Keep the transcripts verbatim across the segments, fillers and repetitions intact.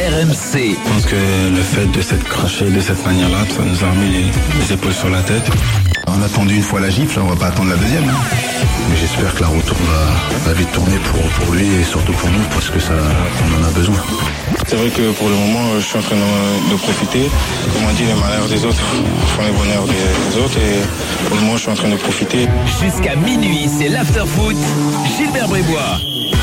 R M C. Je pense que le fait de s'être craché de cette manière-là, ça nous a remis les, les épaules sur la tête. On a attendu une fois la gifle, on va pas attendre la deuxième. Hein. Mais j'espère que la retour va, va vite tourner pour, pour lui et surtout pour nous parce que ça, on en a besoin. C'est vrai que pour le moment, je suis en train de, de profiter. Comme on dit, les malheurs des autres font les bonheurs des, des autres et pour le moment, je suis en train de profiter. Jusqu'à minuit, c'est l'after-foot. Gilbert Brébois.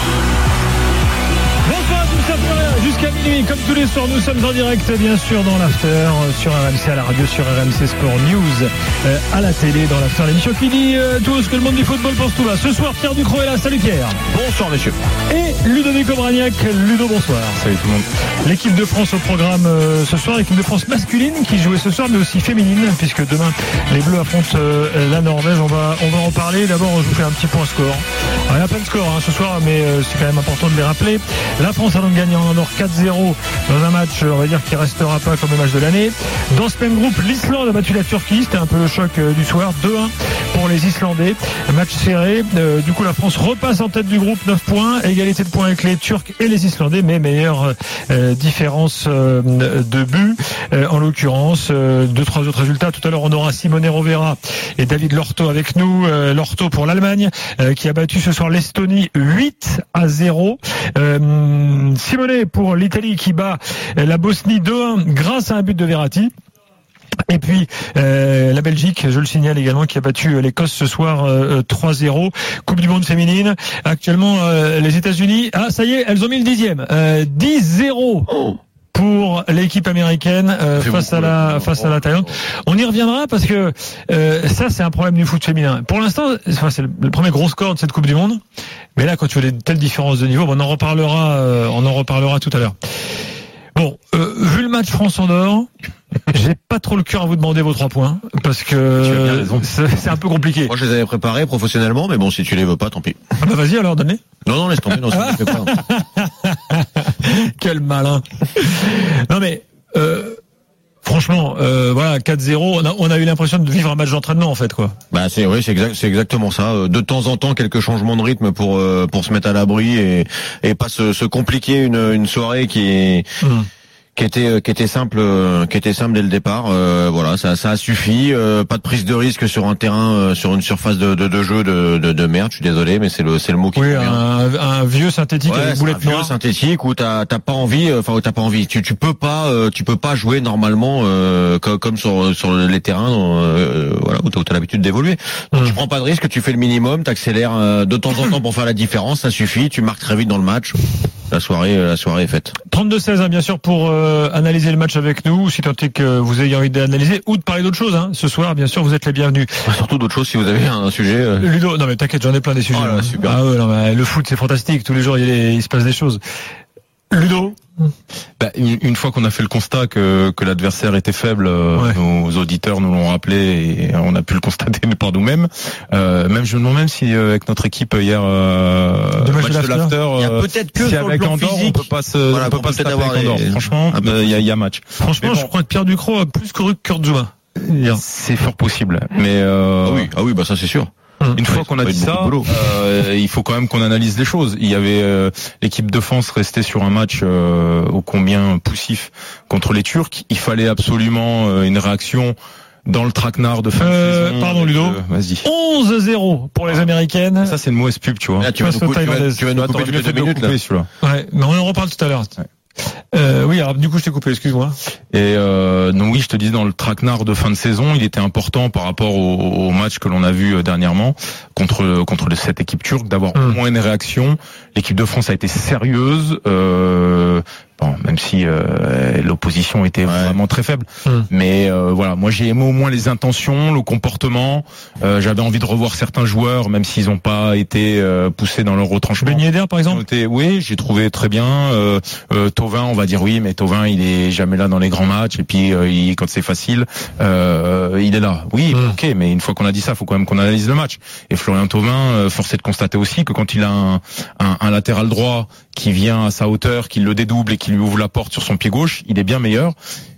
Bonsoir à tous, ça fait rien. Jusqu'à minuit, comme tous les soirs, nous sommes en direct, bien sûr, dans l'after, sur R M C à la radio, sur R M C Sport News, euh, à la télé, dans l'after, l'émission qui dit euh, tout ce que le monde du football pense tout bas. Ce soir, Pierre Ducrot est là. Salut Pierre. Bonsoir messieurs. Et Ludovic Obraniak. Ludo, bonsoir. Salut tout le monde. L'équipe de France au programme euh, ce soir, l'équipe de France masculine qui jouait ce soir, mais aussi féminine, puisque demain, les Bleus affrontent euh, la Norvège. On va, on va en parler. D'abord, je vous fais un petit point score. Alors, il n'y a pas de score hein, ce soir, mais euh, c'est quand même important de les rappeler. La France a donc gagné en Nord quatre zéro dans un match, on va dire, qui restera pas comme le match de l'année. Dans ce même groupe, l'Islande a battu la Turquie. C'était un peu le choc euh, du soir. deux un pour les Islandais. Match serré. Euh, du coup, la France repasse en tête du groupe, neuf points. Égalité de points avec les Turcs et les Islandais, mais meilleure euh, différence euh, de but. Euh, en l'occurrence, euh, deux, trois autres résultats. Tout à l'heure, on aura Simone Rovera et David Lorto avec nous. Euh, Lorto pour l'Allemagne, euh, qui a battu ce soir l'Estonie huit à zéro. Euh, Simone pour l'Italie qui bat la Bosnie deux un grâce à un but de Verratti. Et puis euh, la Belgique, je le signale également, qui a battu l'Écosse ce soir euh, trois zéro. Coupe du monde féminine. Actuellement, euh, les États-Unis, ah ça y est, elles ont mis le dixième. Euh, dix zéro. Pour l'équipe américaine euh, face à la face à la Thaïlande. On y reviendra parce que euh, ça c'est un problème du foot féminin. Pour l'instant, enfin, c'est le premier gros score de cette Coupe du Monde. Mais là, quand tu as des telles différences de niveau, bon, on en reparlera, euh, on en reparlera tout à l'heure. Bon, euh, vu le match France-Andorre, j'ai pas trop le cœur à vous demander vos trois points parce que c'est, c'est un peu compliqué. Moi, je les avais préparés professionnellement, mais bon, si tu les veux pas, tant pis. Ah bah vas-y alors, donne-les. Non, non, laisse tomber, non, ça ne fait pas. Quel malin. Non mais euh, franchement, euh, voilà, quatre zéro, on a, on a eu l'impression de vivre un match d'entraînement en fait quoi. Bah c'est oui, c'est exact, c'est exactement ça. De temps en temps, quelques changements de rythme pour euh, pour se mettre à l'abri et et pas se, se compliquer une une soirée qui est mmh. qui était qui était simple qui était simple dès le départ. Euh, voilà, ça ça a suffi. Euh, pas de prise de risque sur un terrain, euh, sur une surface de de, de jeu de, de de merde. Je suis désolé, mais c'est le c'est le mot qui. Oui, un, un vieux synthétique ouais, avec boulette noire. Un vieux synthétique où t'as t'as pas envie, enfin où t'as pas envie. Tu tu peux pas euh, tu peux pas jouer normalement euh, comme, comme sur sur les terrains euh, voilà où t'as, où t'as l'habitude d'évoluer. Donc, mmh. Tu prends pas de risque, tu fais le minimum, t'accélères euh, de temps en temps pour faire la différence, ça suffit. Tu marques très vite dans le match. La soirée la soirée est faite. trente-deux seize hein, bien sûr pour euh, analyser le match avec nous, si tant est que vous ayez envie d'analyser ou de parler d'autres choses. Hein. Ce soir, bien sûr, vous êtes les bienvenus. Surtout d'autres choses si vous avez un sujet. Euh... Ludo, non mais t'inquiète, j'en ai plein des sujets. Oh là, super. Ah ouais, non, mais le foot c'est fantastique. Tous les jours, il, est, il se passe des choses. Ludo. Bah, une, une fois qu'on a fait le constat que, que l'adversaire était faible, ouais. Nos auditeurs nous l'ont rappelé et on a pu le constater par nous-mêmes. Euh, même je me demande même si euh, avec notre équipe hier, euh, de match match de l'after, il y a peut-être que si sur avec le plan Andorre, physique, on peut pas se, voilà, on peut pas se taper avoir avec Andorre. Les... Franchement, il euh, y, a, y a match. Franchement, bon, je crois que Pierre Ducrot a plus couru que Kurt Zouma. C'est fort possible, mais euh... ah oui, ah oui, bah ça c'est sûr. Une fois qu'on a dit ça, euh, il faut quand même qu'on analyse les choses. Il y avait euh, l'équipe de France restée sur un match euh, ô combien poussif contre les Turcs. Il fallait absolument euh, une réaction dans le traquenard de fin euh, de saison. Pardon Ludo. Euh, vas-y. onze zéro pour les Américaines. Ça c'est une mauvaise pub, tu vois. Là, tu vas nous couper, tu vas, tu vas nous couper toutes les deux minutes là. Celui-là. Ouais, mais on en reparle tout à l'heure. Ouais. Euh, oui, alors du coup je t'ai coupé, excuse-moi. Et euh, donc oui, je te disais dans le traquenard de fin de saison, il était important par rapport au, au match que l'on a vu dernièrement contre contre cette équipe turque d'avoir mmh. au moins une réaction. L'équipe de France a été sérieuse. Euh, Bon, même si euh, l'opposition était ouais. vraiment très faible, mmh. mais euh, voilà, moi j'ai aimé au moins les intentions, le comportement. Euh, j'avais envie de revoir certains joueurs, même s'ils n'ont pas été euh, poussés dans leur retranchement. Ben Yedder, par exemple. Été, oui, j'ai trouvé très bien. Euh, euh, Thauvin, on va dire oui, mais Thauvin, il est jamais là dans les grands matchs. Et puis euh, il, quand c'est facile, euh, il est là. Oui, mmh. ok, mais une fois qu'on a dit ça, faut quand même qu'on analyse le match. Et Florian Thauvin, euh, force est de constater aussi que quand il a un, un, un latéral droit qui vient à sa hauteur, qui le dédouble et qui lui ouvre la porte sur son pied gauche, il est bien meilleur.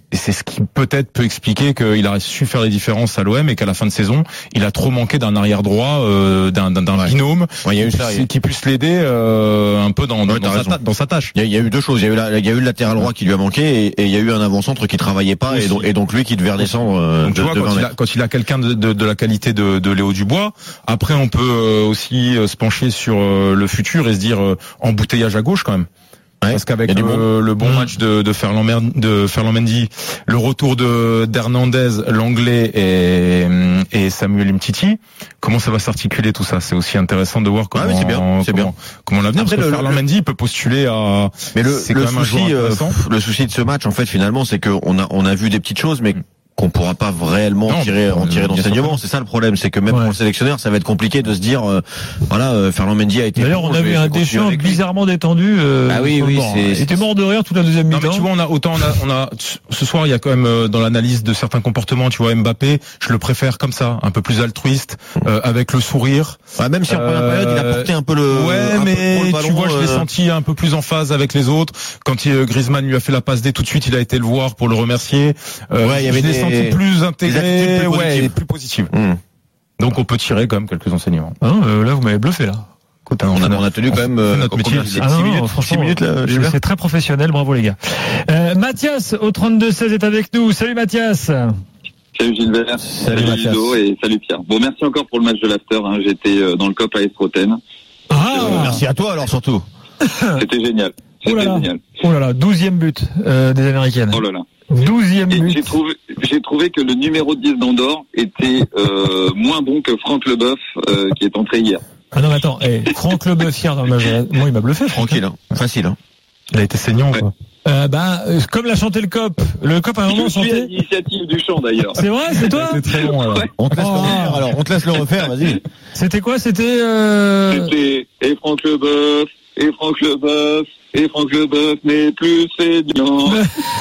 Et c'est ce qui peut-être peut expliquer qu'il a su faire les différences à l'O M et qu'à la fin de saison, il a trop manqué d'un arrière droit, euh, d'un, d'un, d'un ouais. binôme ouais, y a eu ça, qui, qui puisse l'aider euh, un peu dans, dans, ouais, dans, sa, dans sa tâche. Il y, y a eu deux choses. Il y a eu, la, il y a eu le latéral droit qui lui a manqué et, et il y a eu un avant-centre qui travaillait pas et donc, et donc lui qui devait redescendre. Euh, donc, de, tu vois, quand il, a, quand il a quelqu'un de, de, de la qualité de, de Léo Dubois, après on peut aussi se pencher sur le futur et se dire euh, embouteillage à gauche quand même. Ouais, parce qu'avec le, bon. le bon mmh. match de, de Ferland de Ferland Mendy, le retour de d'Hernandez, l'anglais et, et Samuel Umtiti, comment ça va s'articuler tout ça? C'est aussi intéressant de voir comment ah oui, c'est bien, c'est comment, bien. comment l'avenir. Après, parce que le, Ferland Mendy peut postuler à. Mais le, le souci, euh, le souci de ce match, en fait, finalement, c'est que on a on a vu des petites choses, mais qu'on pourra pas réellement non, tirer en tirer d'enseignement. C'est ça le problème, c'est que même ouais. pour le sélectionneur, ça va être compliqué de se dire, euh, voilà, euh, Ferland Mendy a été. D'ailleurs, on a vu un Deschamps bizarrement détendu. Euh, ah oui, oui, c'est. Il était mort de rire toute la deuxième mi-temps. Non, mais tu vois, on a autant, on a, on a, ce soir, il y a quand même euh, dans l'analyse de certains comportements, tu vois, Mbappé, je le préfère comme ça, un peu plus altruiste, euh, avec le sourire. Ouais, même si en première période, il a porté un peu le. Ouais, mais le ballon, tu vois, je l'ai euh... senti un peu plus en phase avec les autres. Quand il, Griezmann lui a fait la passe D, tout de suite, il a été le voir pour le remercier. Euh, ouais, il y avait des. Senti plus intégré. Plus ouais, plus positive. Mmh. Donc on peut tirer quand même quelques enseignements. Ah non, euh, là vous m'avez bluffé là. Écoute, on, a, on a tenu quand même euh, notre métier. six ah minutes, six minutes là. C'est très professionnel, bravo les gars. Euh, Mathias au trente-deux seize est avec nous. Salut Mathias. Salut Gilbert. Salut, salut Ludo et salut Pierre. Bon, merci encore pour le match de l'after. Hein. J'étais dans le C O P à Estroten. Ah, euh, merci à toi alors surtout. C'était génial. C'était oh là là. génial. Oh là là, douzième but euh, des Américaines. Oh là là. douzième but. J'ai trouvé, j'ai trouvé que le numéro dix d'Andorre était euh, moins bon que Franck Leboeuf euh, qui est entré hier. Ah non mais attends, hey, Franck Leboeuf hier dans le match, moi il m'a bluffé. Tranquille, hein. Facile. Hein. Il a été saignant ouais. quoi. Euh, bah, comme l'a chanté le C O P, le C O P a un moment chanté. Je suis à l'initiative du chant d'ailleurs. C'est vrai, c'est toi. C'était très bon. Alors. Ouais. On te laisse oh. le refaire. Alors, on te laisse le refaire. Vas-y. C'était quoi? C'était. Euh... C'était et Franck Leboeuf, et Franck Leboeuf, et Franck Leboeuf n'est plus saignant.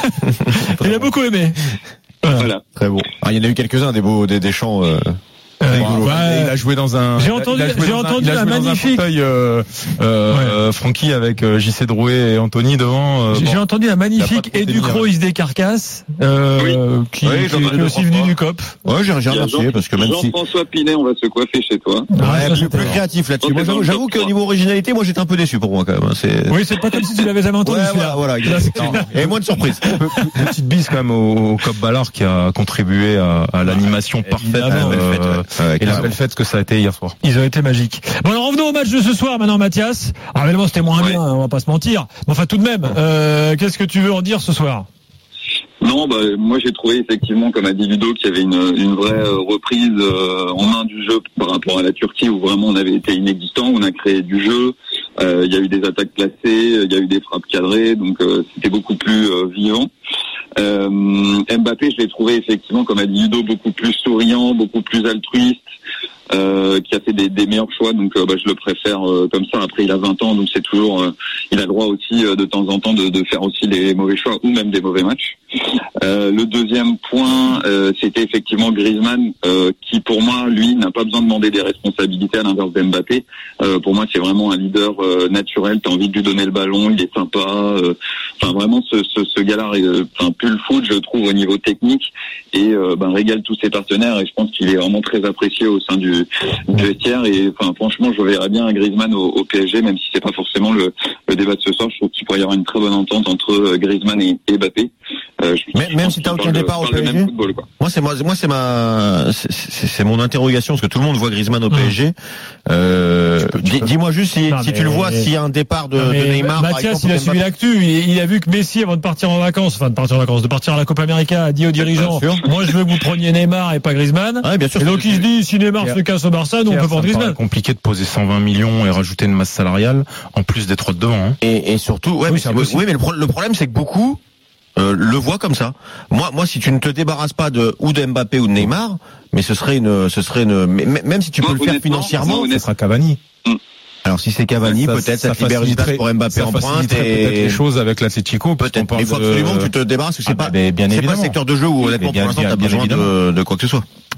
Il a beaucoup aimé. Voilà. voilà. Très beau. Ah, il y en a eu quelques-uns des beaux, des, des chants. Euh... Euh, ouais. Il a joué dans un. J'ai entendu, j'ai entendu un, un magnifique. Un fauteuil, euh, euh, ouais. euh, Francky avec euh, J C Drouet et Anthony devant. Euh, j'ai bon. entendu un magnifique et du Croix des Carcasses, euh, oui. qui, oui, qui, qui est aussi venu du C O P. Ouais, j'ai, j'ai remercié parce que même si. Jean-François Pinet, on va se coiffer chez toi. Ouais, ouais plus, plus créatif là-dessus. Moi, j'avoue, j'avoue qu'au niveau originalité, moi, j'étais un peu déçu pour moi quand même. C'est. Oui, c'est pas comme si tu l'avais jamais entendu. Ouais, voilà, voilà. Et moins de surprise. Petite bise quand même au C O P Ballard qui a contribué à, à l'animation parfaite et la belle fête que ça a été hier soir. Ils ont été magiques. Bon, alors revenons au match de ce soir maintenant, Mathias. Ah, mais bon, c'était moins ouais. bien, on va pas se mentir. Mais enfin, tout de même, euh, qu'est-ce que tu veux en dire ce soir? Non, bah, moi j'ai trouvé effectivement, comme a dit Ludo, qu'il y avait une, une vraie reprise euh, en main du jeu par rapport à la Turquie où vraiment on avait été inexistant, on a créé du jeu, euh, il y a eu des attaques placées, il y a eu des frappes cadrées, donc euh, c'était beaucoup plus euh, vivant. Euh, Mbappé, je l'ai trouvé effectivement, comme a dit Ludo, beaucoup plus souriant, beaucoup plus altruiste. Euh, qui a fait des, des meilleurs choix, donc euh, bah, je le préfère euh, comme ça. Après, il a vingt ans, donc c'est toujours, euh, il a le droit aussi euh, de temps en temps de, de faire aussi des mauvais choix ou même des mauvais matchs. Euh, le deuxième point, euh, c'était effectivement Griezmann, euh, qui pour moi, lui, n'a pas besoin de demander des responsabilités à l'inverse d'Mbappé. Euh, pour moi, c'est vraiment un leader euh, naturel. T'as envie de lui donner le ballon, il est sympa. Euh, enfin, vraiment, ce, ce, ce gars-là, euh, enfin, plus le foot, je trouve, au niveau technique, et euh, ben, régale tous ses partenaires. Et je pense qu'il est vraiment très apprécié au sein du du vestiaire et enfin franchement je verrais bien un Griezmann au, au P S G, même si c'est pas forcément le, le débat de ce soir. Je trouve qu'il pourrait y avoir une très bonne entente entre Griezmann et, et Mbappé. Euh, je, même, je même si t'as aucun départ au P S G. Football, moi c'est moi, moi c'est ma c'est, c'est, c'est mon interrogation parce que tout le monde voit Griezmann au P S G. Euh, tu peux, tu dis, dis-moi juste si, non, si tu le vois s'il y a un départ de, de Neymar. Mathias, il a suivi l'actu, il, il a vu que Messi avant de partir en vacances, enfin de partir en vacances, de partir à la Copa América, a dit aux dirigeants moi je veux que vous preniez Neymar et pas Griezmann. Ouais, bien sûr, et donc il se dit si Neymar se casse au Barça, nous on peut prendre Griezmann. C'est compliqué de poser cent vingt millions et rajouter une masse salariale en plus des trois de devant. Hein. Et, et surtout, ouais, oui, mais, oui, mais le, pro- le problème c'est que beaucoup euh, le voient comme ça. Moi, moi, si tu ne te débarrasses pas de ou de Mbappé ou de Neymar, mais ce serait une, ce serait une, même si tu peux moi, le faire financièrement, ce sera Cavani. Hum. Alors si c'est Cavani, ça, peut-être ça, ça libère une place pour Mbappé en pointe et peut-être les choses avec l'Atlético. Peut-être. Mais il faut absolument que tu te débarrasses. Que c'est ah, pas, bien c'est pas le secteur de jeu où honnêtement pour l'instant t'as besoin de, de quoi que ce soit.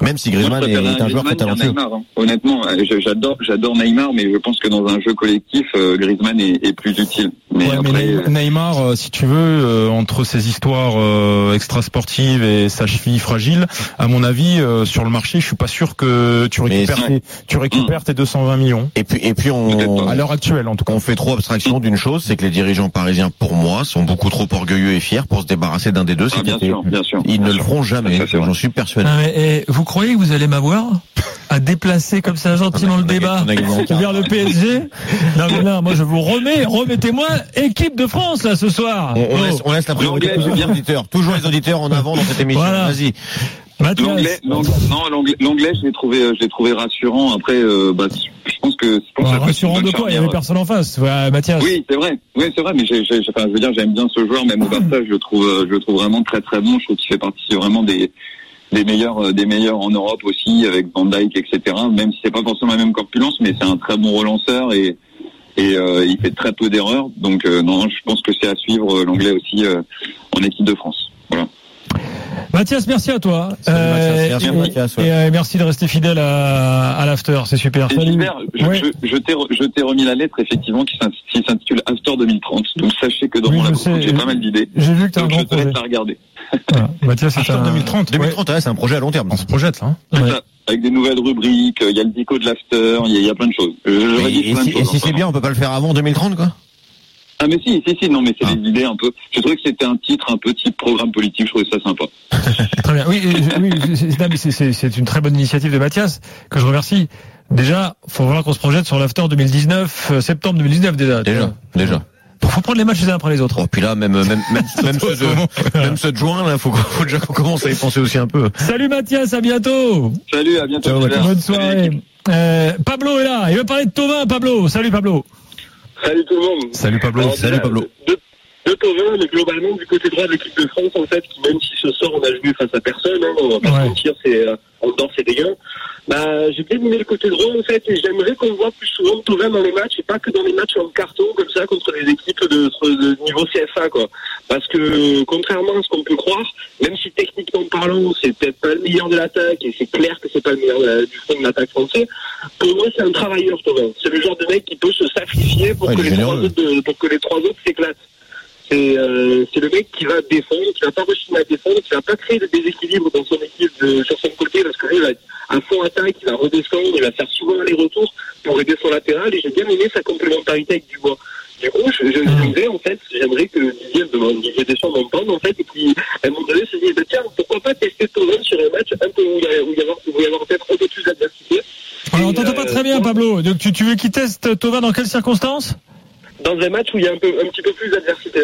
Même si Griezmann est, est un joueur très talentueux. Neymar, hein. Honnêtement, j'adore, j'adore Neymar, mais je pense que dans un jeu collectif, euh, Griezmann est, est plus utile. Mais ouais, après, mais Neymar, euh, si tu veux, euh, entre ses histoires euh, extrasportives et sa cheville fragile, à mon avis, euh, sur le marché, je suis pas sûr que tu récupères, tes, tu récupères tes deux cent vingt millions. Et puis, et puis on, à l'heure actuelle, en tout cas, on fait trop abstraction d'une chose, c'est que les dirigeants parisiens, pour moi, sont beaucoup trop orgueilleux et fiers pour se débarrasser d'un des deux. Ah, bien sûr, bien sûr, Ils bien ne sûr. le feront jamais. Ça, J'en suis persuadé. Ah, mais, et vous croyez que vous allez m'avoir à déplacer comme ça gentiment le débat vers le P S G? Non mais là, moi je vous remets, remettez-moi équipe de France là ce soir. On, on, oh. laisse, on laisse la priorité aux auditeurs. Toujours les auditeurs en avant dans cette émission. Voilà. Vas-y. L'anglais, l'anglais, non, l'anglais, l'anglais, je l'ai trouvé, je l'ai trouvé rassurant. Après, euh, bah, je pense que, je pense Bah, que rassurant de quoi? Il y avait personne en face. Ouais, Mathias. Oui, c'est vrai. Oui, c'est vrai. Mais j'ai, j'ai, enfin, je veux dire, j'aime bien ce joueur, même au Barça, je le trouve, je le trouve vraiment très très bon. Je trouve qu'il fait partie vraiment des des meilleurs, des meilleurs en Europe aussi, avec Van Dijk, et cetera. Même si c'est pas forcément la même corpulence, mais c'est un très bon relanceur et et euh, il fait très peu d'erreurs. Donc euh, non, je pense que c'est à suivre euh, l'anglais aussi euh, en équipe de France. Voilà. Mathias, merci à toi. Salut, Euh, Mathias. Merci, et, Mathias, ouais. et, euh, merci de rester fidèle à, à l'after, c'est super. Et Salut. Gilbert, je, Oui. je, je, t'ai, je t'ai remis la lettre effectivement qui s'int- qui s'intitule After deux mille trente. Donc sachez que dans Oui, mon je labo, sais. j'ai pas mal d'idées. J'ai vu que t'as un Donc grand je te projet. laisse la regarder. Voilà. Mathias, c'est After un... deux mille trente. deux mille trente, ouais, c'est un projet à long terme. On se projette là. Hein. C'est Ouais. ça. Avec des nouvelles rubriques, il y a le dico de l'after, il y, a- il y a plein de choses. Je, je Et, rédige et plein si, de et choses, si c'est enfin. bien, on peut pas le faire avant deux mille trente, quoi? Ah mais si, si, si, non mais c'est Ah. des idées un peu. Je trouvais que c'était un titre un peu type programme politique, je trouvais ça sympa. Très bien. Oui, euh, je- oui c'est, c'est, c'est, c'est, c'est une très bonne initiative de Mathias, que je remercie. Déjà, faut voir qu'on se projette sur l'after deux mille dix-neuf, euh, septembre deux mille dix-neuf déjà. Déjà, déjà. Faut prendre les matchs les uns après les autres. Oh, puis là, même, même, même, même ceux de, même ceux de juin, là, faut, faut déjà qu'on commence à y penser aussi un peu. Salut Mathias, à bientôt. Salut, à bientôt. Ciao, Gilbert. Bonne Salut, soirée. l'équipe. Euh, Pablo est là. Il veut parler de Thauvin, Pablo. Salut Pablo. Salut tout le monde. Salut Pablo. Alors, Salut déjà, Pablo. De, de Thauvin, mais globalement du côté droit de l'équipe de France, en fait, qui même si ce soir on a joué face à personne, hein, on va pas Ouais. se mentir, c'est euh, en dehors c'est dégueu. Bah, j'ai bien aimé le côté droit en fait, et j'aimerais qu'on voit plus souvent de Thauvin dans les matchs, et pas que dans les matchs en carton comme ça contre les équipes de, de niveau C F A quoi. Parce que contrairement à ce qu'on peut croire, même si techniquement parlant c'est peut-être pas le meilleur de l'attaque, et c'est clair que c'est pas le meilleur de, du fond de l'attaque français, pour moi c'est un travailleur Thauvin. C'est le genre de mec qui peut se sacrifier pour Ouais, que il est les trois généreux. autres de- pour que les trois autres s'éclatent. C'est euh, c'est le mec qui va défendre, qui va pas rechigner à défendre, qui va pas créer de déséquilibre dans son équipe de, sur son côté, parce que lui il va être à fond attaque, il va redescendre, il va faire souvent aller-retour pour aider son latéral, et j'ai bien aimé sa complémentarité avec Dubois. Du coup, je, je, j'aimerais en fait, j'aimerais que Didier, Didier Deschamps m'entende en fait, et puis à un moment donné se dise, bah, tiens, pourquoi pas tester Thauvin sur un match un peu où il y a, où il y a, où il y avoir peut-être un peu plus d'adversité. Alors, on Et, t'entend pas euh, très bien, Pablo. Donc, tu, tu veux qu'il teste Thauvin dans quelles circonstances? Dans un match où il y a un peu, un petit peu plus d'adversité.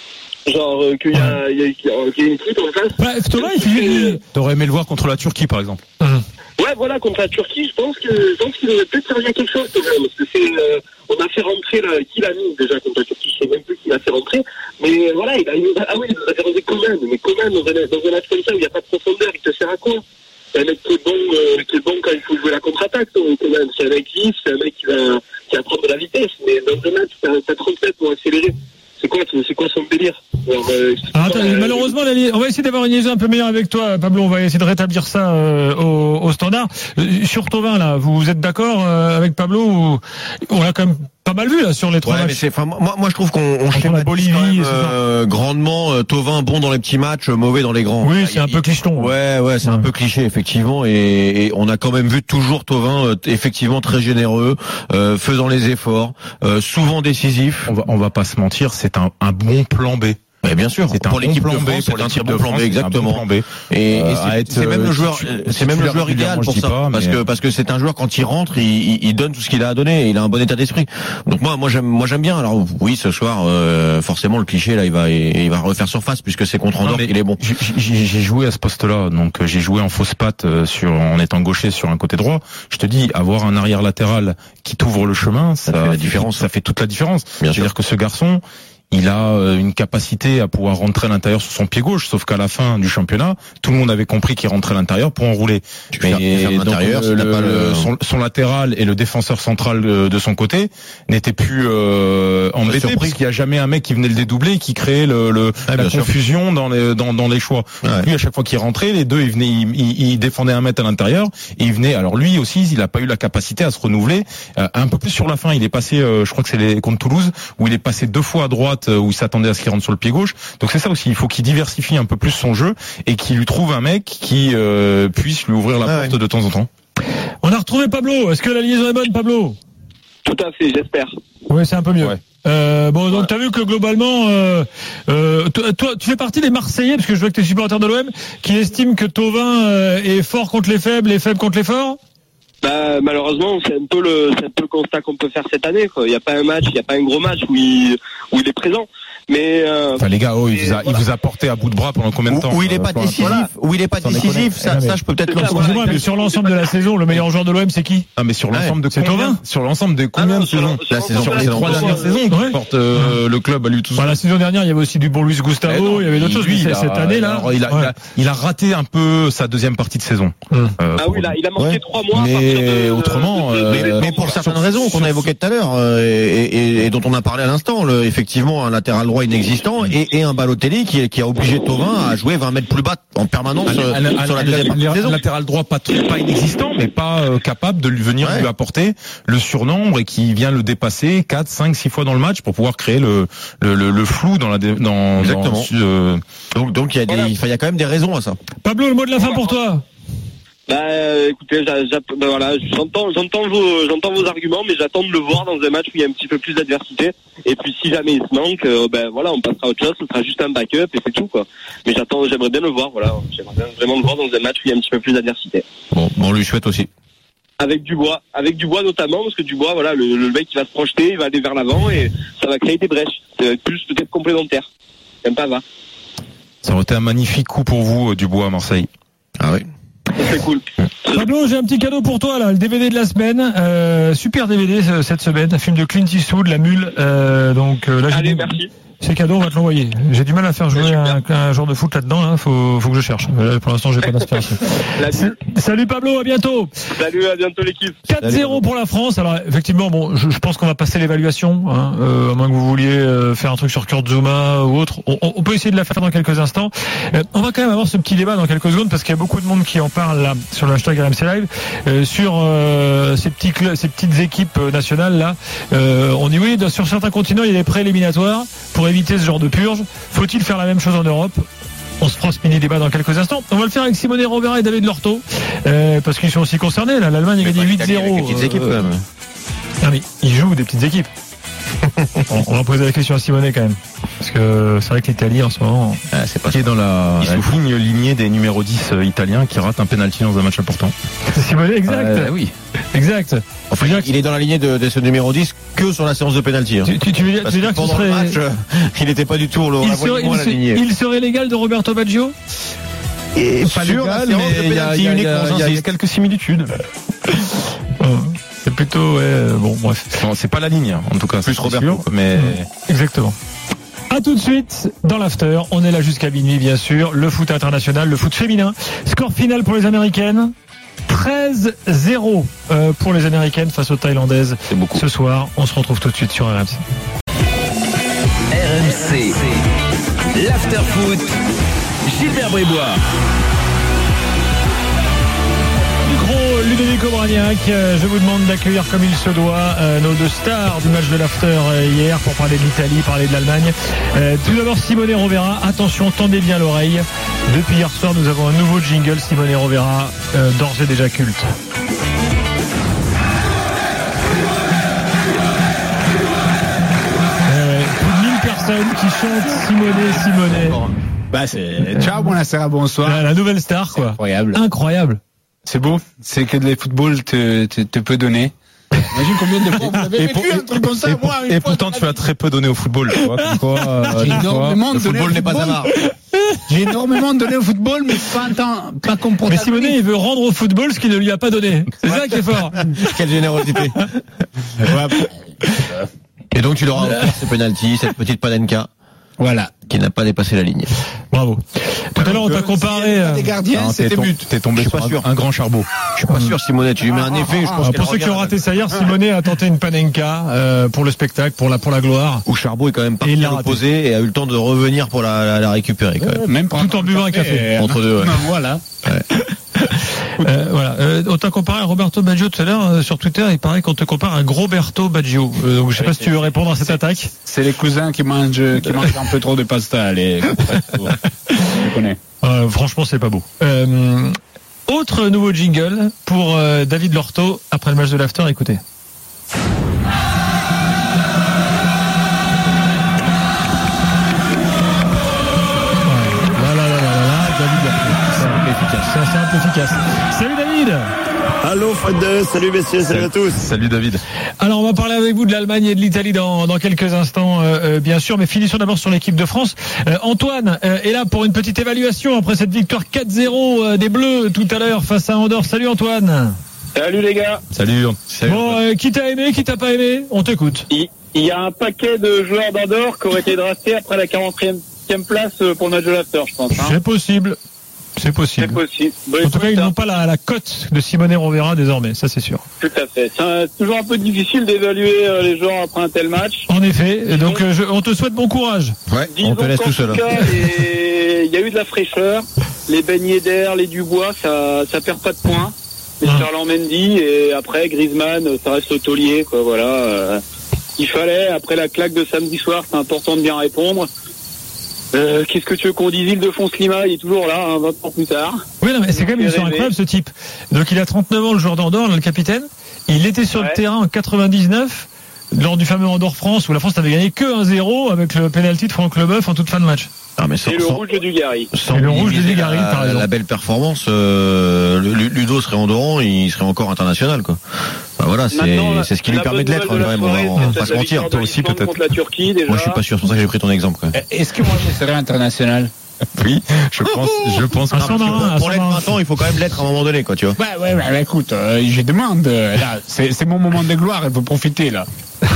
Genre euh, qu'il y a, il y a, qu'il y a qu'il y a une équipe en face. Bah, Thauvin, il fait... T'aurais aimé le voir contre la Turquie par exemple. Ouais, voilà, contre la Turquie, je pense que je pense qu'il aurait peut-être servi à quelque chose, Thauvin, parce que c'est, euh, on a fait rentrer là, qui l'a mis déjà contre la Turquie, je sais même plus qui l'a fait rentrer, mais voilà, il a, il nous a, ah oui, il nous a fait rentrer Coman, mais Coman dans un, dans un match comme ça où il n'y a pas de profondeur, il te sert à quoi? C'est un mec qui est bon, euh, qui est bon quand il faut jouer la contre-attaque, Coman, c'est un mec lisse, c'est un mec qui va, qui va prendre de la vitesse, mais dans un match, t'as, t'as trente mètres pour accélérer. C'est quoi, c'est quoi son délire? Alors, euh, Alors, attends, euh, malheureusement, la li- on va essayer d'avoir une liaison un peu meilleure avec toi, Pablo. On va essayer de rétablir ça euh, au, au standard. Euh, sur Thauvin, là, vous êtes d'accord euh, avec Pablo ou... On l'a quand même pas mal vu là sur les trois Ouais, mais matchs. c'est, enfin, moi, moi, je trouve qu'on on Entre la schématise Bolivie, quand même, c'est ça. euh, grandement euh, Thauvin bon dans les petits matchs, euh, mauvais dans les grands. Oui, Il- c'est un il- peu clicheton. Ouais, ouais, c'est Ouais. un peu cliché effectivement, et, et on a quand même vu toujours Thauvin euh, effectivement très généreux, euh, faisant les efforts, euh, souvent décisif. On va, on va pas se mentir, c'est un, un bon plan B. Mais bien sûr, C'est un pour l'équipe bon de plan B, France, pour c'est un l'équipe type de de plan B France, c'est un bon exactement. plan B. Et, et Euh, c'est, à être, c'est même le euh, joueur, titu- c'est même le joueur idéal régulièrement, pour je dis ça, pas, parce mais- que parce que c'est un joueur quand il rentre, il, il, il donne tout ce qu'il a à donner, et il a un bon état d'esprit. Donc moi, moi j'aime, moi j'aime bien. Alors oui, ce soir, euh, forcément le cliché là, il va, il va refaire surface puisque c'est contre Andorre mais qu'il est bon. J'ai, j'ai- j'ai joué à ce poste-là, donc euh, j'ai joué en fausse patte euh, sur en étant gaucher sur un côté droit. Je te dis, avoir un arrière latéral qui t'ouvre le chemin, ça, fait la différence. Ça fait toute la différence. Bien Je veux sûr. dire que ce garçon, il a euh, une capacité à pouvoir rentrer à l'intérieur sur son pied gauche, sauf qu'à la fin du championnat, tout le monde avait compris qu'il rentrait à l'intérieur pour enrouler. Tu mais faire, faire donc, le, le, le... Son, son latéral et le défenseur central de, de son côté n'étaient plus euh, embêtés, parce qu'il n'y a jamais un mec qui venait le dédoubler et qui créait le, le, ah, la confusion dans les, dans, dans les choix. Ouais. Lui, à chaque fois qu'il rentrait, les deux, ils venaient, ils, ils, ils défendaient un mètre à l'intérieur et il venait. Alors lui aussi, il n'a pas eu la capacité à se renouveler. Euh, un peu plus sur la fin, il est passé, euh, je crois que c'est les contre Toulouse, où il est passé deux fois à droite, euh, où il s'attendait à ce qu'il rentre sur le pied gauche. Donc c'est ça aussi, il faut qu'il diversifie un peu plus son jeu et qu'il lui trouve un mec qui euh, puisse lui ouvrir la ah, porte ouais. de temps en temps. On a retrouvé Pablo. Est-ce que la liaison est bonne, Pablo? Tout à fait, j'espère. Oui, c'est un peu mieux. Ouais. Euh, bon, donc ouais. T'as vu que globalement, euh, euh, toi, toi, tu fais partie des Marseillais, parce que je vois que t'es supporter de l'O M, qui estiment que Thauvin euh, est fort contre les faibles, et faible contre les forts. Bah, malheureusement, c'est un peu le, c'est un peu le constat qu'on peut faire cette année, quoi. Il n'y a pas un match, il n'y a pas un gros match où il, où il est présent. Mais euh, enfin les gars, oh, il vous a, voilà. il vous a porté à bout de bras pendant combien de temps? Où, où il est pas euh, décisif, voilà. où il est pas décisif, ça, ça, je peux peut-être l'entendre. Excusez-moi, mais sur l'ensemble de la saison, le meilleur joueur de l'O M, c'est qui? Ah, mais sur l'ensemble ouais. de combien? Sur l'ensemble de combien ah, de saisons? La saison, sur les trois dernières saisons, qui porte euh, le club à lui tout seul. Bah, la saison dernière, il y avait aussi du bon Luis Gustavo, il y avait d'autres choses. Cette année là, il a, il a raté un peu sa deuxième partie de saison. Ah oui, là, il a manqué trois mois. Mais autrement, mais pour certaines raisons qu'on a évoquées tout à l'heure et dont on a parlé à l'instant, effectivement, un latéral droit inexistant. Et, et un Balotelli qui, qui a obligé Thauvin à jouer vingt mètres plus bas en permanence à, à, à, sur la deuxième partie de saison. Latéral droit pas, pas inexistant, mais pas euh, capable de lui venir ouais. lui apporter le surnombre et qui vient le dépasser quatre, cinq, six fois dans le match pour pouvoir créer le, le, le, le flou dans la dans. Exactement. Dans, euh... Donc donc il y a des, voilà. il y a quand même des raisons à ça. Pablo, le mot de la fin pour toi. Bah euh, écoutez, j'a, j'a, bah, voilà, j'entends, j'entends vos, j'entends vos arguments, mais j'attends de le voir dans un match où il y a un petit peu plus d'adversité. Et puis si jamais il se manque, euh, ben voilà, on passera à autre chose, ce sera juste un backup et c'est tout quoi. Mais j'attends, j'aimerais bien le voir, voilà, j'aimerais bien vraiment le voir dans un match où il y a un petit peu plus d'adversité. Bon, bon on lui souhaite aussi. Avec Dubois, avec Dubois notamment, parce que Dubois, voilà, le, le mec qui va se projeter, il va aller vers l'avant et ça va créer des brèches, c'est plus peut-être complémentaire. Même pas va. Ça aurait été un magnifique coup pour vous, Dubois à Marseille. Ah oui. C'est cool. Pablo, j'ai un petit cadeau pour toi là, le D V D de la semaine, euh, super D V D cette semaine, un film de Clint Eastwood, La Mule. Euh, donc euh, là, j'ai Allez, dit, merci. C'est cadeau, on va te l'envoyer. J'ai du mal à faire jouer un, un genre de foot là-dedans, là. Faut, faut que je cherche. Pour l'instant, j'ai pas d'inspiration. Salut Pablo, à bientôt. Salut, à bientôt l'équipe. quatre zéro pour la France. Alors effectivement, bon, je, je pense qu'on va passer l'évaluation, hein, euh, à moins que vous vouliez euh, faire un truc sur Kurt Zouma ou autre. On, on peut essayer de la faire dans quelques instants. Euh, on va quand même avoir ce petit débat dans quelques secondes parce qu'il y a beaucoup de monde qui en parle là sur le hashtag R M C Live euh, sur euh, ces petits clubs, ces petites équipes nationales là. Euh, on dit oui, sur certains continents il y a des prééliminatoires pour éviter ce genre de purge. Faut-il faire la même chose en Europe? On se fera ce mini débat dans quelques instants. On va le faire avec Simone Rovera et David Lorto euh, parce qu'ils sont aussi concernés là. L'Allemagne a gagné huit zéro. Des petites équipes euh, quand même. Non mais ils jouent des petites équipes. on, on va poser la question à Simone quand même parce que c'est vrai que l'Italie en ce moment ah, c'est pas qui est dans la, la ligne lignée des numéros dix euh, italiens qui rate un penalty dans un match important. Simone, exact. Euh, oui. Exact. Enfin, il, il est dans la lignée de, de ce numéro dix que sur la séance de penalty. Hein. Tu, tu, tu veux dire, tu veux dire que pendant serait... le match, euh, il n'était pas du tout le il serait, il, la lignée. Il serait légal de Roberto Baggio? Et pas sûr, légal, mais il y a, y a, y a, y a quelques similitudes. Oh. C'est plutôt, ouais, bon, bref. Non, c'est pas la ligne, en tout cas. Plus Roberto, mais. Exactement. À tout de suite dans l'after. On est là jusqu'à minuit, bien sûr. Le foot international, le foot féminin. Score final pour les Américaines. treize zéro euh, pour les Américaines face aux Thaïlandaises. C'est beaucoup. Ce soir, on se retrouve tout de suite sur R M C. R M C. L'after foot. Gilbert Brébois. Micro Ludovic Obraniak, euh, je vous demande d'accueillir comme il se doit euh, nos deux stars du match de l'after euh, hier pour parler de l'Italie, parler de l'Allemagne. Euh, tout d'abord Simone Rovera, attention, tendez bien l'oreille. Depuis hier soir, nous avons un nouveau jingle Simone Rovera, euh, d'ores et déjà culte. Euh, plus de mille personnes qui chantent Simone, Simone. Bah c'est ciao, buonasera, bonsoir. La, la nouvelle star, quoi. Incroyable. Incroyable. C'est beau, c'est que le football te, te, te peut donner. Imagine combien de fois vous avez vécu pour, un truc comme ça, et, moi. Et pourtant, tu as très peu donné au football. Tu vois, quoi, euh, J'ai énormément le donné football au n'est pas football. J'ai énormément donné au football, mais pas en temps, pas comme pour Mais Simone, il veut rendre au football ce qu'il ne lui a pas donné. C'est ouais. Ça qui est fort. Quelle générosité. Ouais. Et donc tu leur as offert ce penalty, cette petite Panenka. Voilà. Qui n'a pas dépassé la ligne. Bravo. Tout à l'heure, on t'a comparé. Les gardiens, c'était but. T'es tombé sur un, un grand charbot. Je suis pas sûr, Simonet. Tu lui mets un effet. Je pense ah, pour ceux qui ont raté ça hier, Simonet a tenté une Panenka euh, pour le spectacle, pour la pour la gloire. Où Charbot est quand même parti à l'opposé et a eu le temps de revenir pour la, la, la récupérer. Quand même. même tout en buvant un café. Entre deux. Ouais. Voilà. Ouais. Euh, voilà. Euh, on t'a comparé à Roberto Baggio tout à l'heure euh, sur Twitter. Il paraît qu'on te compare à Groberto Baggio. Euh, donc je sais oui, pas si tu veux répondre à cette attaque. C'est les cousins qui mangent, qui mangent un peu trop de pasta. Les... Je connais. Euh, franchement, c'est pas beau. Euh, autre nouveau jingle pour euh, David Lorto après le match de l'after. Écoutez. C'est un peu efficace. Salut David. Allô Fred, salut messieurs, salut, salut à tous. Salut David. Alors on va parler avec vous de l'Allemagne et de l'Italie dans, dans quelques instants euh, euh, bien sûr, mais finissons d'abord sur l'équipe de France. Euh, Antoine euh, est là pour une petite évaluation après cette victoire quatre zéro euh, des Bleus tout à l'heure face à Andorre. Salut Antoine. Salut les gars. Salut. Salut bon, euh, qui t'a aimé, qui t'a pas aimé? On t'écoute. Il, il y a un paquet de joueurs d'Andorre qui auraient été draftés après la quarantième place pour le match de l'after, je pense. Hein. C'est possible. C'est possible. C'est possible. Bon, en tout cas, ils n'ont pas la, la cote de Simone Rovera désormais, ça c'est sûr. Tout à fait. C'est un, toujours un peu difficile d'évaluer euh, les joueurs après un tel match. En effet. Et donc, euh, je, on te souhaite bon courage. Ouais. On te laisse tout seul. Il y a eu de la fraîcheur, les beignets d'air, les Dubois, ça, ça perd pas de points. Les hum. Ferland Mendy et après Griezmann, ça reste au taulier, quoi. Voilà. Euh, il fallait après la claque de samedi soir, c'est important de bien répondre. Euh, qu'est-ce que tu veux qu'on dise? Ildefonse-Lima, il est toujours là, hein, vingt ans plus tard. Oui, non, mais c'est quand même une histoire incroyable, ce type. Donc, il a trente-neuf ans, le joueur d'Andorre, le capitaine. Il était sur ouais. le terrain en quatre-vingt-dix-neuf, lors du fameux Andorre-France, où la France n'avait gagné que un zéro avec le penalty de Franck Leboeuf en toute fin de match. Ah, mais sans, et le sans, rouge de Dugarry. Et le rouge de Dugarry, par exemple. La belle performance, euh, Ludo serait Andorran, il serait encore international, quoi. Bah voilà, c'est, c'est ce qui lui permet de l'être, quand même. Soirée, on va pas se mentir. Toi aussi, peut-être. Contre la Turquie, déjà. Moi, je suis pas sûr. C'est pour ça que j'ai pris ton exemple, quoi. Est-ce que moi, je serais international? Oui, je pense, je pense que pour, pour l'être maintenant, il faut quand même l'être à un moment donné, quoi, tu vois. Ouais, ouais, ouais, écoute, euh, je demande, là, c'est, c'est mon moment de gloire, il faut profiter, là.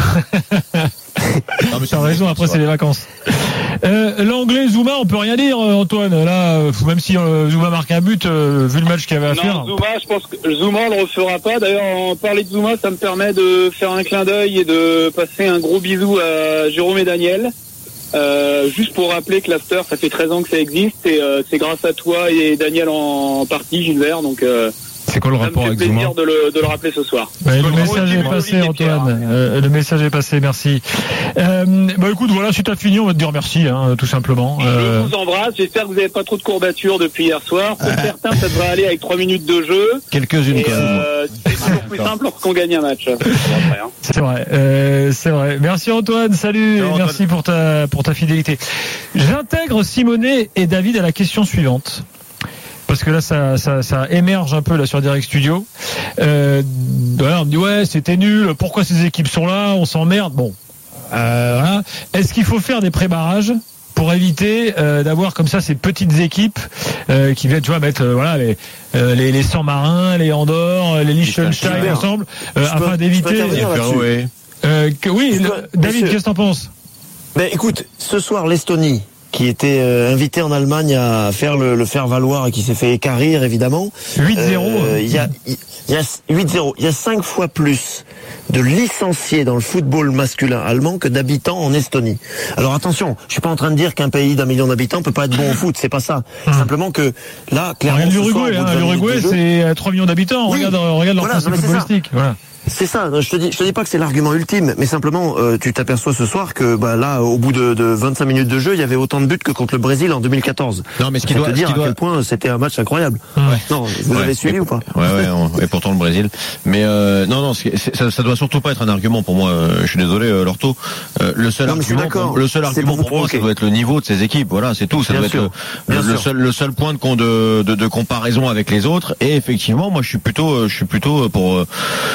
Non, mais tu as raison, après c'est les vacances. Euh, l'anglais Zouma, on peut rien dire, Antoine. Là, même si euh, Zouma marque un but, euh, vu le match qu'il avait à non, faire. Zouma, je pense que Zouma on le refera pas. D'ailleurs, en parler de Zouma, ça me permet de faire un clin d'œil et de passer un gros bisou à Jérôme et Daniel. Euh, juste pour rappeler que l'after, ça fait treize ans que ça existe et euh, c'est grâce à toi et Daniel en, en partie, Gilbert. Donc euh, c'est quoi le rapport avec Zouma? Ça me fait plaisir de le, de le rappeler ce soir. Bah, le message est passé, Antoine. Euh, le message est passé, merci. Euh, bah écoute, voilà, si t'as fini, on va te dire merci, hein, tout simplement. Euh... Je vous embrasse. J'espère que vous n'avez pas trop de courbatures depuis hier soir. Pour ah. certains, ça devrait aller avec trois minutes de jeu. Quelques-unes, quand même. Euh, c'est toujours plus simple lorsqu'on gagne un match. C'est vrai, euh, c'est vrai. Merci Antoine, salut, et merci pour ta pour ta fidélité. J'intègre Simonet et David à la question suivante. Parce que là, ça, ça, ça émerge un peu là sur Direct Studio. Euh, voilà, on me dit ouais, c'était nul. Pourquoi ces équipes sont là? On s'emmerde. Bon, euh, voilà. Est-ce qu'il faut faire des pré-barrages pour éviter euh, d'avoir comme ça ces petites équipes euh, qui viennent, tu vois, mettre euh, voilà les, euh, les les San Marins, les Andorre, les Liechtenstein ensemble, euh, afin d'éviter. Euh, que, oui, le, David, qu'est-ce que t'en penses? Ben écoute, ce soir l'Estonie, qui était euh, invité en Allemagne à faire le, le faire valoir et qui s'est fait écarrir évidemment. huit zéro. Euh, il y a il y a huit zéro. Il y a cinq fois plus de licenciés dans le football masculin allemand que d'habitants en Estonie. Alors attention, je suis pas en train de dire qu'un pays d'un million d'habitants peut pas être bon au foot, c'est pas ça. Hum. Simplement que là, clairement, regarde l'Uruguay, hein, l'Uruguay c'est trois millions d'habitants. Oui. Regarde, regarde leur voilà, principe footballistique. Voilà. C'est ça. Je te dis, je te dis pas que c'est l'argument ultime, mais simplement, euh, tu t'aperçois ce soir que bah là, au bout de, de vingt-cinq minutes de jeu, il y avait autant de buts que contre le Brésil en deux mille quatorze. Non, mais ce qui doit te dire à doit... quel point c'était un match incroyable. Ouais. Non, vous ouais. avez suivi et, ou pas? Ouais, ouais. On, et pourtant le Brésil. Mais euh, non, non, c'est, c'est, ça, ça doit surtout pas être un argument pour moi. Euh, je suis désolé, euh, Lorto. Euh, le seul non, argument, pour, le seul argument pour, pour moi, ça doit être le niveau de ces équipes. Voilà, c'est tout. Ça Bien doit sûr. être le, le seul, le seul point de, de, de, de comparaison avec les autres. Et effectivement, moi, je suis plutôt, je suis plutôt pour, pour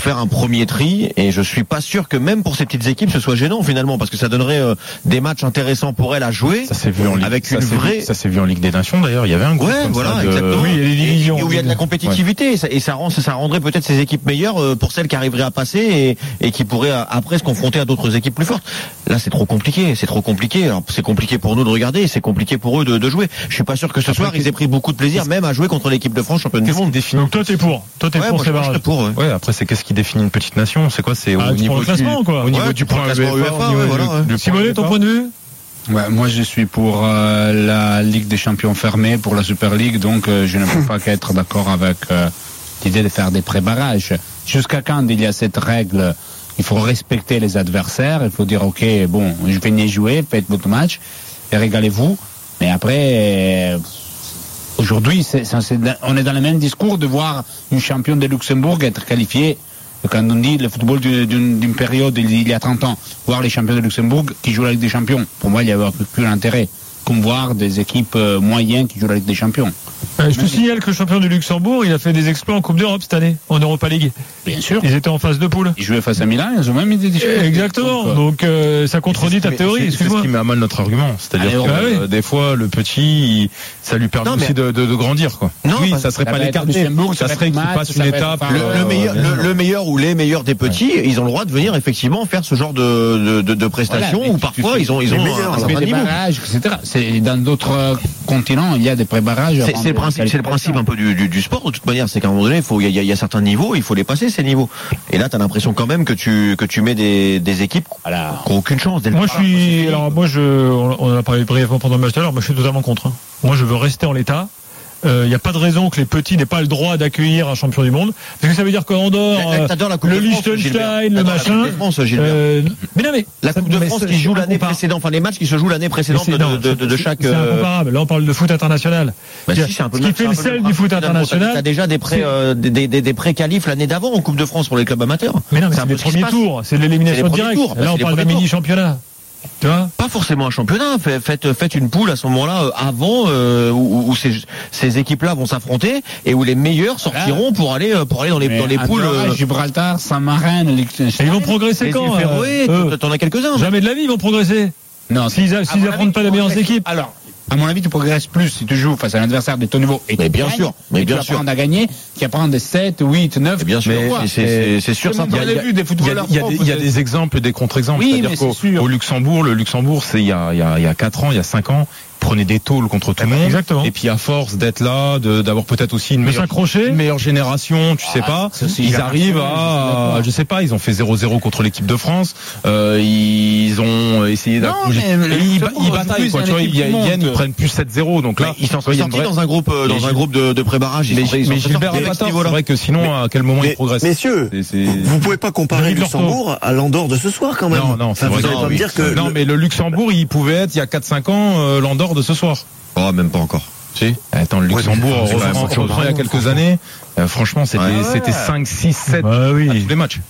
faire un premier tri, et je suis pas sûr que même pour ces petites équipes ce soit gênant finalement, parce que ça donnerait euh, des matchs intéressants pour elles à jouer. Ça s'est vu en Ligue, avec ça une vraie. Vu, ça s'est vu en Ligue des Nations d'ailleurs. Il y avait un groupe. Ouais, comme voilà, ça de... exactement. Oui, il y a des divisions. Et, où il y a de la compétitivité, ouais. et, ça, et ça rend, ça, ça rendrait peut-être ces équipes meilleures euh, pour celles qui arriveraient à passer et, et qui pourraient à, après se confronter à d'autres équipes plus fortes. Là, c'est trop compliqué, c'est trop compliqué. Alors, c'est compliqué pour nous de regarder, et c'est compliqué pour eux de, de jouer. Je suis pas sûr que ce après, soir ils aient pris beaucoup de plaisir, même à jouer contre l'équipe de France championne du monde. Donc toi, t'es pour. Toi, t'es ouais, pour moi, ces barrages. Pour, ouais. ouais. Après, c'est qu'est-ce qui définit une petite nation? C'est quoi? C'est ah, au niveau du classement, quoi. Au niveau ouais, du point classement U E F A. Ouais, voilà, ouais. Simonet, ton point de vue? Ouais, moi je suis pour euh, la Ligue des Champions fermée, pour la Super League, donc euh, je ne peux pas qu'être d'accord avec euh, l'idée de faire des pré-barrages. Jusqu'à quand il y a cette règle, il faut respecter les adversaires, il faut dire ok, bon, je vais venir jouer, faites votre match et régalez-vous. Mais après, euh, aujourd'hui, c'est, c'est, on est dans le même discours de voir une championne de Luxembourg être qualifiée. Quand on dit le football d'une, d'une période il y a trente ans, voir les champions de Luxembourg qui jouent la Ligue des Champions, pour moi il y avait plus d'intérêt, comme voir des équipes moyennes qui jouent la Ligue des Champions. Euh, je te signale que le champion du Luxembourg, il a fait des exploits en Coupe d'Europe cette année, en Europa League. Bien sûr. Ils étaient en phase de poule. Ils jouaient face à Milan, ils ont même été difficiles. Exactement. Donc, donc euh, ça contredit ta théorie. C'est, excuse-moi. C'est ce qui met à mal notre argument. C'est-à-dire Allez, que bah, euh, oui. des fois le petit, il, ça lui permet non, aussi de, de, de grandir, quoi. Non, oui, ça serait pas l'écarter. Ça serait qu'il passe une étape. Le, euh, le meilleur, le, le meilleur ou les meilleurs des petits, ouais. ils ont le droit de venir effectivement faire ce genre de de, de, de prestations voilà, où parfois ils ont ils ont un certain niveau. Barrages, et cetera. C'est dans d'autres continents, il y a des pré-barrages. C'est, c'est le principe, c'est le principe un peu du, du, du sport de toute manière, c'est qu'à un moment donné, il faut, il y a, il y a certains niveaux, il faut les passer ces niveaux. Et là, t'as l'impression quand même que tu que tu mets des, des équipes voilà. qui n'ont aucune chance. Dès le moi, je suis, alors moi, je, on, on en a parlé brièvement pendant le match tout à l'heure. Moi, je suis totalement contre. Hein. Moi, je veux rester en l'état. Il euh, n'y a pas de raison que les petits n'aient pas le droit d'accueillir un champion du monde. Parce que ça veut dire qu'Andorre, euh, le Liechtenstein, le machin. France, euh, mais non, mais la Coupe de France qui joue l'année précédente, enfin les matchs qui se jouent l'année précédente de, de, de, de, de chaque. C'est incomparable. Là, on parle de foot international. Bah si, c'est un peu ce qui fait le sel du foot international. T'as déjà des pré, euh, des, des, des pré-qualifs l'année d'avant en Coupe de France pour les clubs amateurs. Mais non, mais c'est, c'est le premier tour. C'est l'élimination directe. Là, on parle d'un mini-championnat. Tu vois, pas forcément un championnat. Faites, faites une poule à ce moment-là euh, avant euh, où, où ces, ces équipes-là vont s'affronter et où les meilleurs sortiront pour aller pour aller dans les mais dans les poules. Euh... Gibraltar, Saint-Marin, Liechtenstein. Ils vont progresser quand euh, euh, T'en as quelques-uns. Jamais de la vie ils vont progresser. Non, s'ils affrontent pas les meilleures équipes. Alors. À mon avis, tu progresses plus si tu joues face à un adversaire de ton niveau et mais bien sûr, mais et bien tu sûr. apprends à gagner, qui apprend des sept, huit, neuf. Bien sûr, mais c'est, c'est, c'est sûr. Il y a, il y a, des footballeurs. Il y a, il y a des exemples, des contre-exemples. Oui, c'est-à-dire qu'au c'est au Luxembourg, le Luxembourg, c'est il y a, il y a, il y a quatre ans, il y a cinq ans. Prenez des tôles contre tout le monde. Exactement. Et puis à force d'être là, de, d'avoir peut-être aussi une meilleure, une meilleure génération, tu sais pas, ah, ils arrivent à, je sais pas, ils ont fait zéro zéro contre l'équipe de France, euh, ils ont essayé d'accrocher. Ils, ils bataillent, quoi, tu vois, ils viennent, ils prennent plus sept zéro, donc là, ils sont sortis dans un groupe, dans un groupe de, de pré-barrage. Mais, mais Gilbert a pas tort, c'est vrai que sinon, à quel moment ils progressent. Messieurs, vous pouvez pas comparer le Luxembourg à l'Andorre de ce soir, quand même. Non, non, c'est vrai. Vous allez pas me dire que. Non, mais le Luxembourg, il pouvait être, il y a quatre cinq ans, l'Andorre de ce soir. Oh, même pas encore. Si. Attends, le Luxembourg, ouais, reprend il y a quelques années. Euh, franchement, c'était, ouais, c'était cinq, six, sept bah oui. à tous les matchs.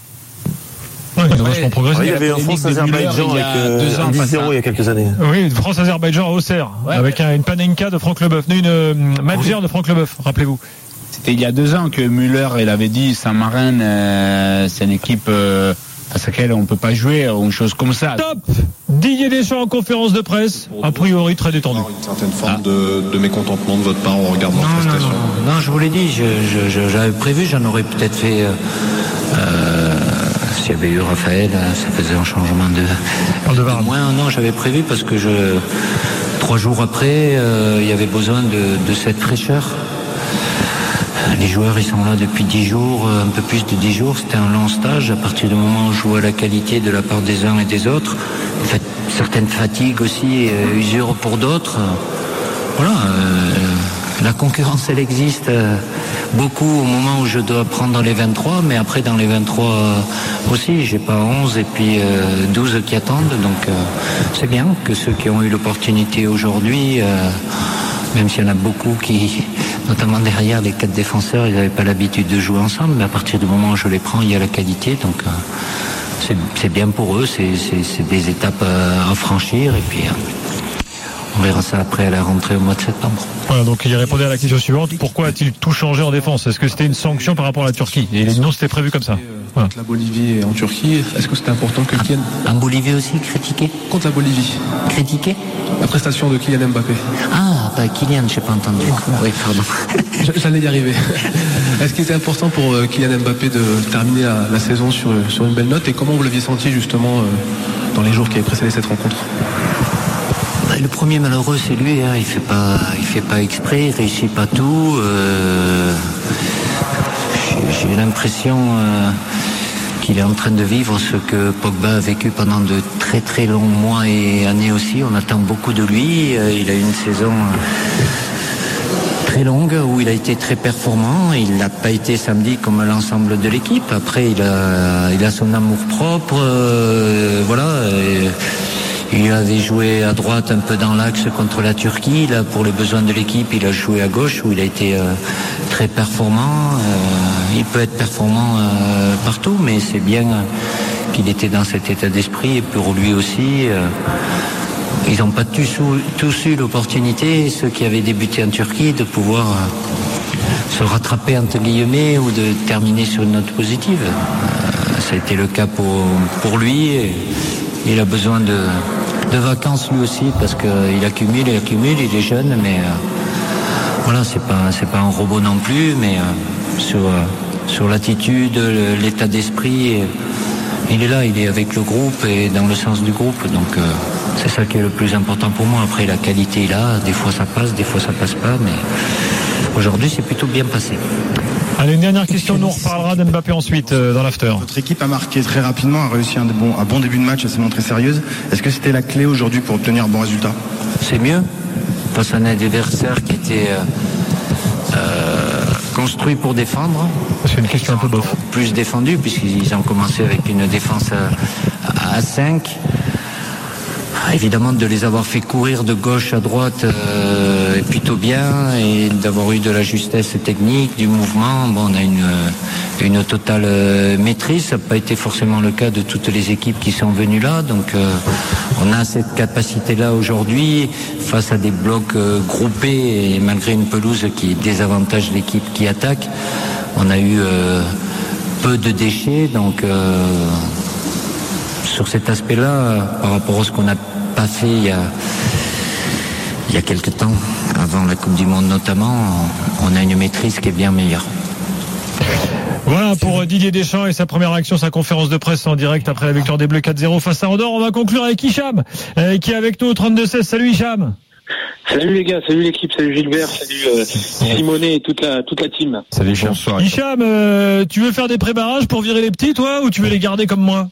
Ouais, ils ont vachement progressé. Il y avait un France-Azerbaïdjan avec euh, dix zéro il y a quelques années. Oui, France-Azerbaïdjan à Auxerre, ouais, avec un, une Panenka de Franck Leboeuf. Non, une euh, Madjer de Franck Leboeuf, rappelez-vous. C'était il y a deux ans que Müller, il avait dit Saint-Marin, euh, c'est une équipe euh, à laquelle on ne peut pas jouer, ou une chose comme ça. Top. Didier Deschamps en conférence de presse, a priori très détendu. Une certaine forme ah. de, de mécontentement de votre part au regard de leur prestation. Non, non, non, je vous l'ai dit, je, je, je, j'avais prévu, j'en aurais peut-être fait. Euh, euh, s'il y avait eu Raphaël, ça faisait un changement de, de, de moins. Non, j'avais prévu parce que je, trois jours après, euh, il y avait besoin de, de cette fraîcheur. Les joueurs, ils sont là depuis dix jours, un peu plus de dix jours. C'était un long stage. À partir du moment où je vois la qualité de la part des uns et des autres, en fait, certaines fatigues aussi, euh, usure pour d'autres. Voilà. Euh, la concurrence, elle existe euh, beaucoup au moment où je dois prendre dans les vingt-trois, mais après dans les vingt-trois euh, aussi, j'ai pas onze et puis euh, douze qui attendent. Donc euh, c'est bien que ceux qui ont eu l'opportunité aujourd'hui, euh, même s'il y en a beaucoup qui, notamment derrière les quatre défenseurs, ils n'avaient pas l'habitude de jouer ensemble, mais à partir du moment où je les prends, il y a la qualité, donc euh, c'est, c'est bien pour eux, c'est, c'est, c'est des étapes euh, à franchir, et puis euh, On verra ça après à la rentrée au mois de septembre. Voilà, donc il répondait à la question suivante. Pourquoi a-t-il tout changé en défense? Est-ce que c'était une sanction par rapport à la Turquie? Et il a dit non, c'était prévu comme ça. Voilà. Contre la Bolivie et en Turquie, est-ce que c'était important que Kylian... En Bolivie aussi, critiqué? Contre la Bolivie. Critiqué? La prestation de Kylian Mbappé. Ah, bah Kylian, j'ai pas entendu. Oui, pardon. J'allais y arriver. Est-ce qu'il était important pour Kylian Mbappé de terminer la, la saison sur, sur une belle note? Et comment vous l'aviez senti justement dans les jours qui avaient précédé cette rencontre? Le premier malheureux, c'est lui. Hein. Il fait pas, il fait pas exprès, il réussit pas tout. Euh, j'ai, j'ai l'impression euh, qu'il est en train de vivre ce que Pogba a vécu pendant de très très longs mois et années aussi. On attend beaucoup de lui. Euh, il a eu une saison très longue où il a été très performant. Il n'a pas été samedi comme l'ensemble de l'équipe. Après, il a, il a son amour propre. Euh, voilà. Et, il avait joué à droite un peu dans l'axe contre la Turquie. Là, pour les besoins de l'équipe, il a joué à gauche où il a été euh, très performant. Euh, il peut être performant euh, partout, mais c'est bien qu'il était dans cet état d'esprit. Et pour lui aussi, euh, ils n'ont pas tous, tous eu l'opportunité, ceux qui avaient débuté en Turquie, de pouvoir euh, se rattraper entre guillemets ou de terminer sur une note positive. Euh, ça a été le cas pour, pour lui. Et, il a besoin de, de vacances lui aussi parce qu'il accumule, il accumule, il est jeune, mais euh, voilà, c'est pas, c'est pas un robot non plus, mais euh, sur, euh, sur l'attitude, l'état d'esprit, et, il est là, il est avec le groupe et dans le sens du groupe, donc euh, c'est ça qui est le plus important pour moi. Après, la qualité est là, des fois ça passe, des fois ça passe pas, mais aujourd'hui c'est plutôt bien passé. Allez, une dernière question, nous on reparlera d'Mbappé ensuite euh, dans l'after. Votre équipe a marqué très rapidement, a réussi un bon, un bon début de match, elle s'est montrée sérieuse. Est-ce que c'était la clé aujourd'hui pour obtenir un bon résultat? C'est mieux, face à un adversaire qui était euh, euh, construit pour défendre. C'est une question un peu bof. Plus défendu, puisqu'ils ont commencé avec une défense à, à cinq. Évidemment, de les avoir fait courir de gauche à droite euh, est plutôt bien, et d'avoir eu de la justesse technique, du mouvement. Bon, on a une, une totale euh, maîtrise. Ça n'a pas été forcément le cas de toutes les équipes qui sont venues là. Donc, euh, on a cette capacité-là aujourd'hui face à des blocs euh, groupés, et malgré une pelouse qui désavantage l'équipe qui attaque, on a eu euh, peu de déchets. Donc, euh, sur cet aspect-là, par rapport à ce qu'on n'a pas fait il y a, il y a quelques temps, avant la Coupe du Monde notamment, on a une maîtrise qui est bien meilleure. Voilà pour Didier Deschamps et sa première action, sa conférence de presse en direct après la victoire des Bleus quatre zéro face à Andorre. On va conclure avec Hicham, euh, qui est avec nous au trente-deux seize. Salut Hicham. Salut les gars, salut l'équipe, salut Gilbert, salut euh, Simonet et toute la toute la team. Salut Hicham. Bonsoir, Hicham, euh, tu veux faire des pré-barrages pour virer les petits, toi, ou tu veux les garder comme moi?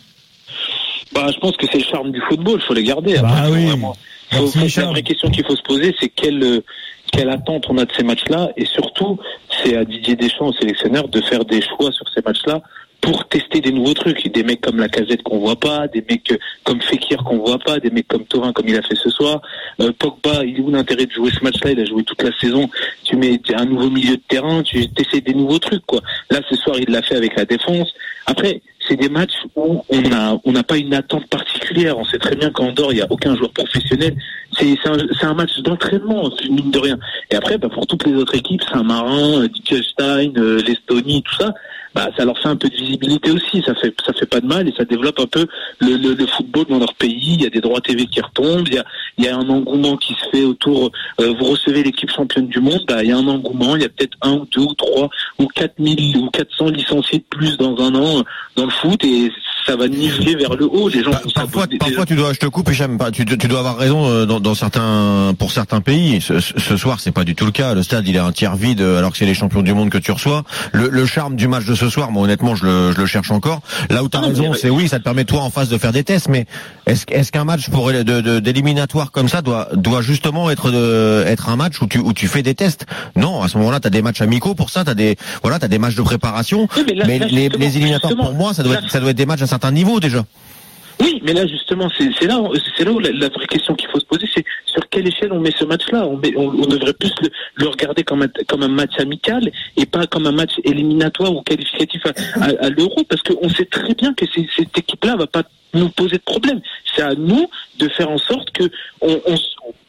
Bah, je pense que c'est le charme du football, faut les garder. Bah Après, oui. Vraiment, faut, faut, la vraie question qu'il faut se poser, c'est quelle quelle attente on a de ces matchs-là, et surtout, c'est à Didier Deschamps, au sélectionneur, de faire des choix sur ces matchs-là pour tester des nouveaux trucs. Des mecs comme Lacazette qu'on voit pas, des mecs comme Fekir qu'on voit pas, des mecs comme Thauvin comme il a fait ce soir. Euh, Pogba, il est où l'intérêt de jouer ce match-là? Il a joué toute la saison. Tu mets un nouveau milieu de terrain, tu essaies des nouveaux trucs, quoi. Là, ce soir, il l'a fait avec la défense. Après, c'est des matchs où on a on n'a pas une attente particulière. On sait très bien qu'en Andorre, il n'y a aucun joueur professionnel. C'est c'est un, c'est un match d'entraînement, mine de rien. Et après, bah, pour toutes les autres équipes, Saint-Marin, Liechtenstein, euh, l'Estonie, tout ça, bah ça leur fait un peu de visibilité aussi. Ça fait ça fait pas de mal, et ça développe un peu le, le, le football dans leur pays. Il y a des droits T V qui retombent. Il y a il y a un engouement qui se fait autour. Euh, vous recevez l'équipe championne du monde, bah il y a un engouement. Il y a peut-être un ou deux ou trois ou quatre mille ou quatre cents licenciés de plus dans un an dans le foot, et ça va niveler vers le haut. Les gens bah, parfois, parfois tu dois, je te coupe, Hicham, tu, tu dois avoir raison dans, dans certains, pour certains pays. Ce, ce soir, c'est pas du tout le cas. Le stade, il est un tiers vide, alors que c'est les champions du monde que tu reçois. Le, le charme du match de ce soir, moi, honnêtement, je le, je le cherche encore. Là où tu as ah, raison, c'est oui, ça te permet toi en face de faire des tests, mais est-ce, est-ce qu'un match pour de, de, d'éliminatoire comme ça doit, doit justement être de, être un match où tu, où tu fais des tests? Non, à ce moment-là, t'as des matchs amicaux pour ça, t'as des, voilà, t'as des matchs de préparation. Oui, mais là, mais là, les, les éliminatoires, pour moi, ça doit être, ça doit être des matchs à un certain niveau déjà. Oui, mais là justement, c'est, c'est là, c'est là où la, la vraie question qu'il faut se poser, c'est sur quelle échelle on met ce match-là. On, met, on, on devrait plus le, le regarder comme un, comme un match amical et pas comme un match éliminatoire ou qualificatif à, à, à l'Euro, parce qu'on sait très bien que c'est, cette équipe-là va pas nous poser de problème. C'est à nous de faire en sorte que on, on,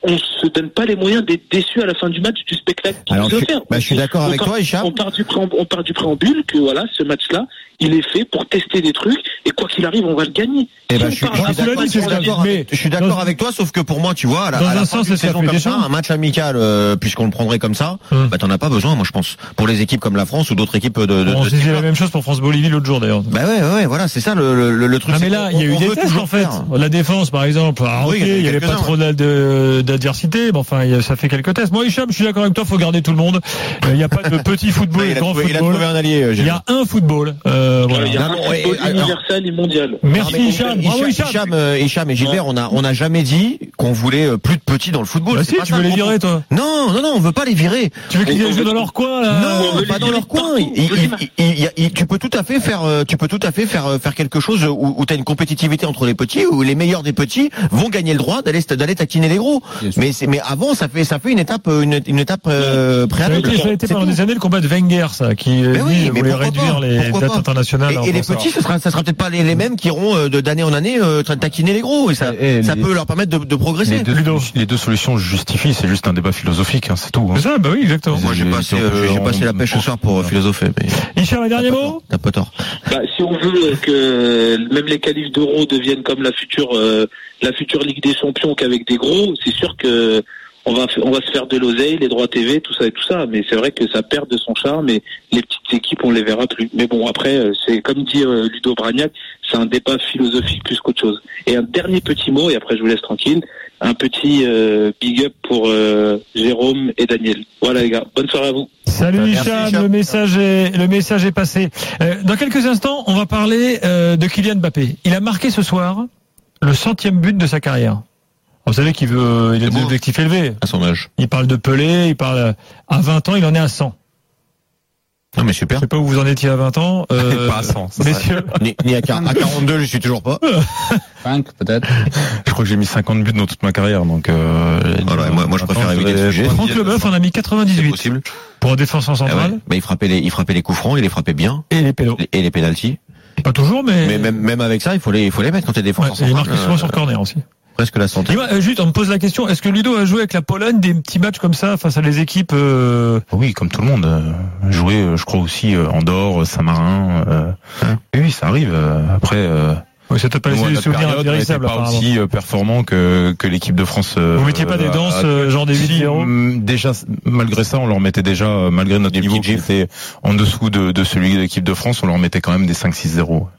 on se donne pas les moyens d'être déçus à la fin du match du spectacle qu'ils Alors, nous je, offrent. bah, je suis d'accord avec part, toi, Hicham. On part du préambule, on part du préambule que voilà, ce match-là, il est fait pour tester des trucs et quoi qu'il arrive, on va le gagner. Eh Si ben, on je suis, part je suis à d'accord, fond je suis sur la d'accord vie- avec, je suis d'accord avec toi, sauf que pour moi, tu vois, à la, Dans à la un fin sens, d'une c'est ce qu'a saison fait comme ça, Deschamps. un match amical, euh, puisqu'on le prendrait comme ça, Hum. bah t'en as pas besoin, moi je pense. Pour les équipes comme la France ou d'autres équipes de. de On de se disait la même chose pour France-Bolivie l'autre jour d'ailleurs. Bah ouais, ouais, voilà, c'est ça le, le, le truc. Ah mais c'est là, qu'on- il y a eu on des veut tests toujours en fait. faire. La défense par exemple, ah, Oui, ok, il y en a il y avait quelques-uns, pas trop de- de- d'adversité, mais enfin il y a- ça fait quelques tests. Moi Hicham, je suis d'accord avec toi, faut garder tout le monde. Euh, Il n'y a pas de petit football Ouais, et il, a grand trouvé, il a football. trouvé un allié. euh, Il y a un football. Euh, voilà. Il y a Non, un non, ouais, football alors- universel et mondial. Merci Non, mais Hicham, bravo Hicham. Hicham, euh, Hicham et Gilbert, on a on n'a jamais dit qu'on voulait euh, plus de petits dans le football. Bah C'est si, pas tu ça veux le les propos. virer toi. Non, non, non, on veut pas les virer. Tu veux qu'ils On aillent jouer veut- dans leur coin là? on Non, veut pas les dans virer leur coin. partout. Il- il- On veut il- il- il- il- tu peux tout à fait faire, euh, tu peux tout à fait faire euh, faire quelque chose où, où tu as une compétitivité entre les petits, où les meilleurs des petits vont gagner le droit d'aller d'aller taquiner les gros. Mais c'est mais avant ça fait ça fait une étape euh, une, une étape euh, Ça a préalable. été, ça a été C'est pendant tout. des années le combat de Wenger, ça, qui Mais lui, oui, mais voulait pourquoi réduire pas, les pourquoi dates pas. internationales. Et, en et les France. petits, ça sera, ça sera peut-être pas les, les mêmes qui iront euh, de d'année en année euh, tra- taquiner les gros, et ça, Et ça les- peut leur permettre de, de progresser. Les deux, Ludo. les deux solutions justifient, c'est juste un débat philosophique, hein, c'est tout. hein. C'est ça, bah oui, exactement. Moi, j'ai J'ai passé, été euh, obligé j'ai en- passé la pêche ce soir pour euh, philosopher. Mais Hicham, un dernier mot? t'as pas tort. Bah, si on veut que même les qualifs d'Euro deviennent comme la future euh, la future Ligue des Champions qu'avec des gros, c'est sûr que on va on va se faire de l'oseille, les droits T V, tout ça et tout ça. Mais c'est vrai que ça perd de son charme et les petites équipes on les verra plus. Mais bon après euh, c'est comme dit euh, Ludo Bragnac, c'est un débat philosophique plus qu'autre chose. Et un dernier petit mot et après je vous laisse tranquille. Un petit euh, big up pour euh, Jérôme et Daniel. Voilà les gars, bonne soirée à vous. Salut Merci, Hicham, Hicham. le message est le message est passé. Euh, dans quelques instants, on va parler euh, de Kylian Mbappé. Il a marqué ce soir le centième but de sa carrière. Vous savez qu'il veut, il a C'est des beau. objectifs élevés. À son âge. Il parle de Pelé, il parle à vingt ans, il en est à cent. Non mais Je super. sais pas où vous en étiez à vingt ans. Euh, Pas à cent, ça serait- messieurs. Ni, ni à, quar- à quarante-deux, je suis toujours pas. cinq peut-être. Je crois que j'ai mis cinquante buts dans toute ma carrière, donc. Euh, Voilà, moi- moi, je préfère éviter le sujet. Franck Leboeuf en a mis C'est quatre-vingt-dix-huit possible. pour un défenseur Ah ouais. central Bah, il frappait les, il frappait les coups francs, il les frappait bien. et les pénaux. Et les pénaltys. Pas toujours, mais, Mais même, même avec ça, il faut les, il faut les mettre quand t'es ouais, défenseur et il central. marque souvent euh, sur corner aussi. Presque la santé. Dis-moi, euh, juste, on me pose la question, est-ce que Ludo a joué avec la Pologne des petits matchs comme ça face à des équipes euh... Oui, comme tout le monde. euh, Jouer, euh, je crois aussi euh, Andorre, Saint-Marin. Euh, oui, oui, ça arrive. euh, Après. Euh, Oui, ça t'a pas nous, laissé à des notre souvenirs période, on n'était impérissables, pas apparemment. aussi euh, performant que que l'équipe de France. euh, Vous mettiez pas des euh, danses, à- euh, genre des Si, vidéos hum, déjà, malgré ça, on leur mettait déjà, euh, malgré notre Des niveau petits qui était en dessous de, de celui de l'équipe de France, on leur mettait quand même des cinq six zéro.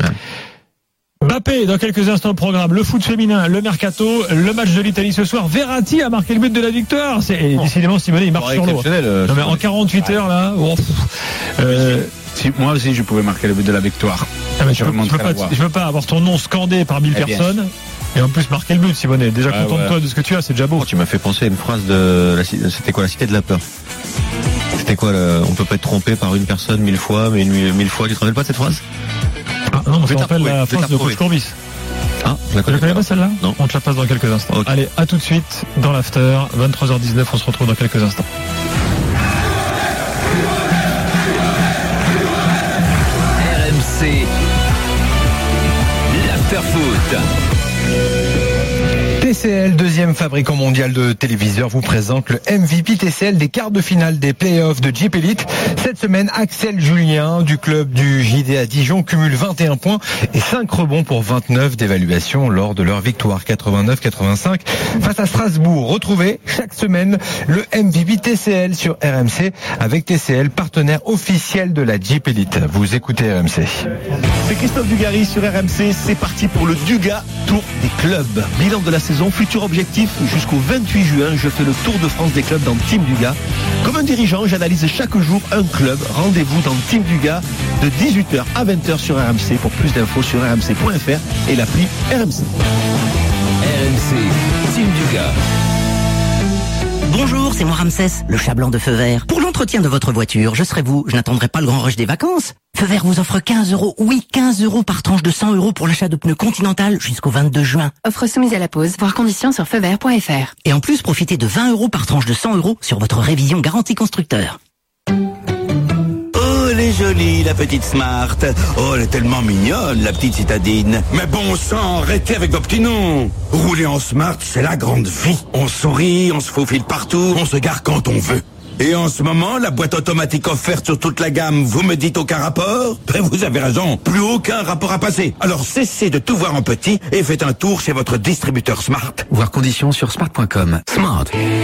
Mbappé, dans quelques instants, le programme, le foot féminin, le mercato, le match de l'Italie ce soir. Verratti a marqué le but de la victoire. C'est, et décidément, Simone, il marche sur l'eau. Exceptionnel. euh, Non, mais en quarante-huit heures, là, oh, pff, euh, Si, moi aussi, je pouvais marquer le but de la victoire. ah, mais Je je, peux, vais je, montrer peux la pas, voie. je peux pas avoir ton nom scandé par mille Eh bien. personnes et en plus marquer le but, Simone. Déjà, Ouais, contente-toi ouais. de ce que tu as, c'est déjà beau. Oh, tu m'as fait penser à une phrase de la, ci- c'était quoi, la cité de la peur. C'était quoi, le, on peut pas être trompé par une personne mille fois, mais une, mille fois. Tu te rappelles pas de cette phrase? Ah, non, Je ça vais rappelle t'approuver, la je vais phrase de t'approuver. coach Courbis. Ah, je la Tu la connais connais pas celle-là? Non. On te la passe dans quelques instants. Ok. Allez, à tout de suite dans l'after, vingt-trois heures dix-neuf, on se retrouve dans quelques instants. R M C, l'after-foot. T C L, deuxième fabricant mondial de téléviseurs, vous présente le M V P T C L des quarts de finale des playoffs de Jeep Elite. Cette semaine, Axel Julien du club du J D à Dijon cumule vingt et un points et cinq rebonds pour vingt-neuf d'évaluation lors de leur victoire quatre-vingt-neuf quatre-vingt-cinq face à Strasbourg. Retrouvez chaque semaine le M V P T C L sur R M C avec T C L, partenaire officiel de la Jeep Elite. Vous écoutez R M C. C'est Christophe Dugarry sur R M C, c'est parti pour le Duga Tour des clubs. Bilan de la saison, futur objectif, jusqu'au vingt-huit juin, je fais le Tour de France des clubs dans Team Duga. Comme un dirigeant, j'analyse chaque jour un club. Rendez-vous dans Team Duga de dix-huit heures à vingt heures sur R M C. Pour plus d'infos sur r m c point f r et l'appli R M C. R M C, Team Duga. Bonjour, c'est moi Ramsès, le chat blanc de Feu Vert. Pour l'entretien de votre voiture, je serai vous, je n'attendrai pas le grand rush des vacances. Feu Vert vous offre quinze euros, oui quinze euros par tranche de cent euros pour l'achat de pneus Continental jusqu'au vingt-deux juin. Offre soumise à la pause, voir conditions sur feu vert point f r. Et en plus, profitez de vingt euros par tranche de cent euros sur votre révision garantie constructeur. Olé est jolie, la petite Smart. Oh, elle est tellement mignonne, la petite citadine. Mais bon sang, arrêtez avec vos petits noms. Rouler en Smart, c'est la grande vie. On sourit, on se faufile partout, on se gare quand on veut. Et en ce moment, la boîte automatique offerte sur toute la gamme, vous me dites aucun rapport? Ben vous avez raison, plus aucun rapport à passer. Alors cessez de tout voir en petit et faites un tour chez votre distributeur Smart. Voir conditions sur smart point com. Smart.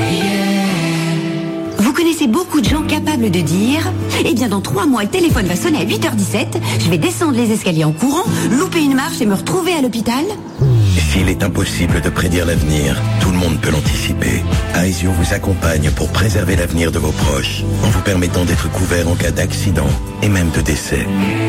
Vous connaissez beaucoup de gens capables de dire « Eh bien, dans trois mois, le téléphone va sonner à huit heures dix-sept, je vais descendre les escaliers en courant, louper une marche et me retrouver à l'hôpital ?» S'il est impossible de prédire l'avenir, tout le monde peut l'anticiper. Aesio vous accompagne pour préserver l'avenir de vos proches, en vous permettant d'être couvert en cas d'accident et même de décès.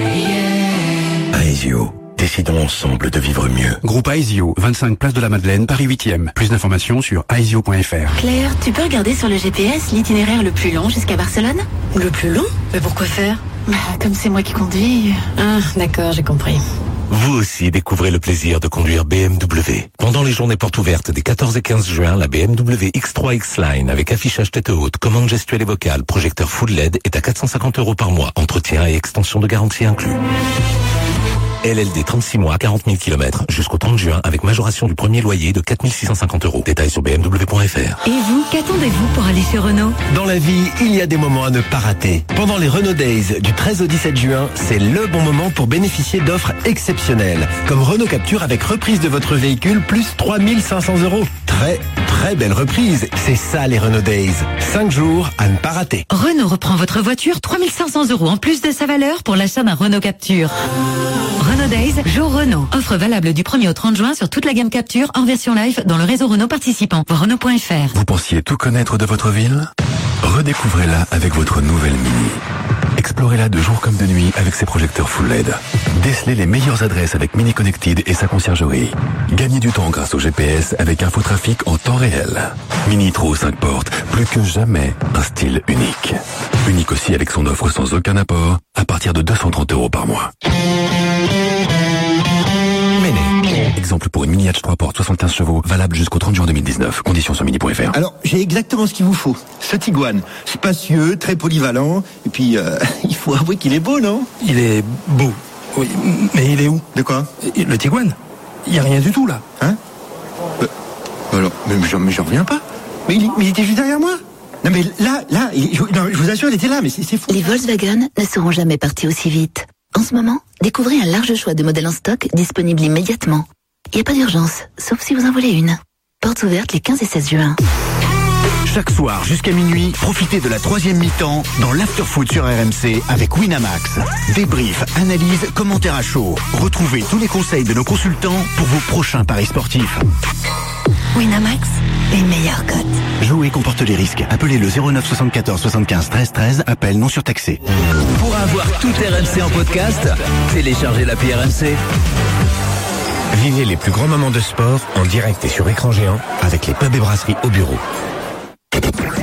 Aesio. Décidons ensemble de vivre mieux. Groupe Aesio, vingt-cinq place de la Madeleine, Paris huitième. Plus d'informations sur aesio point f r. Claire, tu peux regarder sur le G P S l'itinéraire le plus long jusqu'à Barcelone? Le plus long? Mais pourquoi faire? Bah, comme c'est moi qui conduis. Ah, d'accord, j'ai compris. Vous aussi découvrez le plaisir de conduire B M W. Pendant les journées portes ouvertes des quatorze et quinze juin, la B M W X trois X-Line avec affichage tête haute, commande gestuelle et vocale, projecteur full L E D est à quatre cent cinquante euros par mois. Entretien et extension de garantie inclus. L L D trente-six mois, quarante mille kilomètres jusqu'au trente juin avec majoration du premier loyer de quatre mille six cent cinquante euros. Détails sur b m w point f r. Et vous, qu'attendez-vous pour aller chez Renault? Dans la vie, il y a des moments à ne pas rater. Pendant les Renault Days du treize au dix-sept juin, c'est le bon moment pour bénéficier d'offres exceptionnelles. Comme Renault Capture avec reprise de votre véhicule plus trois mille cinq cents euros. Très, très belle reprise. C'est ça les Renault Days. cinq jours à ne pas rater. Renault reprend votre voiture trois mille cinq cents euros en plus de sa valeur pour l'achat d'un Renault Capture. Renault Days, jour Renault. Offre valable du premier au trente juin sur toute la gamme Capture en version live dans le réseau Renault participant. Voir Renault point f r. Vous pensiez tout connaître de votre ville? Redécouvrez-la avec votre nouvelle Mini. Explorez-la de jour comme de nuit avec ses projecteurs full L E D. Décelez les meilleures adresses avec Mini Connected et sa conciergerie. Gagnez du temps grâce au G P S avec infotrafic en temps réel. Mini Trot cinq portes, plus que jamais un style unique. Unique aussi avec son offre sans aucun apport, à partir de deux cent trente euros par mois. Exemple pour une Mini Hatch trois portes soixante-quinze chevaux, valable jusqu'au trente juin deux mille dix-neuf. Conditions sur mini point f r. Alors, j'ai exactement ce qu'il vous faut. Ce Tiguan, spacieux, très polyvalent, et puis euh, il faut avouer qu'il est beau, non? Il est beau, oui. Mais il est où? De quoi? Le Tiguan. Il n'y a rien du tout, là. Hein? euh, Alors, mais j'en, mais j'en reviens pas. Mais il, mais il était juste derrière moi. Non mais là, là, il, je, non, je vous assure, il était là, mais c'est, c'est fou. Les Volkswagen ne seront jamais partis aussi vite. En ce moment, découvrez un large choix de modèles en stock disponibles immédiatement. Il n'y a pas d'urgence, sauf si vous en voulez une. Portes ouvertes les quinze et seize juin. Chaque soir jusqu'à minuit, profitez de la troisième mi-temps dans l'Afterfoot sur R M C avec Winamax. Débrief, analyse, commentaires à chaud. Retrouvez tous les conseils de nos consultants pour vos prochains paris sportifs. Winamax, les meilleurs cotes. Jouer comporte les risques. Appelez le zéro neuf soixante-quatorze soixante-quinze treize treize. Appel non surtaxé. Pour avoir tout R M C en podcast, téléchargez l'appli R M C. Vivez les plus grands moments de sport en direct et sur écran géant avec les pubs et brasseries au bureau. R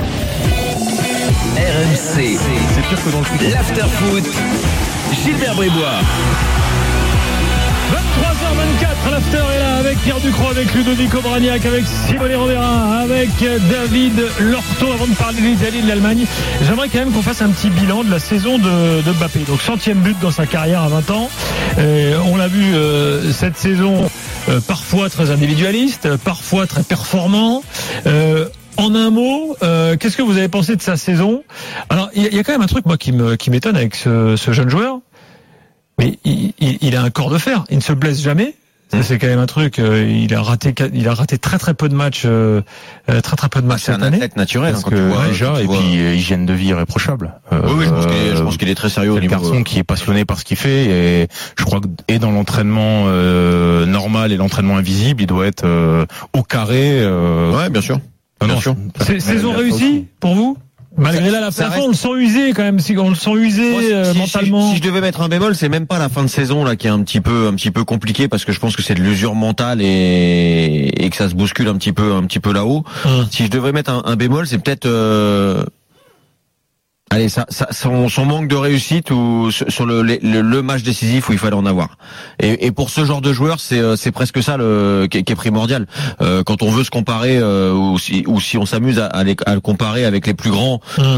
M C, c'est pire que dans le foot. L'Afterfoot, Gilbert Brébois. vingt-trois heures vingt-quatre, l'after est là avec Pierre Ducrot, avec Ludovic Obraniak, avec Simone Rovera, avec David Lorto. Avant de parler de l'Italie et de l'Allemagne, j'aimerais quand même qu'on fasse un petit bilan de la saison de, de Mbappé. Donc centième but dans sa carrière à vingt ans. Et on l'a vu euh, cette saison, euh, parfois très individualiste, parfois très performant. Euh, En un mot, euh, qu'est-ce que vous avez pensé de sa saison? Alors, il y, y a quand même un truc moi qui me qui m'étonne avec ce, ce jeune joueur. Mais il, il, il a un corps de fer. Il ne se blesse jamais. Ça, c'est quand même un truc. Euh, il a raté, il a raté très très peu de matchs, euh, très très peu de matchs c'est cette un année. athlète naturel Parce hein, que, quand tu vois, déjà, tu et vois. puis euh, hygiène de vie irréprochable. Euh, oui, oui, je pense qu'il est, je pense qu'il est très sérieux au c'est le niveau. garçon qui est passionné par ce qu'il fait et je crois que et dans l'entraînement euh, normal et l'entraînement invisible, il doit être euh, au carré. Euh... Ouais, bien sûr. Non, bien non, sûr. C'est saison réussie pour vous? Malgré là, la façon, on le sent usé quand même. Si on le sent usé Moi, si, euh, si, mentalement. Si, si je devais mettre un bémol, c'est même pas la fin de saison là qui est un petit peu, un petit peu compliqué parce que je pense que c'est de l'usure mentale et, et que ça se bouscule un petit peu, un petit peu là-haut. Hum. Si je devrais mettre un, un bémol, c'est peut-être. Euh... Allez, ça, ça, son, son manque de réussite ou sur le, le, le match décisif où il fallait en avoir. Et, et pour ce genre de joueur, c'est, c'est presque ça le, qui, est, qui est primordial. Euh, quand on veut se comparer euh, ou, si, ou si on s'amuse à, à, les, à le comparer avec les plus grands. Mmh.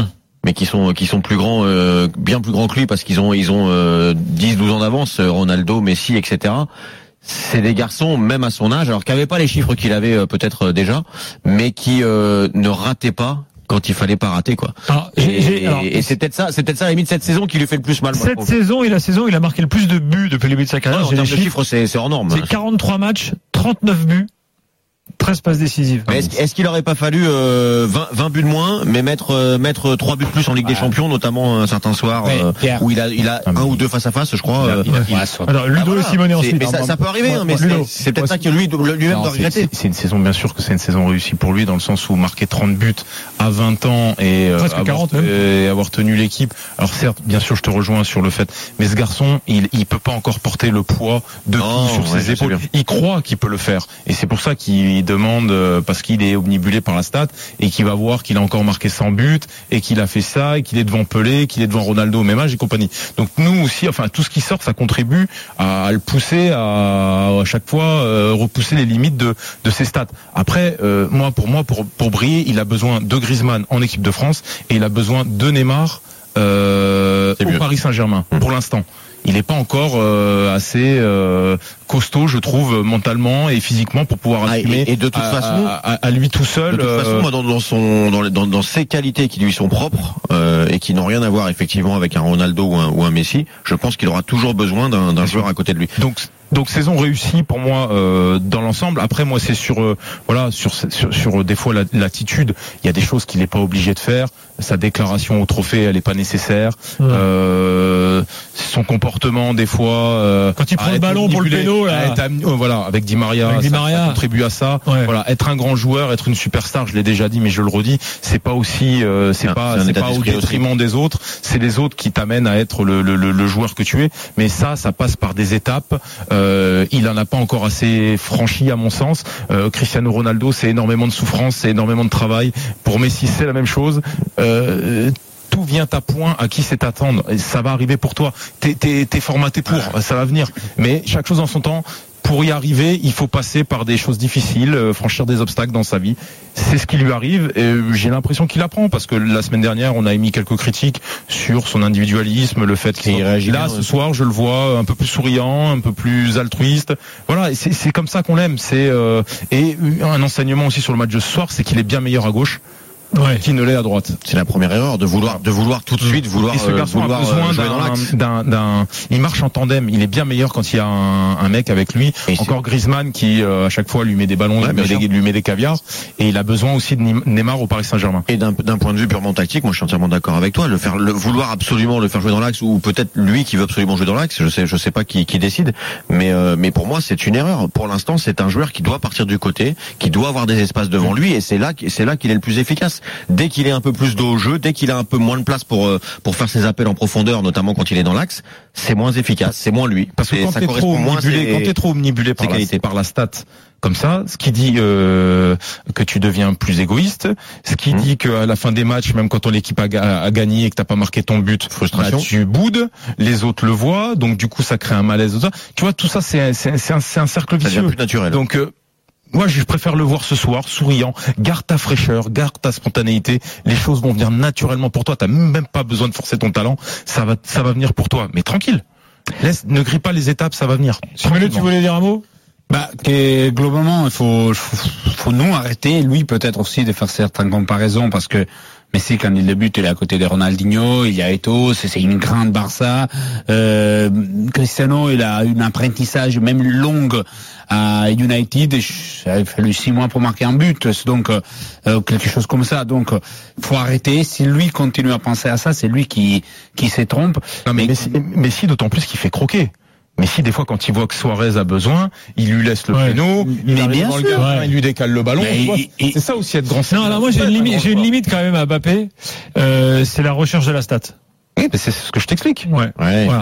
mais qui sont qui sont plus grands, euh, bien plus grands que lui, parce qu'ils ont ils ont euh, dix douze ans d'avance, Ronaldo, Messi, et cetera. C'est des garçons, même à son âge, alors qui n'avaient pas les chiffres qu'il avait euh, peut-être euh, déjà, mais qui euh, ne rataient pas quand il fallait pas rater, quoi. Alors, et, j'ai, j'ai, alors, et c'est peut-être ça, c'est peut-être ça à la limite cette saison qui lui fait le plus mal. Cette saison est la saison où il a marqué le plus de buts depuis le début de sa carrière. Ouais, en termes de chiffres, chiffres c'est, c'est hors norme. C'est quarante-trois matchs, trente-neuf buts. treize passes décisives. Mais est-ce, est-ce qu'il aurait pas fallu euh, vingt, vingt buts de moins, mais mettre euh, mettre trois buts de plus en Ligue ouais. des Champions, notamment un certain soir euh, où il a il a un ou deux face à face, je crois. Euh, il a, il a, il a, alors Ludo ah, voilà. et Simone ensuite. Mais ça, ça peut arriver, ouais, hein, mais c'est, c'est peut-être ça que lui lui-même doit regretter. C'est, c'est une saison, bien sûr que c'est une saison réussie pour lui, dans le sens où marquer trente buts à vingt ans et euh, presque avoir, quarante, et avoir tenu l'équipe. Alors certes, bien sûr, je te rejoins sur le fait, mais ce garçon, il il peut pas encore porter le poids de non, tout sur ouais, ses épaules. Il croit qu'il peut le faire, et c'est pour ça qu'il demande. Parce qu'il est omnibulé par la stat et qu'il va voir qu'il a encore marqué cent buts et qu'il a fait ça et qu'il est devant Pelé, qu'il est devant Ronaldo au même âge et compagnie. Donc nous aussi, enfin tout ce qui sort, ça contribue à, à le pousser à, à chaque fois euh, repousser les limites de, de ses stats. Après, euh, moi pour moi pour pour briller, il a besoin de Griezmann en équipe de France et il a besoin de Neymar euh, au Paris Saint-Germain mmh. pour l'instant. Il n'est pas encore euh, assez euh, costaud, je trouve, mentalement et physiquement pour pouvoir assumer. Ah, et, et de toute à, façon, à, à, à lui tout seul. De toute euh... façon, moi, dans, dans son, dans, dans, dans ses qualités qui lui sont propres euh, et qui n'ont rien à voir effectivement avec un Ronaldo ou un, ou un Messi, je pense qu'il aura toujours besoin d'un, d'un joueur à côté de lui. Donc. Donc saison réussie pour moi euh, dans l'ensemble. Après moi c'est sur euh, voilà sur, sur sur des fois la, l'attitude. Il y a des choses qu'il n'est pas obligé de faire. Sa déclaration au trophée elle n'est pas nécessaire. Mmh. Euh, son comportement des fois. Euh, Quand il prend le ballon pour le péno là. Am- euh, voilà avec Di Maria, avec ça, Di Maria. ça contribue à ça. Ouais. Voilà être un grand joueur, être une superstar. Je l'ai déjà dit mais je le redis. C'est pas aussi euh, c'est ah, pas c'est, c'est pas au détriment aussi. Des autres. C'est les autres qui t'amènent à être le, le, le, le joueur que tu es. Mais ça ça passe par des étapes. Euh, il en a pas encore assez franchi à mon sens. Euh, Cristiano Ronaldo, c'est énormément de souffrance, c'est énormément de travail. Pour Messi, c'est la même chose. Euh, tout vient à point à qui c'est attendre. Et ça va arriver pour toi. T'es, t'es, t'es formaté pour, ça va venir. Mais chaque chose en son temps. Pour y arriver, il faut passer par des choses difficiles, euh, franchir des obstacles dans sa vie. C'est ce qui lui arrive et j'ai l'impression qu'il apprend parce que la semaine dernière, on a émis quelques critiques sur son individualisme, le fait qu'il réagit. Là, ce soir, je le vois un peu plus souriant, un peu plus altruiste. Voilà, et c'est, c'est comme ça qu'on l'aime. C'est euh, et un enseignement aussi sur le match de ce soir, c'est qu'il est bien meilleur à gauche. Ouais. Qui ne l'est à droite. C'est la première erreur de vouloir de vouloir tout de suite vouloir. Et ce garçon vouloir, a besoin euh, d'un, dans l'axe. d'un, d'un, il marche en tandem. Il est bien meilleur quand il y a un, un mec avec lui. Et encore c'est... Griezmann qui euh, à chaque fois lui met des ballons, ouais, lui, met des, lui met des caviars. Et il a besoin aussi de Neymar au Paris Saint-Germain. Et d'un, d'un point de vue purement tactique, moi je suis entièrement d'accord avec toi. Le faire, le vouloir absolument le faire jouer dans l'axe ou peut-être lui qui veut absolument jouer dans l'axe. Je sais, je sais pas qui, qui décide. Mais euh, mais pour moi c'est une erreur. Pour l'instant c'est un joueur qui doit partir du côté, qui doit avoir des espaces devant lui et c'est là c'est là qu'il est le plus efficace. Dès qu'il est un peu plus d'eau au jeu, dès qu'il a un peu moins de place pour pour faire ses appels en profondeur, notamment quand il est dans l'axe, c'est moins efficace, c'est moins lui. Parce que quand ça t'es trop omnibulé, quand t'es trop omnibulé par la, par la stat, comme ça, ce qui dit euh, que tu deviens plus égoïste, ce qui mmh. dit qu'à la fin des matchs, même quand ton équipe a, a, a gagné et que t'as pas marqué ton but, frustration, bah, tu boudes, les autres le voient, donc du coup ça crée un malaise. Tu vois, tout ça c'est c'est, c'est, un, c'est un cercle vicieux. Ça devient plus naturel. Donc euh, moi, je préfère le voir ce soir, souriant. Garde ta fraîcheur, garde ta spontanéité. Les choses vont venir naturellement pour toi. T'as même pas besoin de forcer ton talent. Ça va, ça va venir pour toi. Mais tranquille. Laisse, ne grille pas les étapes, ça va venir. Samuel, tu voulais dire un mot? Bah, que globalement, il faut, faut, faut nous arrêter, lui peut-être aussi, de faire certaines comparaisons parce que Messi, quand il débute, il est à côté de Ronaldinho, il y a Eto'o, c'est une grande Barça. Euh, Cristiano, il a un apprentissage même long à United. Il a fallu six mois pour marquer un but, donc euh, quelque chose comme ça. Donc, faut arrêter. Si lui continue à penser à ça, c'est lui qui qui se trompe. Non, mais Messi, Messi d'autant plus qu'il fait croquer. Mais si des fois quand il voit que Suarez a besoin, il lui laisse le péno, ouais. il mais bien sûr, le gardien, ouais. il lui décale le ballon. Mais vois, et, et, c'est ça aussi être grand. Non, alors moi j'ai une limite, j'ai une limite quand même à Mbappé. Euh, c'est la recherche de la stat. Oui, mais c'est ce que je t'explique. Ouais. ouais. Voilà.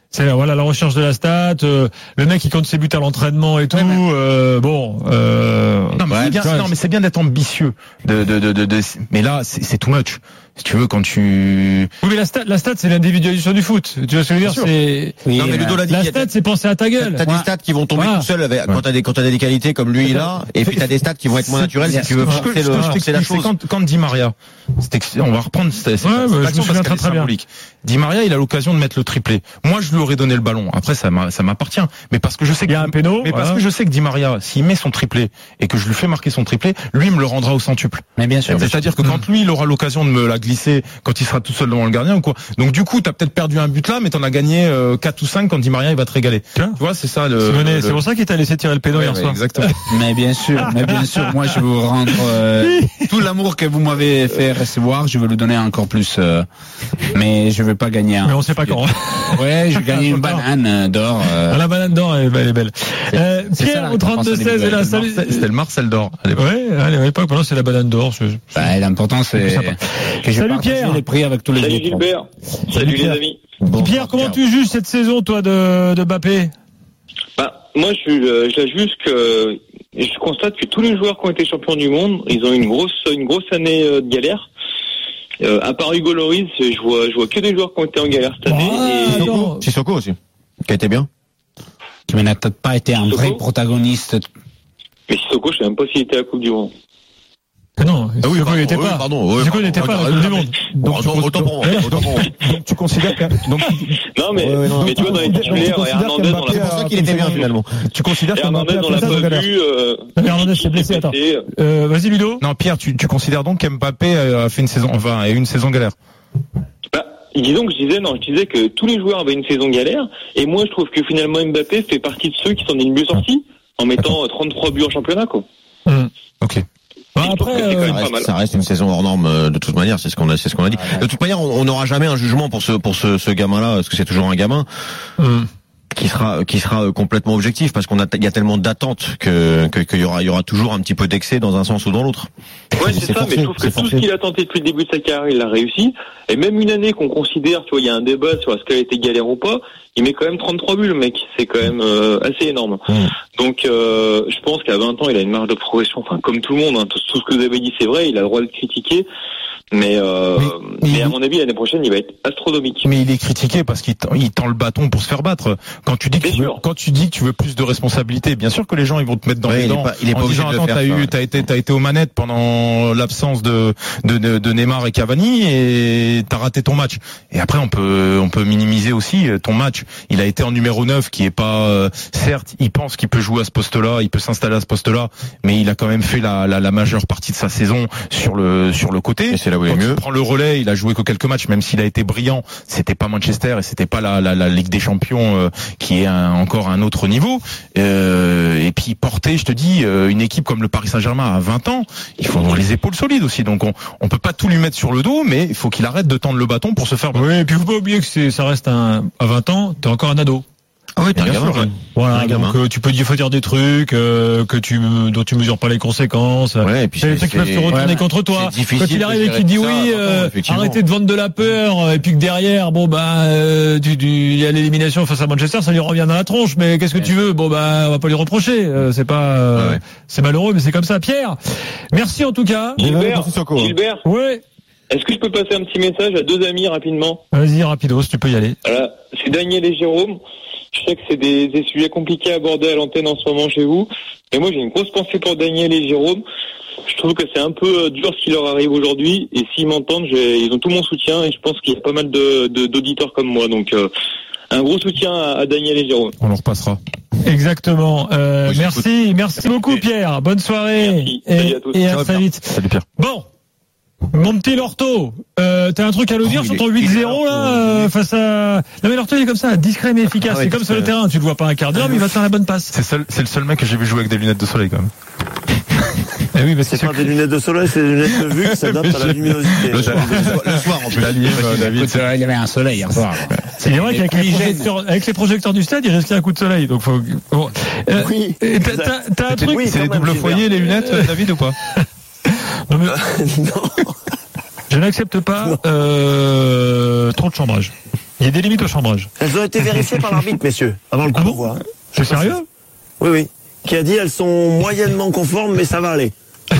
C'est là, voilà la recherche de la stat, euh, le mec qui compte ses buts à l'entraînement et tout. Ouais, mais... euh, bon. Euh... Non, mais ouais, c'est bien, ouais, non, mais c'est bien d'être ambitieux. De, de, de, de, de, mais là, c'est, c'est too much. Si tu veux, quand tu. Oui, mais la stat, la stat, c'est l'individualisation du foot. Tu vois ce que je veux dire, c'est. Oui, non, mais Ludo l'a dit. La stat, c'est penser à ta gueule. T'as des stats qui vont tomber voilà. tout seuls avec, quand t'as des, quand t'as des qualités comme lui, là. Et puis t'as des stats qui vont être moins naturelles si tu veux forcer le, forcer la chose. Quand, quand Di Maria, on va reprendre cette, cette, ouais, cette bah, action parce qu'elle est symbolique. Di Maria, il a l'occasion de mettre le triplé. Moi, je lui aurais donné le ballon. Après, ça m'a, ça m'appartient. Mais parce que je sais qu'il y a un péno. Mais parce que je sais que Di Maria, s'il met son triplé et que je lui fais marquer son triplé, lui il me le rendra au centuple. Mais bien sûr. C'est-à-dire que quand lui, il aura l'occasion de me la glisser, quand il sera tout seul devant le gardien ou quoi. Donc du coup, t'as peut-être perdu un but là, mais t'en as gagné euh, quatre ou cinq quand Di Maria il va te régaler. Tiens. Tu vois, c'est ça le. Simonet, le... C'est pour ça qu'il t'a laissé tirer le péno ouais, hier ouais, soir. Exactement. Mais bien sûr, mais bien sûr, moi je vais vous rendre euh, tout l'amour que vous m'avez fait recevoir, je vais le donner encore plus. Euh, mais je vais pas gagner. Un... Mais on sait pas quand. Ouais, je gagne une banane d'or. Euh... Ah, la banane d'or, elle est belle. Elle est belle. Euh, Pierre au trente-deux seize est là. Salut. C'était le Marcel d'or. Ouais, à l'époque, maintenant c'est la banane d'or. C'est... Bah, l'important c'est que je Salut Pierre. Les prix avec tous les Salut autres. Gilbert. Salut, Salut les amis. Bon, Pierre, comment Pierre. tu juges cette saison, toi, de, de Mbappé? Bah, moi, je, je la juge que je constate que tous les joueurs qui ont été champions du monde, ils ont eu une grosse, une grosse année de galère. Euh, à part Hugo Lloris, je vois, je vois que des joueurs qui ont été en galère cette année. Ah, et... Sissoko aussi, qui a été bien. Mais n'a peut-être pas été un Sissoko. vrai protagoniste. Mais Sissoko, je sais même pas s'il était à la Coupe du Monde. Non, ah oui, Sissoko n'était pas. Oui, pardon, Sissoko n'était pas à la Coupe du Monde. Donc, autant, autant pour moi. Autant pour moi. Donc tu considères que donc non mais ouais, non, mais tu vois dans les titulaires Hernandez dans la c'est pour ça qu'il était bien finalement. Tu considères que Hernandez dans la pas vu Hernandez s'est blessé. Attends. Euh, vas-y Ludo. Non Pierre, tu tu considères donc qu'Mbappé a fait une saison enfin a eu une saison galère. Bah, disons que je disais non, je disais que tous les joueurs avaient une saison galère et moi je trouve que finalement Mbappé fait partie de ceux qui sont les mieux sortis en mettant trente-trois buts en championnat quoi. OK. Bah après, euh, ça, reste, ça reste une saison hors norme euh, de toute manière, c'est ce qu'on a, c'est ce qu'on a dit. De toute manière, on n'aura jamais un jugement pour ce pour ce, ce gamin-là, parce que c'est toujours un gamin mm. qui sera qui sera complètement objectif, parce qu'on a il y a tellement d'attentes que que qu'il y aura il y aura toujours un petit peu d'excès dans un sens ou dans l'autre. Ouais, c'est, c'est ça, forcé, mais je trouve que tout ce qu'il a tenté depuis le début de sa carrière, il a réussi. Et même une année qu'on considère, tu vois, il y a un débat sur est-ce qu'elle a été galère ou pas, il met quand même trente-trois buts, le mec. C'est quand même euh, assez énorme. Mmh. Donc, euh, je pense qu'à vingt ans, il a une marge de progression. Enfin, comme tout le monde, hein, tout, tout ce que vous avez dit, c'est vrai, il a le droit de critiquer. Mais, euh, mais, mais à mon avis, l'année prochaine, il va être astronomique. Mais il est critiqué parce qu'il tend, il tend le bâton pour se faire battre. Quand tu dis que tu veux, quand tu dis que tu veux plus de responsabilité, bien sûr que les gens ils vont te mettre dans ouais, les dents. Il est pas, il est en disant attends, t'as eu, t'as été, t'as été aux manettes pendant l'absence de, de, de, de Neymar et Cavani et t'as raté ton match. Et après, on peut, on peut minimiser aussi ton match. Il a été en numéro neuf, qui est pas, euh, certes, il pense qu'il peut jouer à ce poste-là, il peut s'installer à ce poste-là, mais il a quand même fait la, la, la majeure partie de sa saison sur le, sur le côté. Et c'est là où il est mieux. Il prend le relais, il a joué que quelques matchs, même s'il a été brillant. C'était pas Manchester et c'était pas la, la, la Ligue des Champions euh, qui est un, encore un autre niveau. Euh, et puis porter, je te dis, euh, une équipe comme le Paris Saint-Germain à vingt ans, il faut avoir les épaules solides aussi. Donc on, on peut pas tout lui mettre sur le dos, mais il faut qu'il arrête de tendre le bâton pour se faire. Oui, et puis faut pas oublier que c'est, ça reste un, à vingt ans, t'es encore un ado. Ah oui, t'es un gamin. Sûr, ouais. Voilà, donc euh, tu peux il faut dire des trucs euh, que tu dont tu mesures pas les conséquences. Ouais, et puis c'est des trucs qui peuvent se retourner ouais, contre toi. Quand il arrive et qu'il dit oui, euh, arrêtez de vendre de la peur, et puis que derrière, bon bah, euh, tu, tu, il y a l'élimination face à Manchester, ça lui revient dans la tronche. Mais qu'est-ce que ouais. tu veux? Bon bah, on va pas lui reprocher. Euh, c'est pas, euh, ouais. c'est malheureux, mais c'est comme ça. Pierre, merci en tout cas. Gilbert, Gilbert. Ouais. Est-ce que je peux passer un petit message à deux amis rapidement? Vas-y, rapidos, tu peux y aller. Voilà, c'est Daniel et Jérôme. Je sais que c'est des, des sujets compliqués à aborder à l'antenne en ce moment chez vous. Mais moi, j'ai une grosse pensée pour Daniel et Jérôme. Je trouve que c'est un peu dur ce qui leur arrive aujourd'hui. Et s'ils m'entendent, j'ai, ils ont tout mon soutien. Et je pense qu'il y a pas mal de, de, d'auditeurs comme moi. Donc, euh, un gros soutien à, à Daniel et Jérôme. On leur repassera. Exactement. Euh, oui, merci, merci beaucoup Pierre. Bonne soirée. Merci. Et, Salut à tous. et à Ciao, très vite. Salut Pierre. Bon. Mon petit Lorto, euh, t'as un truc à nous dire oh, sur ton huit zéro là euh, face à... Non mais Lorto il est comme ça, discret mais efficace. Ah ouais, c'est comme sur le terrain, tu le vois pas un quart d'heure mais il va te faire la bonne passe. C'est, seul, c'est le seul mec que j'ai vu jouer avec des lunettes de soleil quand même. Eh oui, mais c'est, c'est pas que... des lunettes de soleil, c'est des lunettes de vue qui s'adaptent à la luminosité. Le soir, le soir en plus. David, il y avait un soleil hier soir. C'est vrai qu'avec les, projecteurs, avec les projecteurs du stade, il risquait un coup de soleil. Donc faut. Bon. Euh, oui. T'as, t'as, t'as un truc. Oui, c'est les doubles foyers, les lunettes, David ou pas? Non, mais... non. Je n'accepte pas euh, trop de chambrage. Il y a des limites au chambrage. Elles ont été vérifiées par l'arbitre, messieurs, avant le coup ah bon d'envoi. C'est sérieux? Oui, oui. Qui a dit elles sont moyennement conformes, mais ça va aller.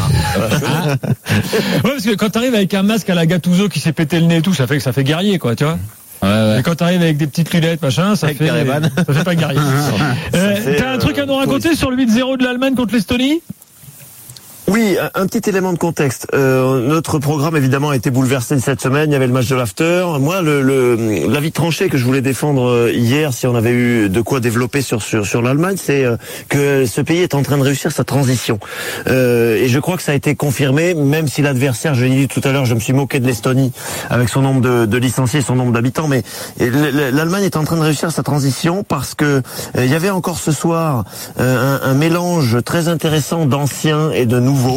Ah. Ouais, parce que quand t'arrives avec un masque à la Gattuso qui s'est pété le nez et tout, ça fait que ça fait guerrier, quoi, tu vois. Ouais, ouais. Et quand t'arrives avec des petites lunettes, machin, ça fait, ça fait pas guerrier. euh, fait, T'as un truc à nous raconter sur le huit zéro de l'Allemagne contre l'Estonie? Oui, un, un petit élément de contexte. Euh, notre programme, évidemment, a été bouleversé cette semaine. Il y avait le match de l'after. Moi, le, le, l'avis tranché que je voulais défendre hier, si on avait eu de quoi développer sur sur, sur l'Allemagne, c'est euh, que ce pays est en train de réussir sa transition. Euh, et je crois que ça a été confirmé, même si l'adversaire, je l'ai dit tout à l'heure, je me suis moqué de l'Estonie avec son nombre de, de licenciés, son nombre d'habitants, mais l'Allemagne est en train de réussir sa transition parce que euh, il y avait encore ce soir euh, un, un mélange très intéressant d'anciens et de nouveaux.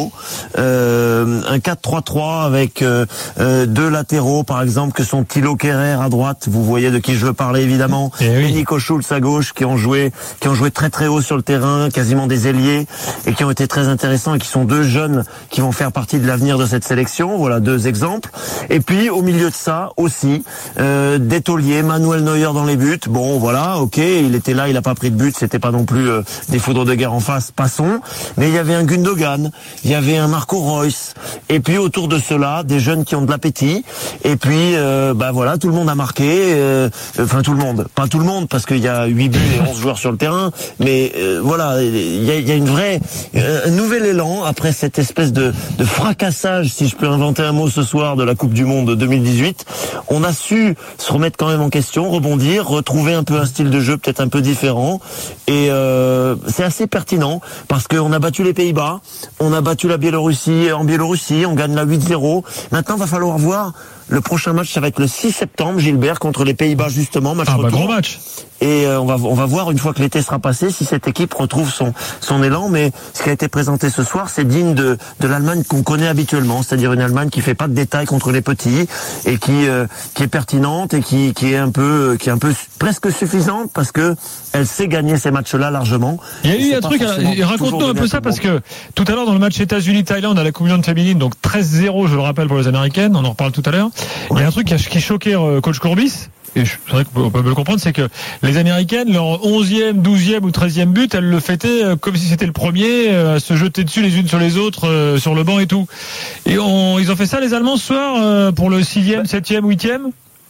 Euh, un quatre trois trois avec euh, euh, deux latéraux par exemple que sont Thilo Kehrer à droite, vous voyez de qui je veux parler évidemment, et, oui. et Nico Schulz à gauche qui ont joué qui ont joué très très haut sur le terrain, quasiment des ailiers et qui ont été très intéressants et qui sont deux jeunes qui vont faire partie de l'avenir de cette sélection. Voilà deux exemples. Et puis au milieu de ça aussi euh, des tauliers, Manuel Neuer dans les buts. Bon voilà, ok, il était là, il a pas pris de but, c'était pas non plus euh, des foudres de guerre en face, passons. Mais il y avait un Gundogan, il y avait un Marco Reus, et puis autour de cela, des jeunes qui ont de l'appétit, et puis, euh, bah voilà, tout le monde a marqué, euh, enfin tout le monde, pas tout le monde, parce qu'il y a huit buts et onze joueurs sur le terrain, mais euh, voilà, il y a, il y a une vraie, un nouvel élan après cette espèce de, de fracassage, si je peux inventer un mot ce soir, de la Coupe du Monde deux mille dix-huit. On a su se remettre quand même en question, rebondir, retrouver un peu un style de jeu peut-être un peu différent, et euh, c'est assez pertinent, parce qu'on a battu les Pays-Bas, on a battu la Biélorussie en Biélorussie, on gagne la huit zéro. Maintenant, va falloir voir le prochain match, ça va être le six septembre, Gilbert, contre les Pays-Bas justement, match ah, retour. Bah, gros match. Et euh, on va on va voir une fois que l'été sera passé si cette équipe retrouve son son élan. Mais ce qui a été présenté ce soir, c'est digne de de l'Allemagne qu'on connaît habituellement, c'est-à-dire une Allemagne qui fait pas de détails contre les petits et qui euh, qui est pertinente et qui qui est un peu qui est un peu presque suffisante parce que elle sait gagner ces matchs-là largement. Il y a eu un truc, raconte-nous un peu ça parce que tout à l'heure dans le match États-Unis-Thaïlande à la Coupe du Monde féminine, donc treize zéro, je le rappelle pour les Américaines, on en reparle tout à l'heure. Ouais. Il y a un truc qui, a, qui choquait euh, coach Courbis. Et c'est vrai qu'on peut le comprendre, c'est que les Américaines, leur onzième, douzième ou treizième but, elles le fêtaient comme si c'était le premier, à se jeter dessus les unes sur les autres, sur le banc et tout. Et on, ils ont fait ça les Allemands ce soir, pour le sixième, septième, huitième?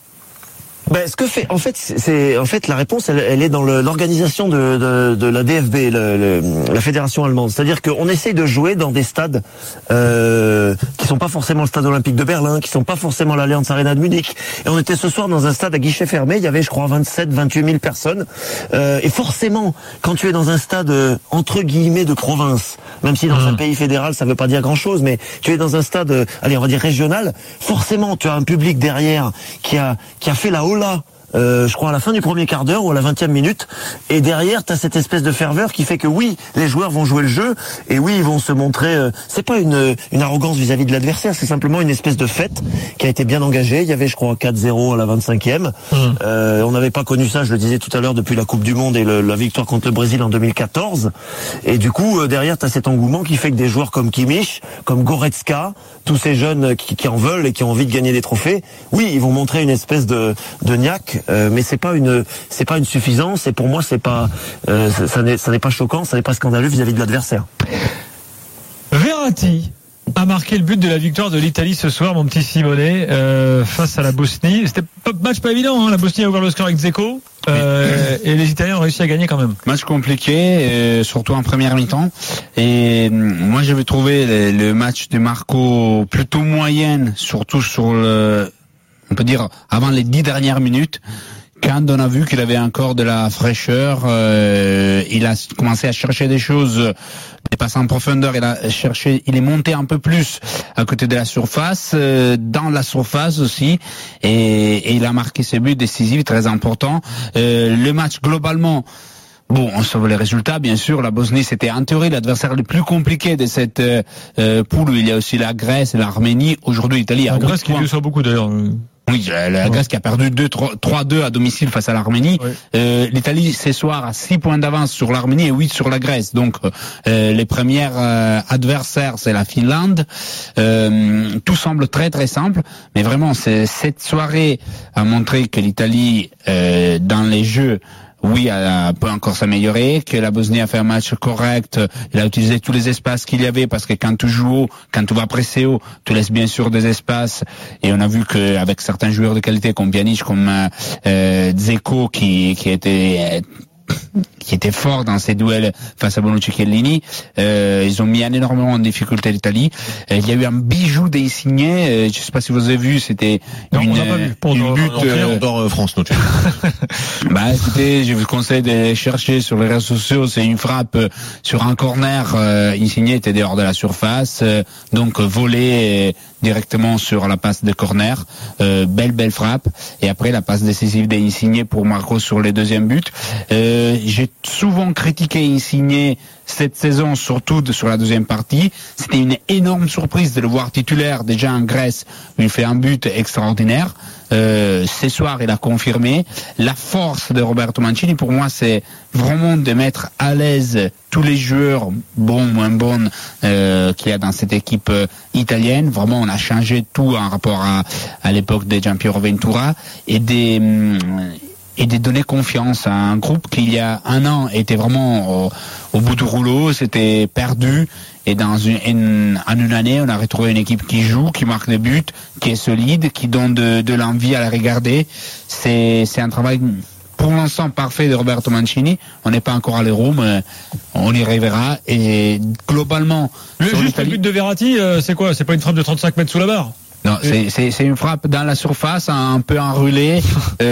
Ben, ce que fait, en fait, c'est, en fait, la réponse, elle, elle est dans le, l'organisation de, de, de la D F B, le, le, la fédération allemande. C'est-à-dire qu'on essaye de jouer dans des stades euh, qui sont pas forcément le stade olympique de Berlin, qui sont pas forcément l'Allianz Arena de Munich. Et on était ce soir dans un stade à guichet fermé. Il y avait, je crois, vingt-sept, vingt-huit mille personnes. Euh, et forcément, quand tu es dans un stade euh, entre guillemets de province, même si dans mmh. un pays fédéral, ça veut pas dire grand-chose, mais tu es dans un stade, euh, allez, on va dire régional. Forcément, tu as un public derrière qui a qui a fait la hola. Euh, je crois à la fin du premier quart d'heure ou à la vingtième minute, et derrière t'as cette espèce de ferveur qui fait que oui, les joueurs vont jouer le jeu et oui, ils vont se montrer. Euh, c'est pas une une arrogance vis-à-vis de l'adversaire, c'est simplement une espèce de fête qui a été bien engagée. Il y avait, je crois, quatre zéro à la vingt-cinquième. Mmh. Euh, on n'avait pas connu ça, je le disais tout à l'heure, depuis la Coupe du Monde et le, la victoire contre le Brésil en deux mille quatorze. Et du coup, euh, derrière t'as cet engouement qui fait que des joueurs comme Kimmich, comme Goretzka, tous ces jeunes qui, qui en veulent et qui ont envie de gagner des trophées, oui, ils vont montrer une espèce de de niaque. Euh, mais c'est pas une c'est pas une suffisance et pour moi c'est pas euh, ça, ça n'est ça n'est pas choquant, ça n'est pas scandaleux vis-à-vis de l'adversaire. Verratti a marqué le but de la victoire de l'Italie ce soir, mon petit Simonet, euh, face à la Bosnie. C'était pas match pas évident, hein. La Bosnie a ouvert le score avec Dzeko euh, et les Italiens ont réussi à gagner quand même. Match compliqué, euh, surtout en première mi-temps. Et moi j'avais trouvé le, le match de Marco plutôt moyenne, surtout sur le, on peut dire avant les dix dernières minutes. Quand on a vu qu'il avait encore de la fraîcheur, euh, il a commencé à chercher des choses, des passes en profondeur, il a cherché, il est monté un peu plus à côté de la surface, euh, dans la surface aussi, et, et il a marqué ses buts décisifs, très importants. Euh, le match globalement, bon, on sauve les résultats, bien sûr. La Bosnie, c'était en théorie l'adversaire le plus compliqué de cette euh, poule. Il y a aussi la Grèce et l'Arménie. Aujourd'hui, l'Italie a la Grèce qui lui sort beaucoup d'ailleurs. Oui, la Grèce qui a perdu deux trois deux à domicile face à l'Arménie. Oui. Euh, L'Italie, ce soir, a six points d'avance sur l'Arménie et huit sur la Grèce. Donc, euh, les premiers euh, adversaires, c'est la Finlande. Euh, tout semble très très simple, mais vraiment, c'est, cette soirée a montré que l'Italie, euh, dans les jeux, oui, elle peut encore s'améliorer, que la Bosnie a fait un match correct, il a utilisé tous les espaces qu'il y avait, parce que quand tu joues haut, quand tu vas presser haut, tu laisses bien sûr des espaces, et on a vu qu'avec certains joueurs de qualité comme Pjanic, comme euh, Dzeko, qui, qui était... qui était fort dans ces duels face à Bonucci et Chiellini, euh, ils ont mis énormément en difficulté l'Italie. Euh, il y a eu un bijou d'Insigne, euh, je sais pas si vous avez vu, c'était non, une, on n'a pas vu. Pour une but euh, euh, France notamment. Bah écoutez, je vous conseille de chercher sur les réseaux sociaux, c'est une frappe sur un corner, euh, Insigne était dehors de la surface, euh, donc volé directement sur la passe de corner, euh, belle belle frappe, et après la passe décisive d'Insigne pour Marcos sur les deuxièmes buts. Euh, j'ai souvent critiqué Insigne cette saison, surtout de, sur la deuxième partie. C'était une énorme surprise de le voir titulaire déjà en Grèce, où il fait un but extraordinaire. Euh, ce soir, il a confirmé. La force de Roberto Mancini, pour moi, c'est vraiment de mettre à l'aise tous les joueurs, bons, moins bons, euh, qu'il y a dans cette équipe euh, italienne. Vraiment, on a changé tout en rapport à, à l'époque de Gianpiero Ventura, et des... Hum, et de donner confiance à un groupe qui il y a un an était vraiment au, au bout du rouleau, c'était perdu, et dans une, une, en une année on a retrouvé une équipe qui joue, qui marque des buts, qui est solide, qui donne de, de l'envie à la regarder. C'est, c'est un travail pour l'instant parfait de Roberto Mancini. On n'est pas encore à l'Euro, mais on y arrivera. Et globalement, le juste le but de Verratti, euh, c'est quoi? C'est pas une frappe de trente-cinq mètres sous la barre? Non, c'est, c'est, c'est une frappe dans la surface, un peu enroulée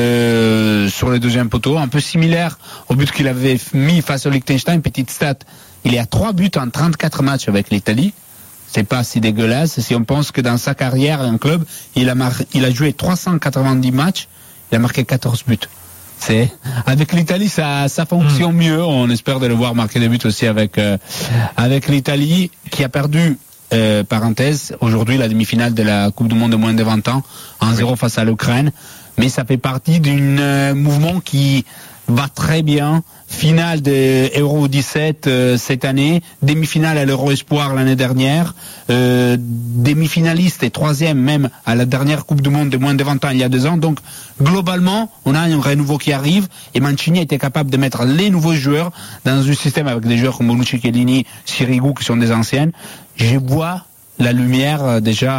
euh, sur le deuxième poteau, un peu similaire au but qu'il avait mis face au Liechtenstein. Petite stat, il y a trois buts en trente-quatre matchs avec l'Italie. C'est pas si dégueulasse si on pense que dans sa carrière en club, il a, mar- il a joué trois cent quatre-vingt-dix matchs, il a marqué quatorze buts. C'est avec l'Italie, ça, ça fonctionne mmh. mieux. On espère de le voir marquer des buts aussi avec euh, avec l'Italie, qui a perdu. Euh, parenthèse, aujourd'hui la demi-finale de la Coupe du Monde de moins de vingt ans, un zéro face à l'Ukraine, mais ça fait partie d'un euh, mouvement qui va très bien. Finale de Euro dix-sept euh, cette année, demi-finale à l'Euro Espoir l'année dernière, euh, demi-finaliste et troisième même à la dernière Coupe du Monde de moins de vingt ans il y a deux ans. Donc globalement, on a un renouveau qui arrive, et Mancini était capable de mettre les nouveaux joueurs dans un système avec des joueurs comme Bonucci, Chiellini, Sirigu qui sont des anciennes. Je vois la lumière déjà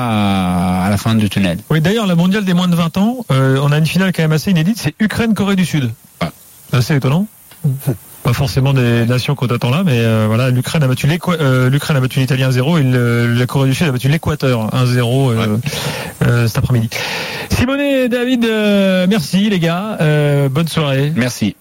à la fin du tunnel. Oui, d'ailleurs, la mondiale des moins de vingt ans, euh, on a une finale quand même assez inédite, c'est Ukraine-Corée du Sud. Ouais. C'est assez étonnant. Pas forcément des nations qu'on attend là, mais euh, voilà, l'Ukraine a battu euh, l'Ukraine a battu l'Italie un zéro, et le, la Corée du Sud a battu l'Équateur un zéro euh, ouais. euh, cet après-midi. Simone et David, euh, merci les gars, euh, bonne soirée. Merci.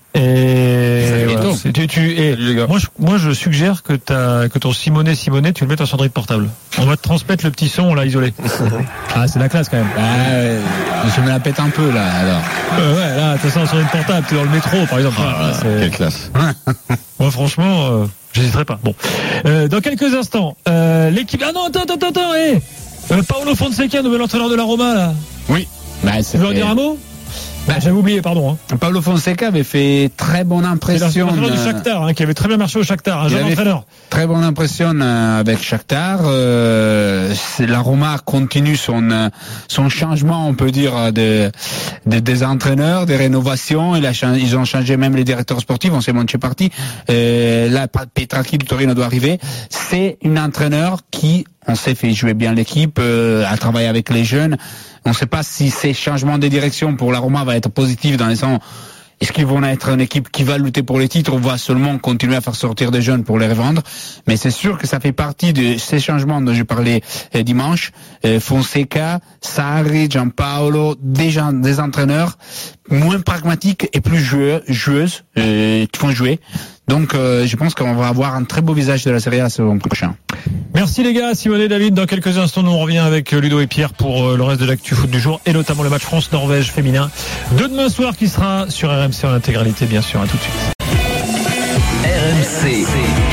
Et voilà, tu, tu, et moi, je, moi je suggère que, t'as, que ton Simonet Simonet tu le mettes en Android portable. On va te transmettre le petit son, on l'a isolé. Ah, c'est la classe quand même. Ah, ouais, je me la pète un peu là alors. Euh, ouais, là, t'as ça en Android portable, t'es dans le métro par exemple. Ah, là, c'est... Quelle classe. Moi franchement, euh, j'hésiterai pas. Bon, euh, dans quelques instants, euh, l'équipe. Ah non, attends, attends, attends, hé, euh, Paolo Fonseca, nouvel entraîneur de la Roma là. Oui. Bah, tu veux en dire un mot? Bah, j'avais oublié, pardon. Hein. Paolo Fonseca avait fait très bonne impression. C'est l'entraîneur du Shakhtar, hein, qui avait très bien marché au Shakhtar, un jeune entraîneur. Très bonne impression euh, avec Shakhtar. Euh, c'est, la Roma continue son euh, son changement, on peut dire, de, de des entraîneurs, des rénovations. Il a, ils ont changé même les directeurs sportifs. On s'est monté parti. Euh, là, Petracchi du Torino doit arriver. C'est un entraîneur qui, on sait, fait jouer bien l'équipe, euh, a travaillé avec les jeunes. On ne sait pas si ces changements de direction pour la Roma va être positifs dans les sens, est-ce qu'ils vont être une équipe qui va lutter pour les titres ou va seulement continuer à faire sortir des jeunes pour les revendre. Mais c'est sûr que ça fait partie de ces changements dont j'ai parlé euh, dimanche. Euh, Fonseca, Sarri, Gianpaolo, des gens, des entraîneurs moins pragmatiques et plus joueux, joueuses euh, qui font jouer. Donc euh, je pense qu'on va avoir un très beau visage de la Serie A la saison prochaine. Merci les gars, Simone et David. Dans quelques instants, nous on revient avec Ludo et Pierre pour euh, le reste de l'actu foot du jour, et notamment le match France-Norvège féminin de demain soir qui sera sur R M C en intégralité, bien sûr. À tout de suite. R M C,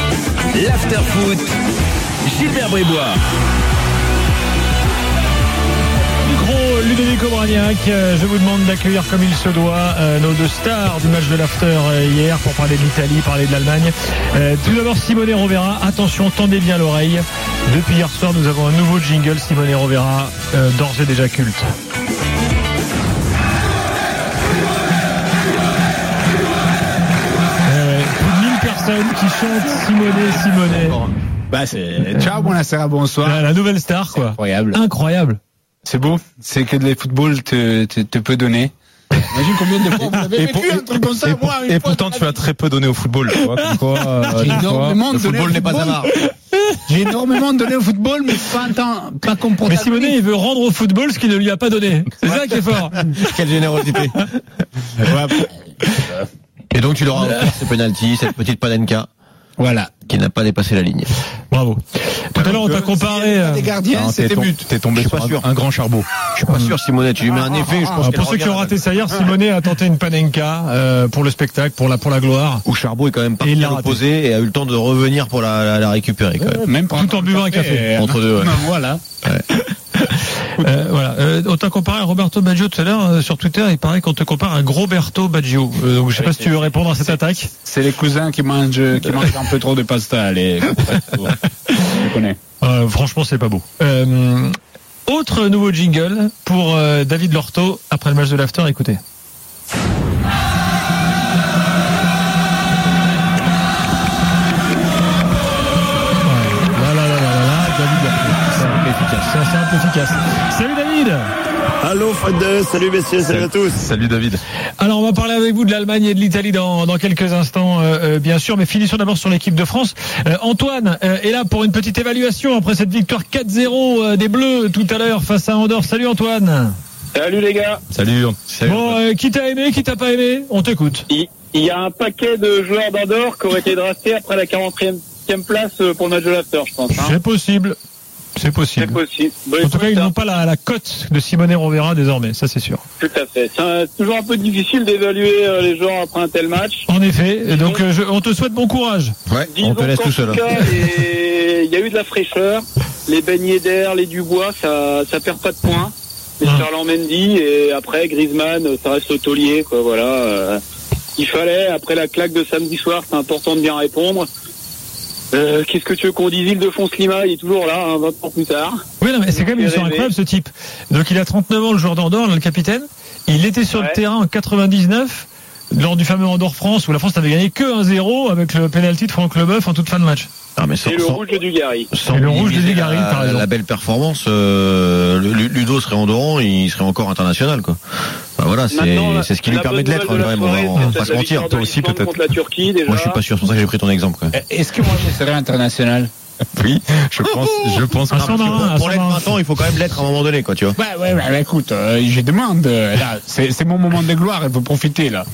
l'after foot, Gilbert Brébois. Micro, Ludovico Bragna. Mérignac. Je vous demande d'accueillir comme il se doit euh, nos deux stars du match de l'after euh, hier pour parler de l'Italie, parler de l'Allemagne. Euh, tout d'abord Simone Rovera. Attention, tendez bien l'oreille. Depuis hier soir, nous avons un nouveau jingle Simone Rovera, euh, d'ores et déjà culte. Euh, plus de mille personnes qui chantent Simone, Simone. Bah c'est ciao, buonasera, bonsoir. La, la nouvelle star, quoi. Incroyable. Incroyable. C'est beau. C'est que le football te, te, te peut donner. Imagine combien de fois vous avez vécu un truc comme ça. Et, pour, et pourtant, tu as très peu donné au football. Tu vois, quoi, euh, J'ai énormément le donné football au n'est pas football. avare. J'ai énormément donné au football, mais pas tant, pas comme Mais Simone, il veut rendre au football ce qu'il ne lui a pas donné. C'est ça qui est fort. Quelle générosité. Et donc, tu leur as offert ce penalty, cette petite Panenka. Voilà. Qui n'a pas dépassé la ligne. Bravo. Tout à l'heure, on t'a comparé. Des gardiens, Non, c'était t'es, tom- but. t'es tombé Je suis sur pas un, sûr. un grand charbot. Je suis pas sûr, Simone, tu lui mets un effet, je pense Alors, qu'elle pour ceux qui revient. ont raté ça hier, Simone a tenté une panenka euh, pour le spectacle, pour la pour la gloire. Où Charbot est quand même Et parti il à l'a raté. l'opposé et a eu le temps de revenir pour la, la, la récupérer. Quand même. Même pas Tout en buvant un café. Entre deux. Ouais. Voilà. Euh, voilà. Euh, on t'a comparé à Roberto Baggio tout à l'heure euh, sur Twitter. Il paraît qu'on te compare à Groberto Baggio. Euh, donc je sais pas si tu veux répondre à cette attaque. C'est les cousins qui mangent, qui mangent un peu trop de pasta, les. Je connais. Euh, franchement, c'est pas beau. Euh, autre nouveau jingle pour euh, David Lorto après le match de l'after. Écoutez. C'est assez un peu efficace. Salut David. Allô Fred, salut messieurs, salut à tous. Salut David. Alors on va parler avec vous de l'Allemagne et de l'Italie dans, dans quelques instants, euh, euh, bien sûr, mais finissons d'abord sur l'équipe de France. Euh, Antoine euh, est là pour une petite évaluation après cette victoire quatre zéro euh, des Bleus tout à l'heure face à Andorre. Salut Antoine. Salut les gars. Salut. Salut. Bon, euh, qui t'a aimé, qui t'a pas aimé, on t'écoute. Il, il y a un paquet de joueurs d'Andorre qui auraient été draftés après la quarantième place pour le match de l'after, je pense. Hein. C'est possible. C'est possible. C'est possible. Bon, En tout cas, ils n'ont pas la, la cote de Simone Rovera désormais, ça c'est sûr. Tout à fait. C'est un- toujours un peu difficile d'évaluer euh, les joueurs après un tel match. En effet, et donc euh, je- on te souhaite bon courage. Ouais, Disons on te laisse qu'en tout seul. tout cas, les- il y a eu de la fraîcheur, les beignets d'air, les Dubois, ça, ça perd pas de points. Les Hum. Ferland Mendy et après Griezmann, ça reste le taulier, quoi. Voilà. Euh, il fallait après la claque de samedi soir, c'est important de bien répondre. Euh, qu'est-ce que tu veux qu'on dise? Ildefonse Lima, il est toujours là, hein, vingt ans plus tard. Oui, non, mais c'est quand même une histoire rêvé. incroyable ce type. Donc il a trente-neuf ans, le joueur d'Andorre, là, le capitaine. Il était sur Ouais. le terrain en quatre-vingt-dix-neuf, lors du fameux Andorre-France, où la France n'avait gagné que un zéro avec le penalty de Franck Leboeuf en toute fin de match. Ah, mais sans, Et le sans- rouge de Dugarry. sans Et le rouge de minimiser Dugarry, la, t'as raison. la belle performance, euh, le- le- Ludo serait Andorran, il serait encore international, quoi. Bah, voilà, c'est, Maintenant, c'est ce qui lui la permet de bonne l'être, nouvelle quand de même, la on va, soirée, on va c'est pas se la mentir. victoire de l'Islande contre la Turquie, déjà. Moi, je suis pas sûr, c'est pour ça que j'ai pris ton exemple, quoi. Est-ce que moi je serais international? Oui, je pense, je pense. Un Non, parce que Saint-Marin, un pour l'être Saint-Marin. maintenant, il faut quand même l'être à un moment donné, quoi, tu vois. Ouais, ouais, ouais, ouais, écoute, euh, je demande, euh, là, c'est, c'est mon moment de gloire, il faut profiter, là.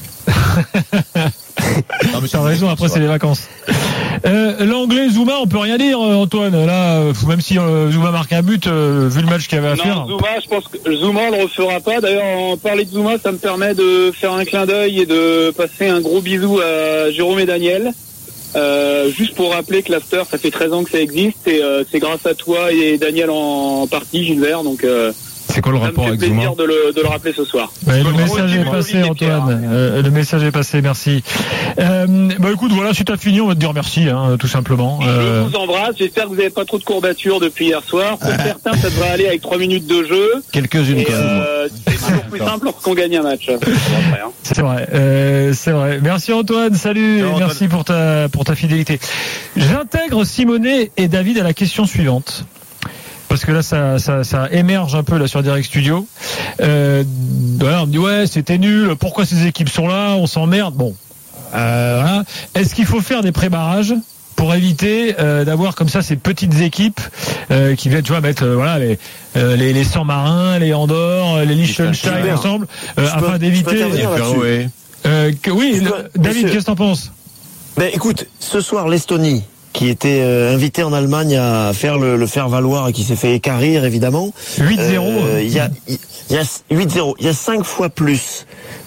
Non, mais Tu as raison, après c'est les vacances. Euh, L'anglais Zouma, on peut rien dire, euh, Antoine. Là, euh, même si euh, Zouma marque un but, euh, vu le match qu'il y avait à faire. Non, Zouma, je pense que Zouma on le refera pas. D'ailleurs, en parler de Zouma, ça me permet de faire un clin d'œil et de passer un gros bisou à Jérôme et Daniel. Euh, juste pour rappeler que l'after, ça fait treize ans que ça existe et euh, c'est grâce à toi et Daniel en partie, Gilbert. Donc, euh, C'est quoi le ça me rapport fait avec plaisir Zouma? de le, de le rappeler ce soir. Ouais, le Bravo, message est Thibaut, passé, Olivier Pierre. Antoine. Euh, le message est passé, merci. Euh, bah écoute, voilà, si t'as fini, on va te dire merci, hein, tout simplement. Euh, Je vous embrasse. J'espère que vous n'avez pas trop de courbatures depuis hier soir. Pour certains, ça devrait aller avec trois minutes de jeu. Quelques-unes, Et, quand même. euh, c'est toujours plus simple lorsqu'on gagne un match. C'est vrai, euh, c'est vrai. Merci Antoine, salut, Ciao, et merci pour ta pour ta fidélité. J'intègre Simonet et David à la question suivante. Parce que là, ça, ça, ça émerge un peu là sur Direct Studio. Euh, voilà, on me dit ouais, c'était nul. Pourquoi ces équipes sont là? On s'emmerde. Bon, euh, voilà. Est-ce qu'il faut faire des pré-barrages pour éviter euh, d'avoir comme ça ces petites équipes euh, qui viennent, tu vois, mettre euh, voilà les euh, les, les Sans-Marins, les Andorre, les Liechtenstein Super. ensemble, euh, Je peux- afin je peux d'éviter. intervenir là-dessus. Ouais. Euh, que, oui, Je le- peux- David, monsieur. qu'est-ce que t'en penses? Ben écoute, ce soir l'Estonie, qui était euh, invitée en Allemagne à faire le, le faire valoir et qui s'est fait écarrir évidemment. huit zéro. Euh, Il y a il y a huit zéro. Il y a cinq fois plus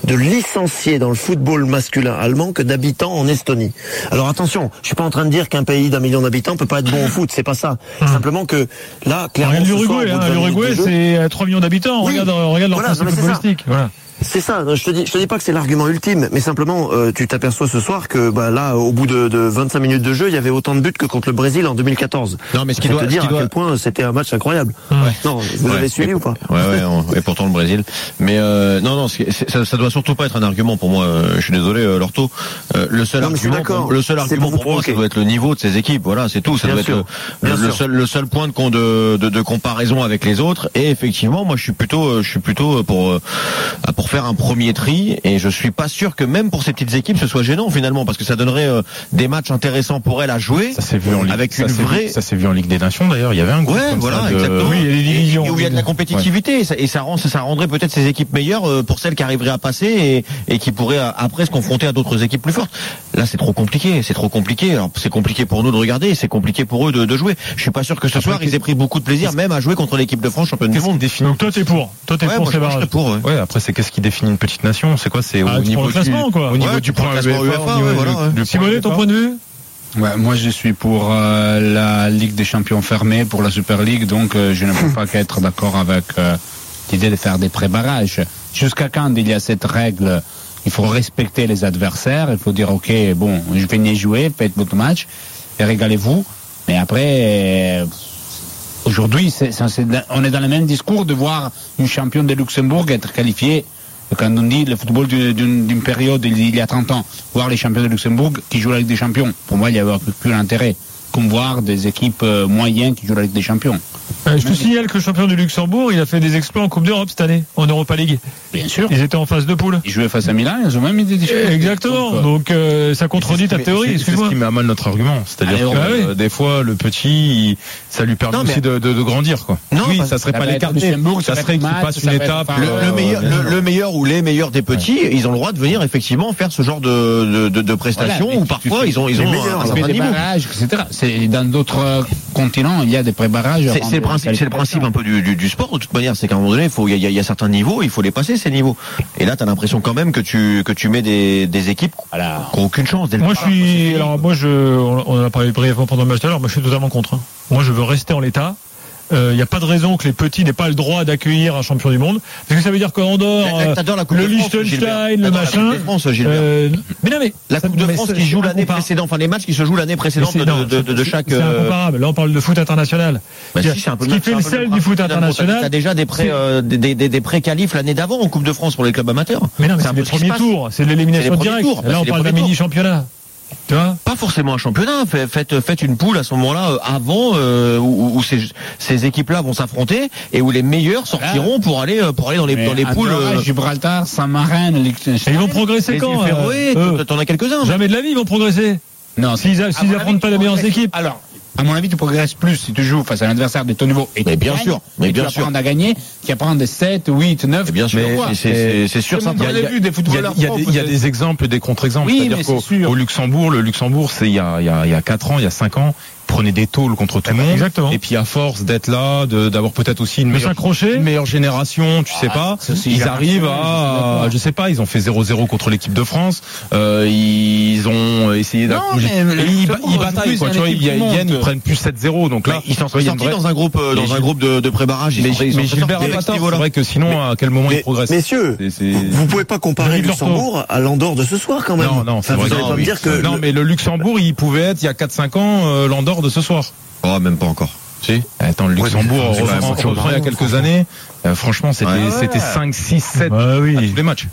de licenciés dans le football masculin allemand que d'habitants en Estonie. Alors attention, je suis pas en train de dire qu'un pays d'un million d'habitants peut pas être bon au foot, c'est pas ça. Hum. Simplement que là, clairement, regarde l'Uruguay, hein, l'Uruguay c'est trois millions d'habitants. Oui. Regarde, regarde leur voilà, principe footballistique. Voilà. C'est ça. Je te dis, je te dis pas que c'est l'argument ultime, mais simplement, euh, tu t'aperçois ce soir que bah, là, au bout de, de vingt-cinq minutes de jeu, il y avait autant de buts que contre le Brésil en deux mille quatorze. Non, mais ce qui doit doit te dire ce qui à doit... quel point c'était un match incroyable. Ouais. Non, vous ouais. avez suivi et, ou pas? Ouais, ouais. On, et pourtant le Brésil. Mais euh, non, non, c'est, ça, ça doit surtout pas être un argument pour moi. Euh, je suis désolé, euh, Lorto. Euh, le seul non, argument, pour, le seul argument pour, pour moi, ça doit être le niveau de ces équipes. Voilà, c'est tout. Ça Bien doit sûr. être le, le, le seul, le seul point de, de, de, de comparaison avec les autres. Et effectivement, moi, je suis plutôt, je suis plutôt pour pour faire un premier tri. Et je suis pas sûr que même pour ces petites équipes ce soit gênant finalement, parce que ça donnerait euh, des matchs intéressants pour elles à jouer. Ça s'est vu en Ligue, avec ça une vraie. Vu, ça s'est vu en Ligue des Nations d'ailleurs. Il y avait un groupe ouais, comme voilà, ça de... exactement. Oui, il y a des divisions et, où il y a de la compétitivité ouais. et, ça, et ça rend, ça rendrait peut-être ces équipes meilleures euh, pour celles qui arriveraient à passer et, et qui pourraient euh, après se confronter à d'autres équipes plus fortes. Là, c'est trop compliqué, c'est trop compliqué. Alors c'est compliqué pour nous de regarder, c'est compliqué pour eux de, de jouer. Je suis pas sûr que ce après, soir ils aient pris beaucoup de plaisir même à jouer contre l'équipe de France championne du monde. Donc toi t'es pour, toi t'es ouais, pour ces barrages. Pour, ouais. ouais. Après c'est qu'est-ce qui définit une petite nation? C'est quoi? C'est ah, au niveau classement, quoi. Au niveau ouais, du point U E F A, ouais, voilà. Simonet, ton point de vue? Ouais, moi je suis pour euh, la Ligue des Champions fermée, pour la Super League, donc euh, je ne peux pas qu'être d'accord avec euh, l'idée de faire des pré-barrages. Jusqu'à quand il y a cette règle, il faut respecter les adversaires, il faut dire ok, bon, je vais y jouer, faites votre match et régalez-vous. Mais après, euh, aujourd'hui, c'est, c'est, on est dans le même discours de voir une championne de Luxembourg être qualifiée. Quand on dit le football d'une, d'une période il y a trente ans, voir les champions de Luxembourg qui jouent la Ligue des Champions, pour moi il y avait plus d'intérêt comme voir des équipes moyennes qui jouent la Ligue des Champions. Euh, je te signale que le champion du Luxembourg, il a fait des exploits en Coupe d'Europe cette année, en Europa League. Bien sûr. Ils étaient en phase de poule. Ils jouaient face à Milan, ils ont même été des Exactement. Donc, donc euh, ça contredit ta théorie. C'est, excuse-moi. C'est ce qui met à mal notre argument. C'est-à-dire ah, que euh, oui. des fois, le petit, il, ça lui permet non, aussi de, de, de grandir, quoi. Non, oui, ça serait pas l'écarter. Ça serait qu'il passe une étape. Le, le meilleur, le, le meilleur ou les meilleurs des petits, ouais. ils ont le droit de venir effectivement faire ce genre de, de, de, de prestations où parfois ils ont, ils ont un certain niveau. Barrages, et cetera. C'est dans d'autres continents, il y a des pré-barrages. C'est, c'est le principe, c'est le principe un peu du, du, du sport de toute manière, c'est qu'à un moment donné, il faut, il y a, il y a certains niveaux, il faut les passer ces niveaux. Et là, t'as l'impression quand même que tu que tu mets des, des équipes voilà. qui n'ont aucune chance. Moi, je suis, alors moi, je, on en a parlé brièvement pendant le match tout à l'heure. Moi, je suis totalement contre. Hein. Moi, je veux rester en l'état. Il euh, n'y a pas de raison que les petits n'aient pas le droit d'accueillir un champion du monde. Parce que ça veut dire qu'en dehors, le Liechtenstein, le machin. France, euh, mais non, mais. La Coupe de France qui joue l'année précédente, enfin les matchs qui se jouent l'année précédente de, de, de, de chaque. C'est incomparable. Là, on parle de foot international. Bah si, c'est un peu ce qui fait le sel du foot international. T'as déjà des pré, euh, des, des, des pré-qualifs l'année d'avant en Coupe de France pour les clubs amateurs. Mais non, mais c'est, c'est les premiers tours. C'est de l'élimination directe. Là, on parle d'un mini-championnat. Tu vois, pas forcément un championnat. Faites, faites une poule à ce moment-là avant euh, où, où ces, ces équipes-là vont s'affronter et où les meilleurs sortiront pour aller pour aller dans les mais dans les poules. Euh... Gibraltar, Saint-Marin, Liechtenstein. Ils vont progresser les quand Féroé, euh, t'en as quelques-uns. Jamais de la vie, ils vont progresser. Non, s'ils affrontent pas les meilleures équipes. Alors. À mon avis, tu progresses plus si tu joues face à un adversaire de ton niveau. Et mais bien sûr, mais bien tu sûr. Tu vas à gagner, qui va prendre des sept, huit, neuf. Bien sûr, mais c'est, c'est, c'est sûr. Il y a, il y a, il y a, il y a, des, il y a des exemples, des contre-exemples. Oui, c'est-à-dire qu'au au Luxembourg, le Luxembourg, c'est il y a, il y a, il y a quatre ans, il y a cinq ans. Prenez des tôles contre tout le monde. Exactement. Et puis à force d'être là, de, d'avoir peut-être aussi une meilleure, une meilleure génération, tu ah, sais pas, ils arrivent à, à, je sais pas, ils ont fait zéro zéro contre l'équipe de France. Euh, ils ont essayé d'accrocher. Ils, ils bataillent quoi. Tu vois, ils viennent, ils prennent plus sept zéro. Donc là, ils sont sortis dans un groupe, dans un groupe de, de pré-barrage. Mais, mais Gilbert a pas tort. C'est vrai que sinon, à quel moment ils progressent. Messieurs, vous pouvez pas comparer Luxembourg à l'Andorre de ce soir quand même. Non, non, c'est vrai. Vous allez pas me dire que non, mais le Luxembourg, il pouvait être il y a quatre cinq ans l'Andorre de ce soir. Oh, même pas encore. Si. Attends, le Luxembourg, ouais, reprend, reprend, reprend il y a quelques années. Euh, franchement, c'était, ouais, ouais. c'était cinq, six, sept bah, oui. à tous les matchs.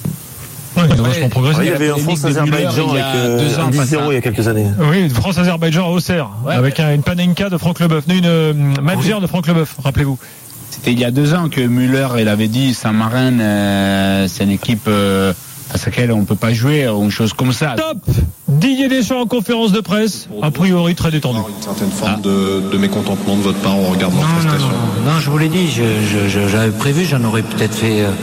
Ouais, ils ont vachement progressé. Ouais, il y avait un France-Azerbaïdjan avec euh, un dix zéro il y a quelques années. Oui, France-Azerbaïdjan à Auxerre, ouais, avec un, une panenka de Franck Leboeuf. Non, une euh, Madjer oui. de Franck Leboeuf, rappelez-vous. C'était il y a deux ans que Müller, il avait dit Saint-Marin, euh, c'est une équipe euh, à laquelle on ne peut pas jouer, ou une chose comme ça. Top. Didier Deschamps en conférence de presse, a priori très détendu. Une certaine forme ah. de, de mécontentement de votre part au regard de leur prestation. Non, non, non, je vous l'ai dit, je, je, je, j'avais prévu, j'en aurais peut-être fait... Euh,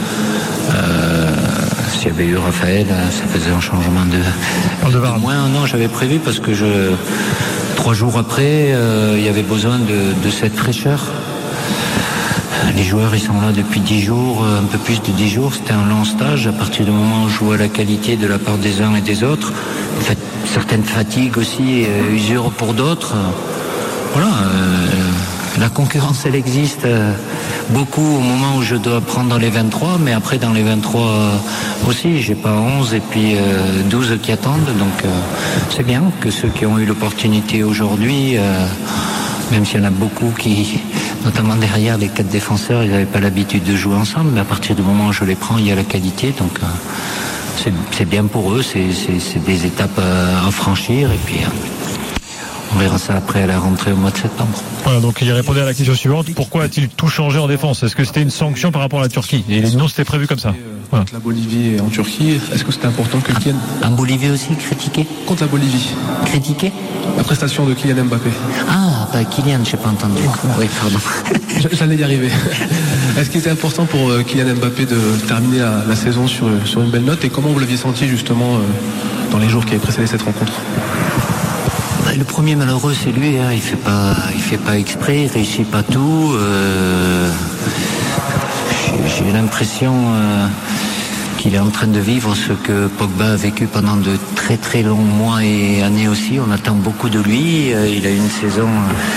euh, s'il y avait eu Raphaël, ça faisait un changement de, de moins. Non, j'avais prévu parce que je, trois jours après, euh, il y avait besoin de, de cette fraîcheur. Les joueurs, ils sont là depuis dix jours, un peu plus de dix jours. C'était un long stage. À partir du moment où je vois la qualité de la part des uns et des autres, en fait, certaines fatigues aussi, euh, usure pour d'autres. Voilà. Euh, la concurrence, elle existe euh, beaucoup au moment où je dois prendre les vingt-trois, mais après dans les vingt-trois euh, aussi, j'ai pas onze et puis euh, douze qui attendent. Donc euh, c'est bien que ceux qui ont eu l'opportunité aujourd'hui, euh, même s'il y en a beaucoup qui, notamment derrière les quatre défenseurs, ils n'avaient pas l'habitude de jouer ensemble, mais à partir du moment où je les prends, il y a la qualité. Donc euh, c'est, c'est bien pour eux, c'est, c'est, c'est des étapes euh, à franchir et puis... Euh, on verra ça après à la rentrée au mois de septembre. Voilà, donc il répondait à la question suivante. Pourquoi a-t-il tout changé en défense? Est-ce que c'était une sanction par rapport à la Turquie? Et non, c'était prévu comme ça. Voilà. Contre la Bolivie et en Turquie, est-ce que c'était important que Kylian... En Bolivie aussi, critiqué? Contre la Bolivie. Critiqué? La prestation de Kylian Mbappé. Ah, bah Kylian, je n'ai pas entendu. Oui, pardon. J'allais y arriver. Est-ce qu'il était important pour Kylian Mbappé de terminer la, la saison sur, sur une belle note? Et comment vous l'aviez senti justement dans les jours qui avaient précédé cette rencontre? Le premier malheureux, c'est lui. Hein. Il fait pas, il fait pas exprès, il réussit pas tout. Euh, j'ai, j'ai l'impression euh, qu'il est en train de vivre ce que Pogba a vécu pendant de très très longs mois et années aussi. On attend beaucoup de lui. Euh, il a eu une saison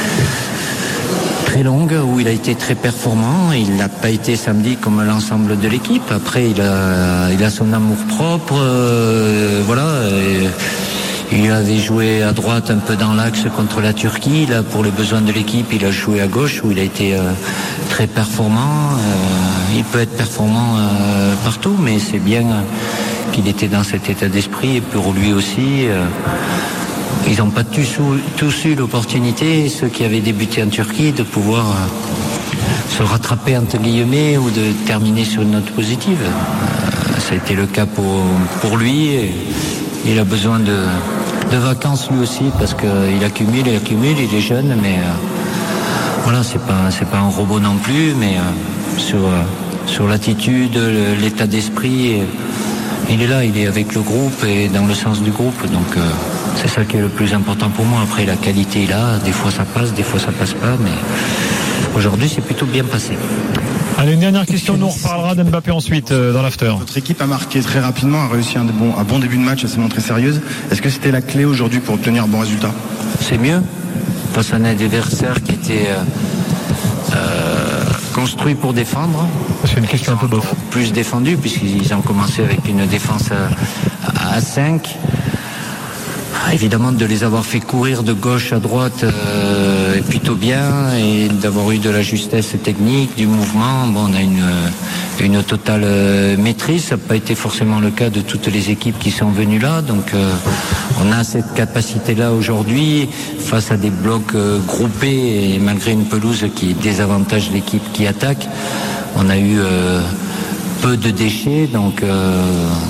très longue où il a été très performant. Il n'a pas été samedi comme l'ensemble de l'équipe. Après, il a, il a son amour propre. Euh, voilà. Et, il avait joué à droite un peu dans l'axe contre la Turquie. Là, pour les besoins de l'équipe, il a joué à gauche où il a été euh, très performant. Euh, il peut être performant euh, partout, mais c'est bien qu'il était dans cet état d'esprit. Et pour lui aussi, euh, ils n'ont pas tous, tous eu l'opportunité, ceux qui avaient débuté en Turquie, de pouvoir euh, se rattraper entre guillemets ou de terminer sur une note positive. Euh, ça a été le cas pour, pour lui. Et il a besoin de... de vacances lui aussi parce qu'il accumule, il accumule, il est jeune, mais euh, voilà, c'est pas c'est pas un robot non plus, mais euh, sur euh, sur l'attitude, le, l'état d'esprit, et, il est là, il est avec le groupe et dans le sens du groupe, donc euh, c'est ça qui est le plus important pour moi. Après la qualité est là, des fois ça passe, des fois ça passe pas, mais aujourd'hui c'est plutôt bien passé. Allez, une dernière question, nous on reparlera d'Mbappé ensuite euh, dans l'after. Votre équipe a marqué très rapidement, a réussi un bon, un bon début de match, elle s'est montrée sérieuse. Est-ce que c'était la clé aujourd'hui pour obtenir un bon résultat? C'est mieux, face à un adversaire qui était euh, euh, construit pour défendre. C'est une question un peu bof. Plus défendu, puisqu'ils ont commencé avec une défense à, à cinq. Évidemment, de les avoir fait courir de gauche à droite euh, est plutôt bien, et d'avoir eu de la justesse technique, du mouvement. Bon, on a une, une totale euh, maîtrise. Ça n'a pas été forcément le cas de toutes les équipes qui sont venues là. Donc, euh, on a cette capacité-là aujourd'hui face à des blocs euh, groupés, et malgré une pelouse qui désavantage l'équipe qui attaque, on a eu euh, peu de déchets. Donc, euh,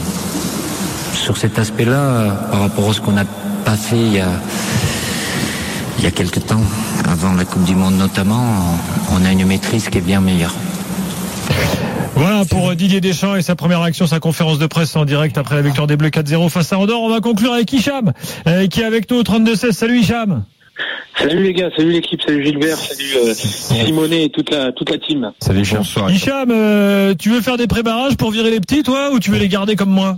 sur cet aspect-là, par rapport à ce qu'on a pas fait il y a, il y a quelques temps, avant la Coupe du Monde notamment, on a une maîtrise qui est bien meilleure. Voilà pour Didier Deschamps et sa première action, sa conférence de presse en direct après la victoire des Bleus quatre zéro face à Andorre. On va conclure avec Hicham, euh, qui est avec nous au trente-deux seize. Salut Hicham. Salut les gars, salut l'équipe, salut Gilbert, salut euh, Simonet et toute la toute la team. Salut Hicham. Hicham, euh, tu veux faire des pré-barrages pour virer les petits, toi, ou tu veux les garder comme moi?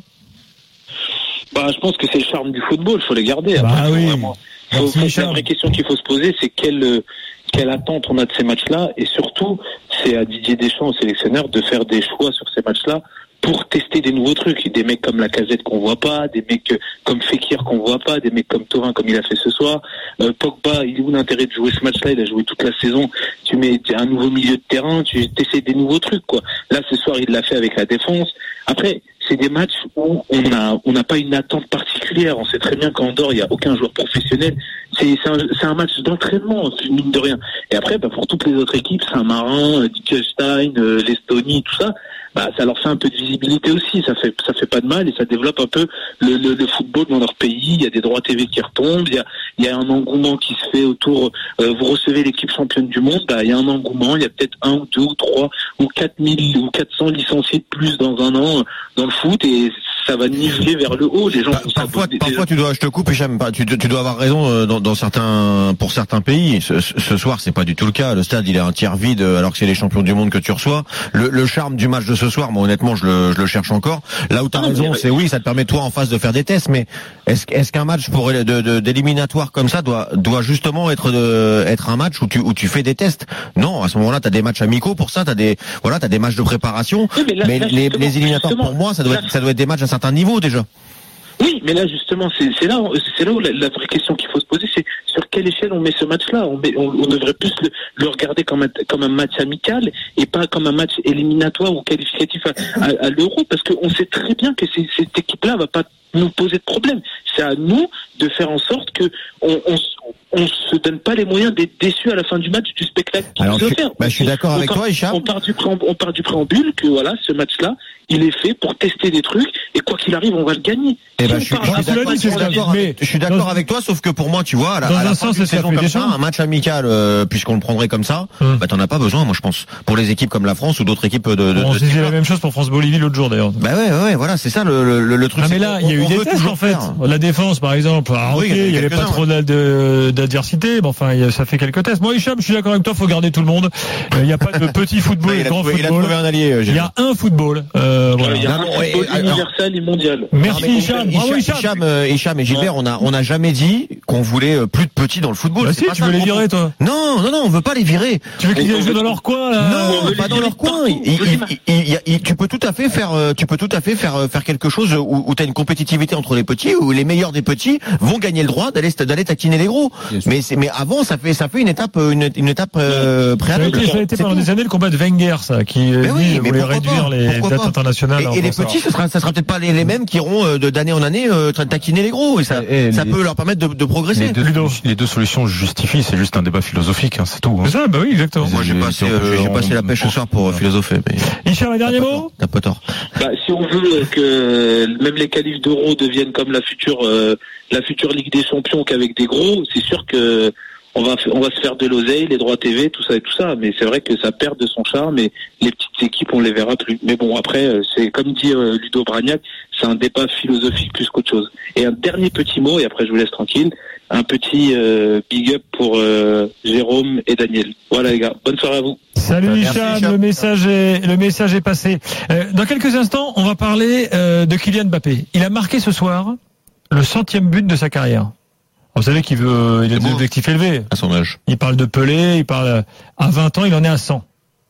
Bah, je pense que c'est le charme du football, faut les garder. Après, bah oui. Vraiment, faut, faut, la vraie question qu'il faut se poser, c'est quelle quelle attente on a de ces matchs-là, et surtout, c'est à Didier Deschamps, au sélectionneur, de faire des choix sur ces matchs-là pour tester des nouveaux trucs. Des mecs comme Lacazette qu'on voit pas, des mecs comme Fekir qu'on voit pas, des mecs comme Thauvin comme il a fait ce soir. Euh, Pogba, il est où l'intérêt de jouer ce match-là? Il a joué toute la saison. Tu mets un nouveau milieu de terrain, tu essaies des nouveaux trucs, quoi. Là, ce soir, il l'a fait avec la défense. Après, c'est des matchs où on a on n'a pas une attente particulière. On sait très bien qu'en Andorre, il n'y a aucun joueur professionnel. C'est c'est un, c'est un match d'entraînement, mine de rien. Et après, bah, pour toutes les autres équipes, Saint-Marin, Liechtenstein, euh, l'Estonie, tout ça, bah, ça leur fait un peu de visibilité aussi. Ça fait ça fait pas de mal, et ça développe un peu le, le, le football dans leur pays. Il y a des droits T V qui retombent. Il y a il y a un engouement qui se fait autour. Euh, vous recevez l'équipe championne du monde, bah, il y a un engouement. Il y a peut-être un ou deux ou trois ou quatre mille ou quatre cents licenciés de plus dans un an dans le foot, et ça va niveler vers le haut. Les gens bah, parfois, parfois tu dois, je te coupe, Hicham, tu, tu dois avoir raison dans, dans certains, pour certains pays. Ce, ce soir, c'est pas du tout le cas. Le stade, il est un tiers vide, alors que c'est les champions du monde que tu reçois. Le, le charme du match de ce soir, moi honnêtement, je le, je le cherche encore. Là où tu as raison, c'est oui, ça te permet toi en face de faire des tests, mais est-ce, est-ce qu'un match pour de, de, d'éliminatoire comme ça doit, doit justement être de, être un match où tu, où tu fais des tests? Non, à ce moment-là, t'as des matchs amicaux pour ça, t'as des, voilà, t'as des matchs de préparation. Oui, mais là, mais là, les, les éliminatoires pour moi, ça doit être, ça doit être des matchs à un certain niveau déjà. Oui, mais là justement, c'est, c'est là, c'est là où la, la vraie question qu'il faut se poser, c'est sur quelle échelle on met ce match-là. On, met, on, on devrait plus le, le regarder comme un, comme un match amical et pas comme un match éliminatoire ou qualificatif à, à, à l'Euro, parce qu'on sait très bien que c'est, cette équipe-là va pas nous poser de problème. C'est à nous de faire en sorte que on, on, on se donne pas les moyens d'être déçus à la fin du match du spectacle qu'ils nous offrent. Bah, je suis d'accord avec toi, Hicham. On part du préambule, on part du préambule que voilà, ce match-là, il est fait pour tester des trucs et quoi qu'il arrive, on va le gagner. Eh ben, je suis, je suis d'accord, je suis d'accord, avec, je suis d'accord avec toi, sauf que pour moi, tu vois, à la, à la fin d'une saison comme ça, un match amical, euh, puisqu'on le prendrait comme ça, hum. bah t'en as pas besoin, moi je pense, pour les équipes comme la France ou d'autres équipes de. de on s'est dit la même chose pour France-Bolivie l'autre jour d'ailleurs. Bah ouais, ouais, voilà, c'est ça le, le, le truc. Ah mais là, il y a eu des tests en fait. La défense, par exemple, ah, oui, ok, il y avait pas trop de, d'adversité, mais enfin, ça fait quelques tests. Moi, Hicham, je suis d'accord avec toi, faut garder tout le monde. Il n'y a pas de petit football et de grand football. Il a trouvé un allié. Il y a un football. Euh, voilà. Il y a un football universel et mondial. Merci Hicham. Bravo Hicham. Hicham et Gilbert, on a, on a jamais dit qu'on voulait plus de petits dans le football. Bah si, tu veux les virer, toi. Non, non, non, on veut pas les virer. Tu veux qu'ils jouent dans leur coin, là? Non, pas dans leur coin. Tu peux tout à fait faire, tu peux tout à fait faire, faire quelque chose où, où t'as une compétitivité entre les petits, où les meilleurs des petits vont gagner le droit d'aller, d'aller taquiner les gros. Mais c'est, mais avant, ça fait, ça fait une étape, une, une étape, euh, préalable. Ça a été pendant des années le combat de Wenger, ça, qui, mais oui, lui, voulait réduire pas, les dates internationales. Et, et les petits, ce sera, ça sera peut-être pas les, les mêmes qui iront, euh, d'année en année, euh, taquiner les gros. Et ça, et ça les, peut leur permettre de, de progresser. Les deux, les deux solutions justifient, c'est juste un débat philosophique, hein, c'est tout. Hein. C'est ça, bah oui, exactement. Moi, j'ai passé, euh, j'ai passé la pêche ce soir pour philosopher. Hicham, un dernier mot? T'as pas tort. Bah, si on veut que même les qualifs d'Euro deviennent comme la future, euh, la future Ligue des Champions qu'avec des gros, c'est sûr que on va, on va se faire de l'oseille, les droits T V, tout ça et tout ça. Mais c'est vrai que ça perd de son charme et les petites équipes, on les verra plus. Mais bon, après, c'est comme dit euh, Ludo Bragnac, c'est un débat philosophique plus qu'autre chose. Et un dernier petit mot, et après je vous laisse tranquille, un petit euh, big up pour euh, Jérôme et Daniel. Voilà les gars, bonne soirée à vous. Salut Hicham, le message est, le message est passé. Euh, dans quelques instants, on va parler euh, de Kylian Mbappé. Il a marqué ce soir le centième but de sa carrière. Vous savez qu'il veut, il a des objectifs élevés. À son âge. Il parle de Pelé, il parle, à vingt ans, il en est à cent.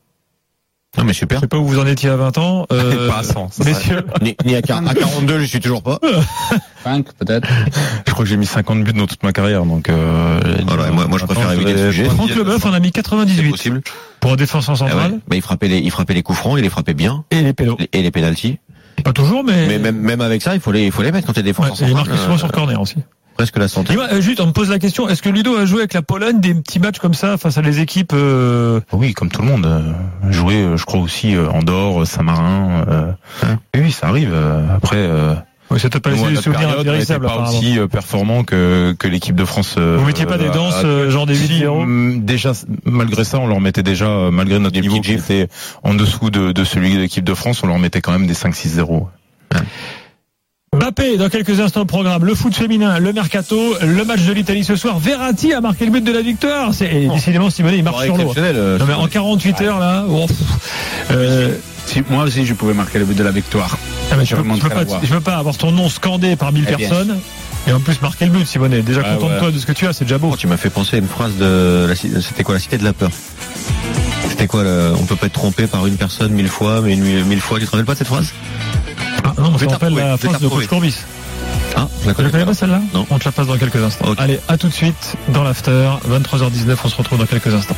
Non mais super. Je sais pas où vous en étiez à vingt ans. Euh, pas à cent. Messieurs. Ni, ni à, quarante-deux, je suis toujours pas. cinq peut-être. Je crois que j'ai mis cinquante buts dans toute ma carrière, donc. Euh, voilà, moi, moi je préfère éviter le sujet. Franck Leboeuf en a mis quatre-vingt-dix-huit. C'est possible. Pour un défenseur central. Ah ouais. Bah, il frappait les, il frappait les coups francs, il les frappait bien. Et les pénaux. Et les pénaltys. Pas toujours, mais. Mais même, même avec ça, il faut les, il faut les mettre quand t'es défenseur central. Il marque souvent sur corner aussi. Presque la santé. Moi, juste, on me pose la question, est-ce que Ludo a joué avec la Pologne des petits matchs comme ça face à les équipes euh... Oui, comme tout le monde. Euh, joué, euh, je crois aussi euh, Andorre, Saint-Marin. Euh, hein oui, ça arrive. Euh, après. Euh, oui, ça t'a pas laissé des souvenirs impérissables. Pas aussi euh, performant que que l'équipe de France. Euh, Vous mettiez pas des danses euh, genre des huit zéro. Déjà, malgré ça, on leur mettait déjà, malgré notre des niveau qui était en dessous de, de celui de l'équipe de France, on leur mettait quand même des cinq six zéro. Ouais. Mbappé, dans quelques instants, le programme, le foot féminin, le mercato, le match de l'Italie ce soir. Verratti a marqué le but de la victoire. C'est, et décidément, Simonet, il marche sur l'eau. Euh, non, mais en quarante-huit heures, là, oh, euh, si, moi aussi, je pouvais marquer le but de la victoire. Ah, mais je ne peux, pas, je veux pas avoir ton nom scandé par mille eh personnes. Et en plus, marquer le but, Simonet. Déjà, ah, contente-toi ouais. de ce que tu as, c'est déjà beau. Oh, tu m'as fait penser à une phrase de, la, c'était quoi, la cité de la peur? C'était quoi, le, on peut pas être trompé par une personne mille fois, mais une, mille fois, tu te rappelles pas de cette phrase? Ah non, je me rappelle la phrase de coach Courbis. Ah, je la connais pas, pas celle-là? Non. On te la passe dans quelques instants. Okay. Allez, à tout de suite dans l'after, vingt-trois heures dix-neuf, on se retrouve dans quelques instants.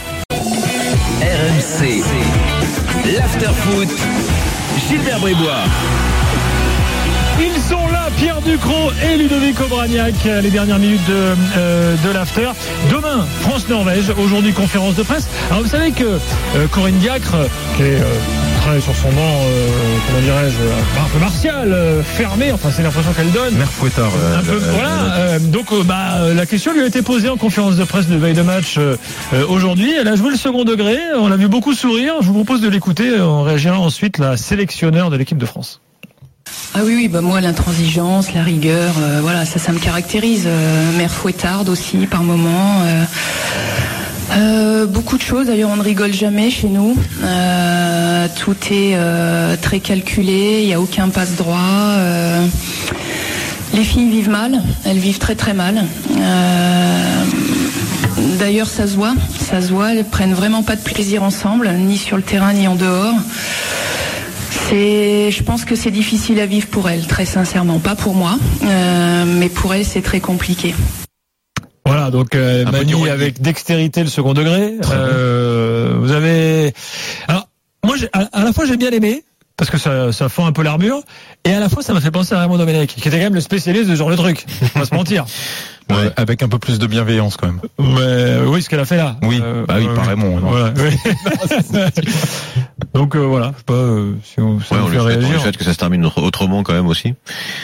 R M C, l'after foot, Gilbert Bribois. Ils sont là, Pierre Ducrot et Ludovic Obraniak, les dernières minutes de, euh, de l'after. Demain, France-Norvège, aujourd'hui conférence de presse. Alors vous savez que euh, Corinne Diacre, qui est euh, très sur son banc, euh, comment dirais-je, un peu martial, euh, fermé, enfin c'est l'impression qu'elle donne. Mère Fouettard. Euh, un peu, euh, voilà, euh, donc euh, bah, la question lui a été posée en conférence de presse de veille de match euh, aujourd'hui. Elle a joué le second degré, on l'a vu beaucoup sourire. Je vous propose de l'écouter, on réagira ensuite la sélectionneur de l'équipe de France. Ah oui, oui, bah moi l'intransigeance, la rigueur, euh, voilà, ça, ça me caractérise. Euh, mère fouettarde aussi par moment. Euh, euh, beaucoup de choses. D'ailleurs, on ne rigole jamais chez nous. Euh, tout est euh, très calculé. Il n'y a aucun passe droit. Euh, les filles vivent mal. Elles vivent très très mal. Euh, D'ailleurs, ça se voit. Ça se voit. Elles prennent vraiment pas de plaisir ensemble, ni sur le terrain ni en dehors. C'est, je pense que c'est difficile à vivre pour elle, très sincèrement. Pas pour moi, euh, mais pour elle, c'est très compliqué. Voilà, donc euh, Mani avec dextérité le second degré. Euh, vous avez... Alors, moi, j'ai, à, à la fois, j'ai bien aimé, parce que ça, ça fend un peu l'armure, et à la fois, ça m'a fait penser à Raymond Domenech, qui était quand même le spécialiste de ce genre de truc. On va se mentir. Ouais, ouais. Avec un peu plus de bienveillance quand même. Mais, oui, ce qu'elle a fait là. Oui, euh, bah oui, euh, pas Raymond. Voilà, oui. Donc euh, voilà, je sais pas euh, si on, ça ouais, vous on fait le souhaite, réagir. on le souhaite que ça se termine autrement quand même aussi.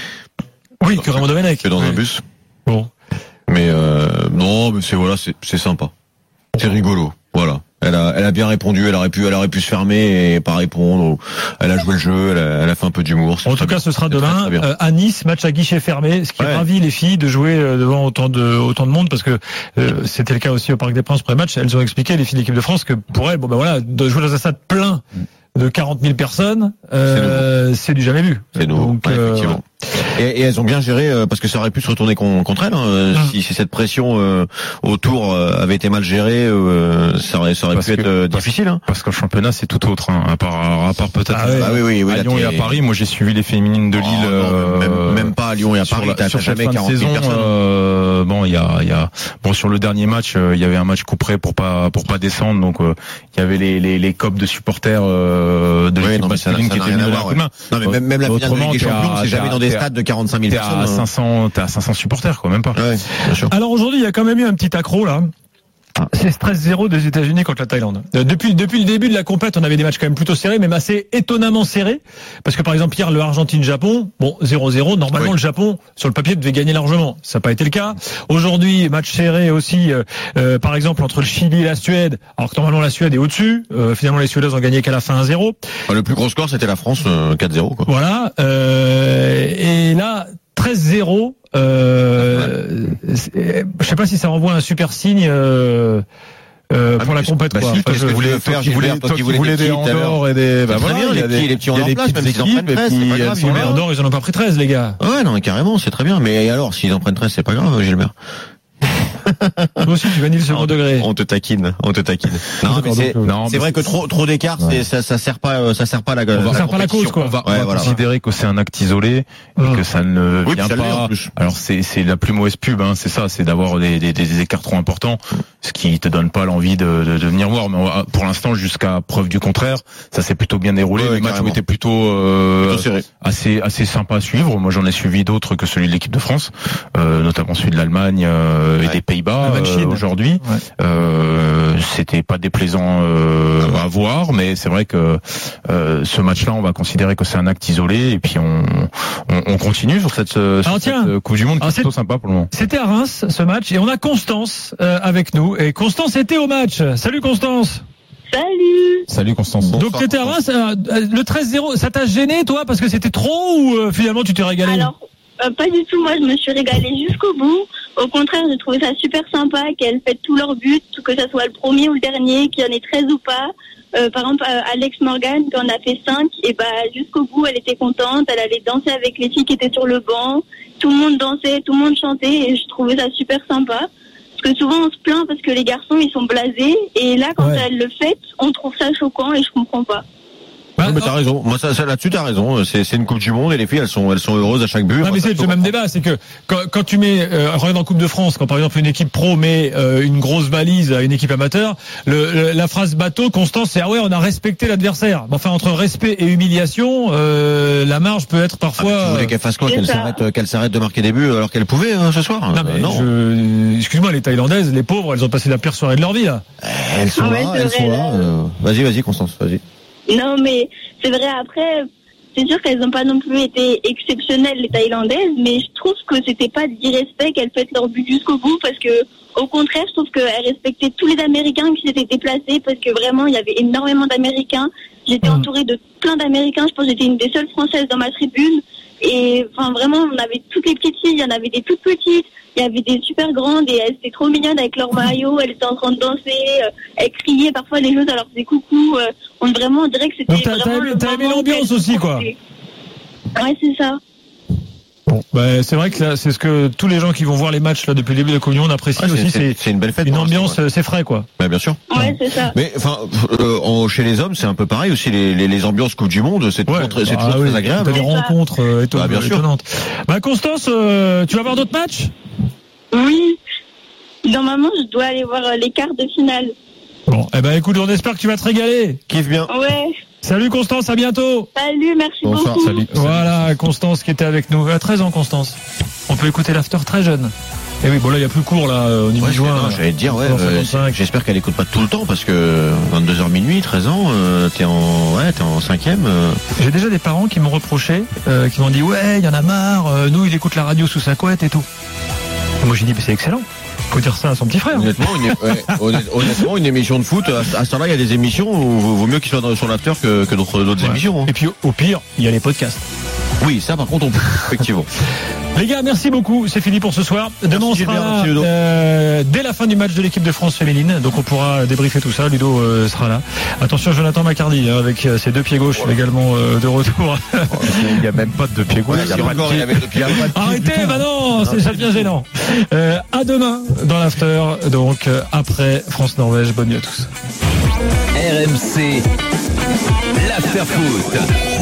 Oui, que Raymond Domenech. Que dans oui. un bus. Bon. Mais euh, non, mais c'est voilà, c'est, c'est sympa. C'est rigolo. Voilà. Elle a, elle a bien répondu. Elle aurait pu, elle aurait pu se fermer et pas répondre. Elle a joué le jeu. Elle a, elle a fait un peu d'humour. En tout cas, bien. ce sera c'est demain très, très euh, à Nice, match à guichet fermé, ce qui ouais. ravit les filles de jouer euh, devant autant de autant de monde, parce que euh, c'était le cas aussi au Parc des Princes pré-match. Elles ont expliqué, les filles de l'équipe de France, que pour elles, bon ben voilà, de jouer dans un stade plein de quarante mille personnes, euh, c'est, c'est du jamais vu. C'est nouveau. Donc, ouais, euh, effectivement. Et, et elles ont bien géré, euh, parce que ça aurait pu se retourner con, contre elles. Hein, euh, mmh. si, si cette pression euh, autour euh, avait été mal gérée, euh, ça aurait, ça aurait pu que, être euh, difficile. Hein. Parce que le championnat c'est tout autre, hein, à part, à part peut-être ah, ouais. ah, oui, oui, oui, à Lyon et à Paris. Moi j'ai suivi les féminines de Lille. Oh, non, euh, même, même pas à Lyon et à Paris. Sur, t'as, sur t'as cette jamais fin de saison. Euh, bon, il y a, il y a, bon sur le dernier match, il euh, y avait un match coup près pour pas, pour pas descendre. Donc il euh, y avait les, les, les copes de supporters euh, de ouais, l'équipe non, masculine qui étaient venus de la coup de main. Non mais même, même la finale de Ligue des Champions, c'est jamais dans des stades de quarante-cinq mille personnes. À cinq cents, t'es à cinq cents supporters, quoi, même pas. Ouais, bien sûr. Alors aujourd'hui, il y a quand même eu un petit accro là. C'est stress zéro des États-Unis contre la Thaïlande. Depuis, depuis le début de la compète, on avait des matchs quand même plutôt serrés, même assez étonnamment serrés. Parce que par exemple, hier, le Argentine-Japon, bon, zéro zéro, normalement oui. Le Japon, sur le papier, devait gagner largement. Ça n'a pas été le cas. Aujourd'hui, match serré aussi, euh, euh, par exemple, entre le Chili et la Suède, alors que normalement la Suède est au-dessus. Euh, finalement, les Suédoises ont gagné qu'à la fin un zéro. Le plus gros score, c'était la France, euh, quatre zéro. Quoi. Voilà. Euh, et là, treize zéro. Euh, je sais pas si ça renvoie un super signe euh, euh, ah, pour la compète. Bah quoi. Si, qu'est-ce que tu voulais faire? Tu voulais, toi qui voulais des Andorre et des, bah voilà, il y a des, les petits, les petits, même s'ils en prennent treize, c'est pas grave. Mais Andorre, ils en ont pas pris treize, les gars. Ouais, non, mais carrément, c'est très bien. Mais alors, s'ils en prennent treize, c'est pas grave, Gilbert. Toi aussi, tu vanilles le second degré. On te taquine, on te taquine. Non, mais c'est, non, c'est mais vrai que trop, trop d'écart, ouais. c'est, ça, ça sert pas, ça sert pas la, on va, ça sert pas la cause, quoi. On va, ouais, on va voilà. considérer que c'est un acte isolé, et mmh. que ça ne oui, vient ça pas. Alors c'est, c'est la plus mauvaise pub, hein, c'est ça, c'est d'avoir des, des, des écarts trop importants, ce qui te donne pas l'envie de, de, de venir voir. Mais on va, pour l'instant, jusqu'à preuve du contraire, ça s'est plutôt bien déroulé. Ouais, le match était plutôt, euh, plutôt assez, assez sympa à suivre. Moi, j'en ai suivi d'autres que celui de l'équipe de France, euh, notamment celui de l'Allemagne euh, ouais. et des Pays-Bas. Aujourd'hui, ouais. euh, c'était pas déplaisant euh, à voir, mais c'est vrai que euh, ce match-là, on va considérer que c'est un acte isolé, et puis on, on, on continue sur cette, sur Alors, tiens, cette Coupe du Monde qui est plutôt sympa pour le moment. C'était à Reims ce match, et on a Constance euh, avec nous, et Constance était au match. Salut Constance. Salut. Salut Constance. Donc t'étais à Reims, euh, le treize zéro, ça t'a gêné toi parce que c'était trop, ou euh, finalement tu t'es régalé? Alors, Euh, pas du tout, moi je me suis régalée jusqu'au bout. Au contraire, j'ai trouvé ça super sympa qu'elles fêtent tous leurs buts, que ça soit le premier ou le dernier, qu'il y en ait treize ou pas. Euh, par exemple, euh, Alex Morgan, qui en a fait cinq, et bah jusqu'au bout, elle était contente, elle allait danser avec les filles qui étaient sur le banc. Tout le monde dansait, tout le monde chantait, et je trouvais ça super sympa. Parce que souvent on se plaint parce que les garçons ils sont blasés, et là quand ouais. elles le fêtent, on trouve ça choquant et je comprends pas. Non, mais t'as raison. Moi, ça, ça, là-dessus, t'as raison. C'est, c'est une Coupe du Monde et les filles, elles sont, elles sont heureuses à chaque but. Non, mais c'est le même débat. C'est que quand, quand tu mets, euh, regarde en Coupe de France, quand par exemple une équipe pro met euh, une grosse valise à une équipe amateur, le, le, la phrase bateau, Constance, c'est ah ouais, on a respecté l'adversaire. Enfin, entre respect et humiliation, euh, la marge peut être parfois. Ah, tu voulais qu'elle fasse quoi? Qu'elle s'arrête, qu'elle s'arrête de marquer des buts alors qu'elle pouvait hein, ce soir? Non, mais euh, non. Je... excuse-moi, les Thaïlandaises, les pauvres, elles ont passé la pire soirée de leur vie là. Elles sont ah ouais, là, elles vrai, sont là. là. Euh... Vas-y, vas-y, Constance, vas-y. Non, mais c'est vrai, après, c'est sûr qu'elles n'ont pas non plus été exceptionnelles, les Thaïlandaises, mais je trouve que c'était pas d'irrespect qu'elles fêtent leur but jusqu'au bout, parce que, au contraire, je trouve qu'elles respectaient tous les Américains qui s'étaient déplacés, parce que vraiment, il y avait énormément d'Américains. J'étais mmh. entourée de plein d'Américains, je pense que j'étais une des seules Françaises dans ma tribune, Et enfin vraiment, on avait toutes les petites filles, il y en avait des toutes petites, il y avait des super grandes et elles étaient trop mignonnes avec leur maillot, elles étaient en train de danser, euh, elles criaient parfois les joueuses, alors faisaient coucou. Euh, on vraiment on dirait que c'était Donc t'as, vraiment t'as, le t'as aimé moment l'ambiance aussi, quoi. Ouais, c'est ça. Bon, bah, c'est vrai que là, c'est ce que tous les gens qui vont voir les matchs là depuis le début de la Communion, on apprécie Ouais, aussi. c'est, c'est, c'est une belle fête. Une pour ambiance, l'instant, ouais. c'est frais, quoi. Bah, bien sûr. Ouais, c'est ça. Mais enfin, euh, en, chez les hommes, c'est un peu pareil aussi. Les, les, les ambiances Coupe du Monde, c'est toujours, Ouais, très, c'est bah, toujours oui, très agréable. T'as des rencontres euh, éton- Bah, bien sûr. étonnantes. Bah, Constance, euh, tu vas voir d'autres matchs? Oui. Normalement, je dois aller voir euh, les quarts de finale. Bon, eh ben, écoute, on espère que tu vas te régaler. Kiffe bien. Ouais. Salut Constance, à bientôt. Salut, merci Bonsoir, beaucoup. salut. Voilà, Constance qui était avec nous. À treize ans, Constance. On peut écouter l'after très jeune. Et oui, bon là, il y a plus court là au niveau Ouais, du juin. non, j'allais te dire, ouais, euh, euh, j'espère qu'elle écoute pas tout le temps parce que vingt-deux heures minuit, treize ans, euh, t'es en, ouais, t'es en cinquième. Euh... J'ai déjà des parents qui m'ont reproché, euh, qui m'ont dit ouais, il y en a marre. Euh, nous, il écoute la radio sous sa couette et tout. Et moi, j'ai dit, mais c'est excellent. Faut dire ça à son petit frère. Honnêtement, une, ouais, honnêt- honnêtement, une émission de foot, à, à ce temps-là, il y a des émissions où vaut, vaut mieux qu'il soit dans, sur l'after que, que d'autres, d'autres Ouais. émissions. Hein. Et puis au pire, il y a les podcasts. Oui, ça par contre, on peut, effectivement. Les gars, merci beaucoup. C'est fini pour ce soir. Demain, on sera là euh, dès la fin du match de l'équipe de France féminine. Donc, on pourra débriefer tout ça. Ludo euh, sera là. Attention, Jonathan Macardy, hein, avec euh, ses deux pieds gauche voilà. également euh, de retour. Il n'y a même pas de deux pieds gauche. Ouais, il y a pas de pied. Il y avait deux pieds. Arrêtez, bah non, c'est, ça devient gênant. Euh, à demain dans l'after. Donc, euh, après France-Norvège. Bonne nuit à tous. R M C, l'after foot.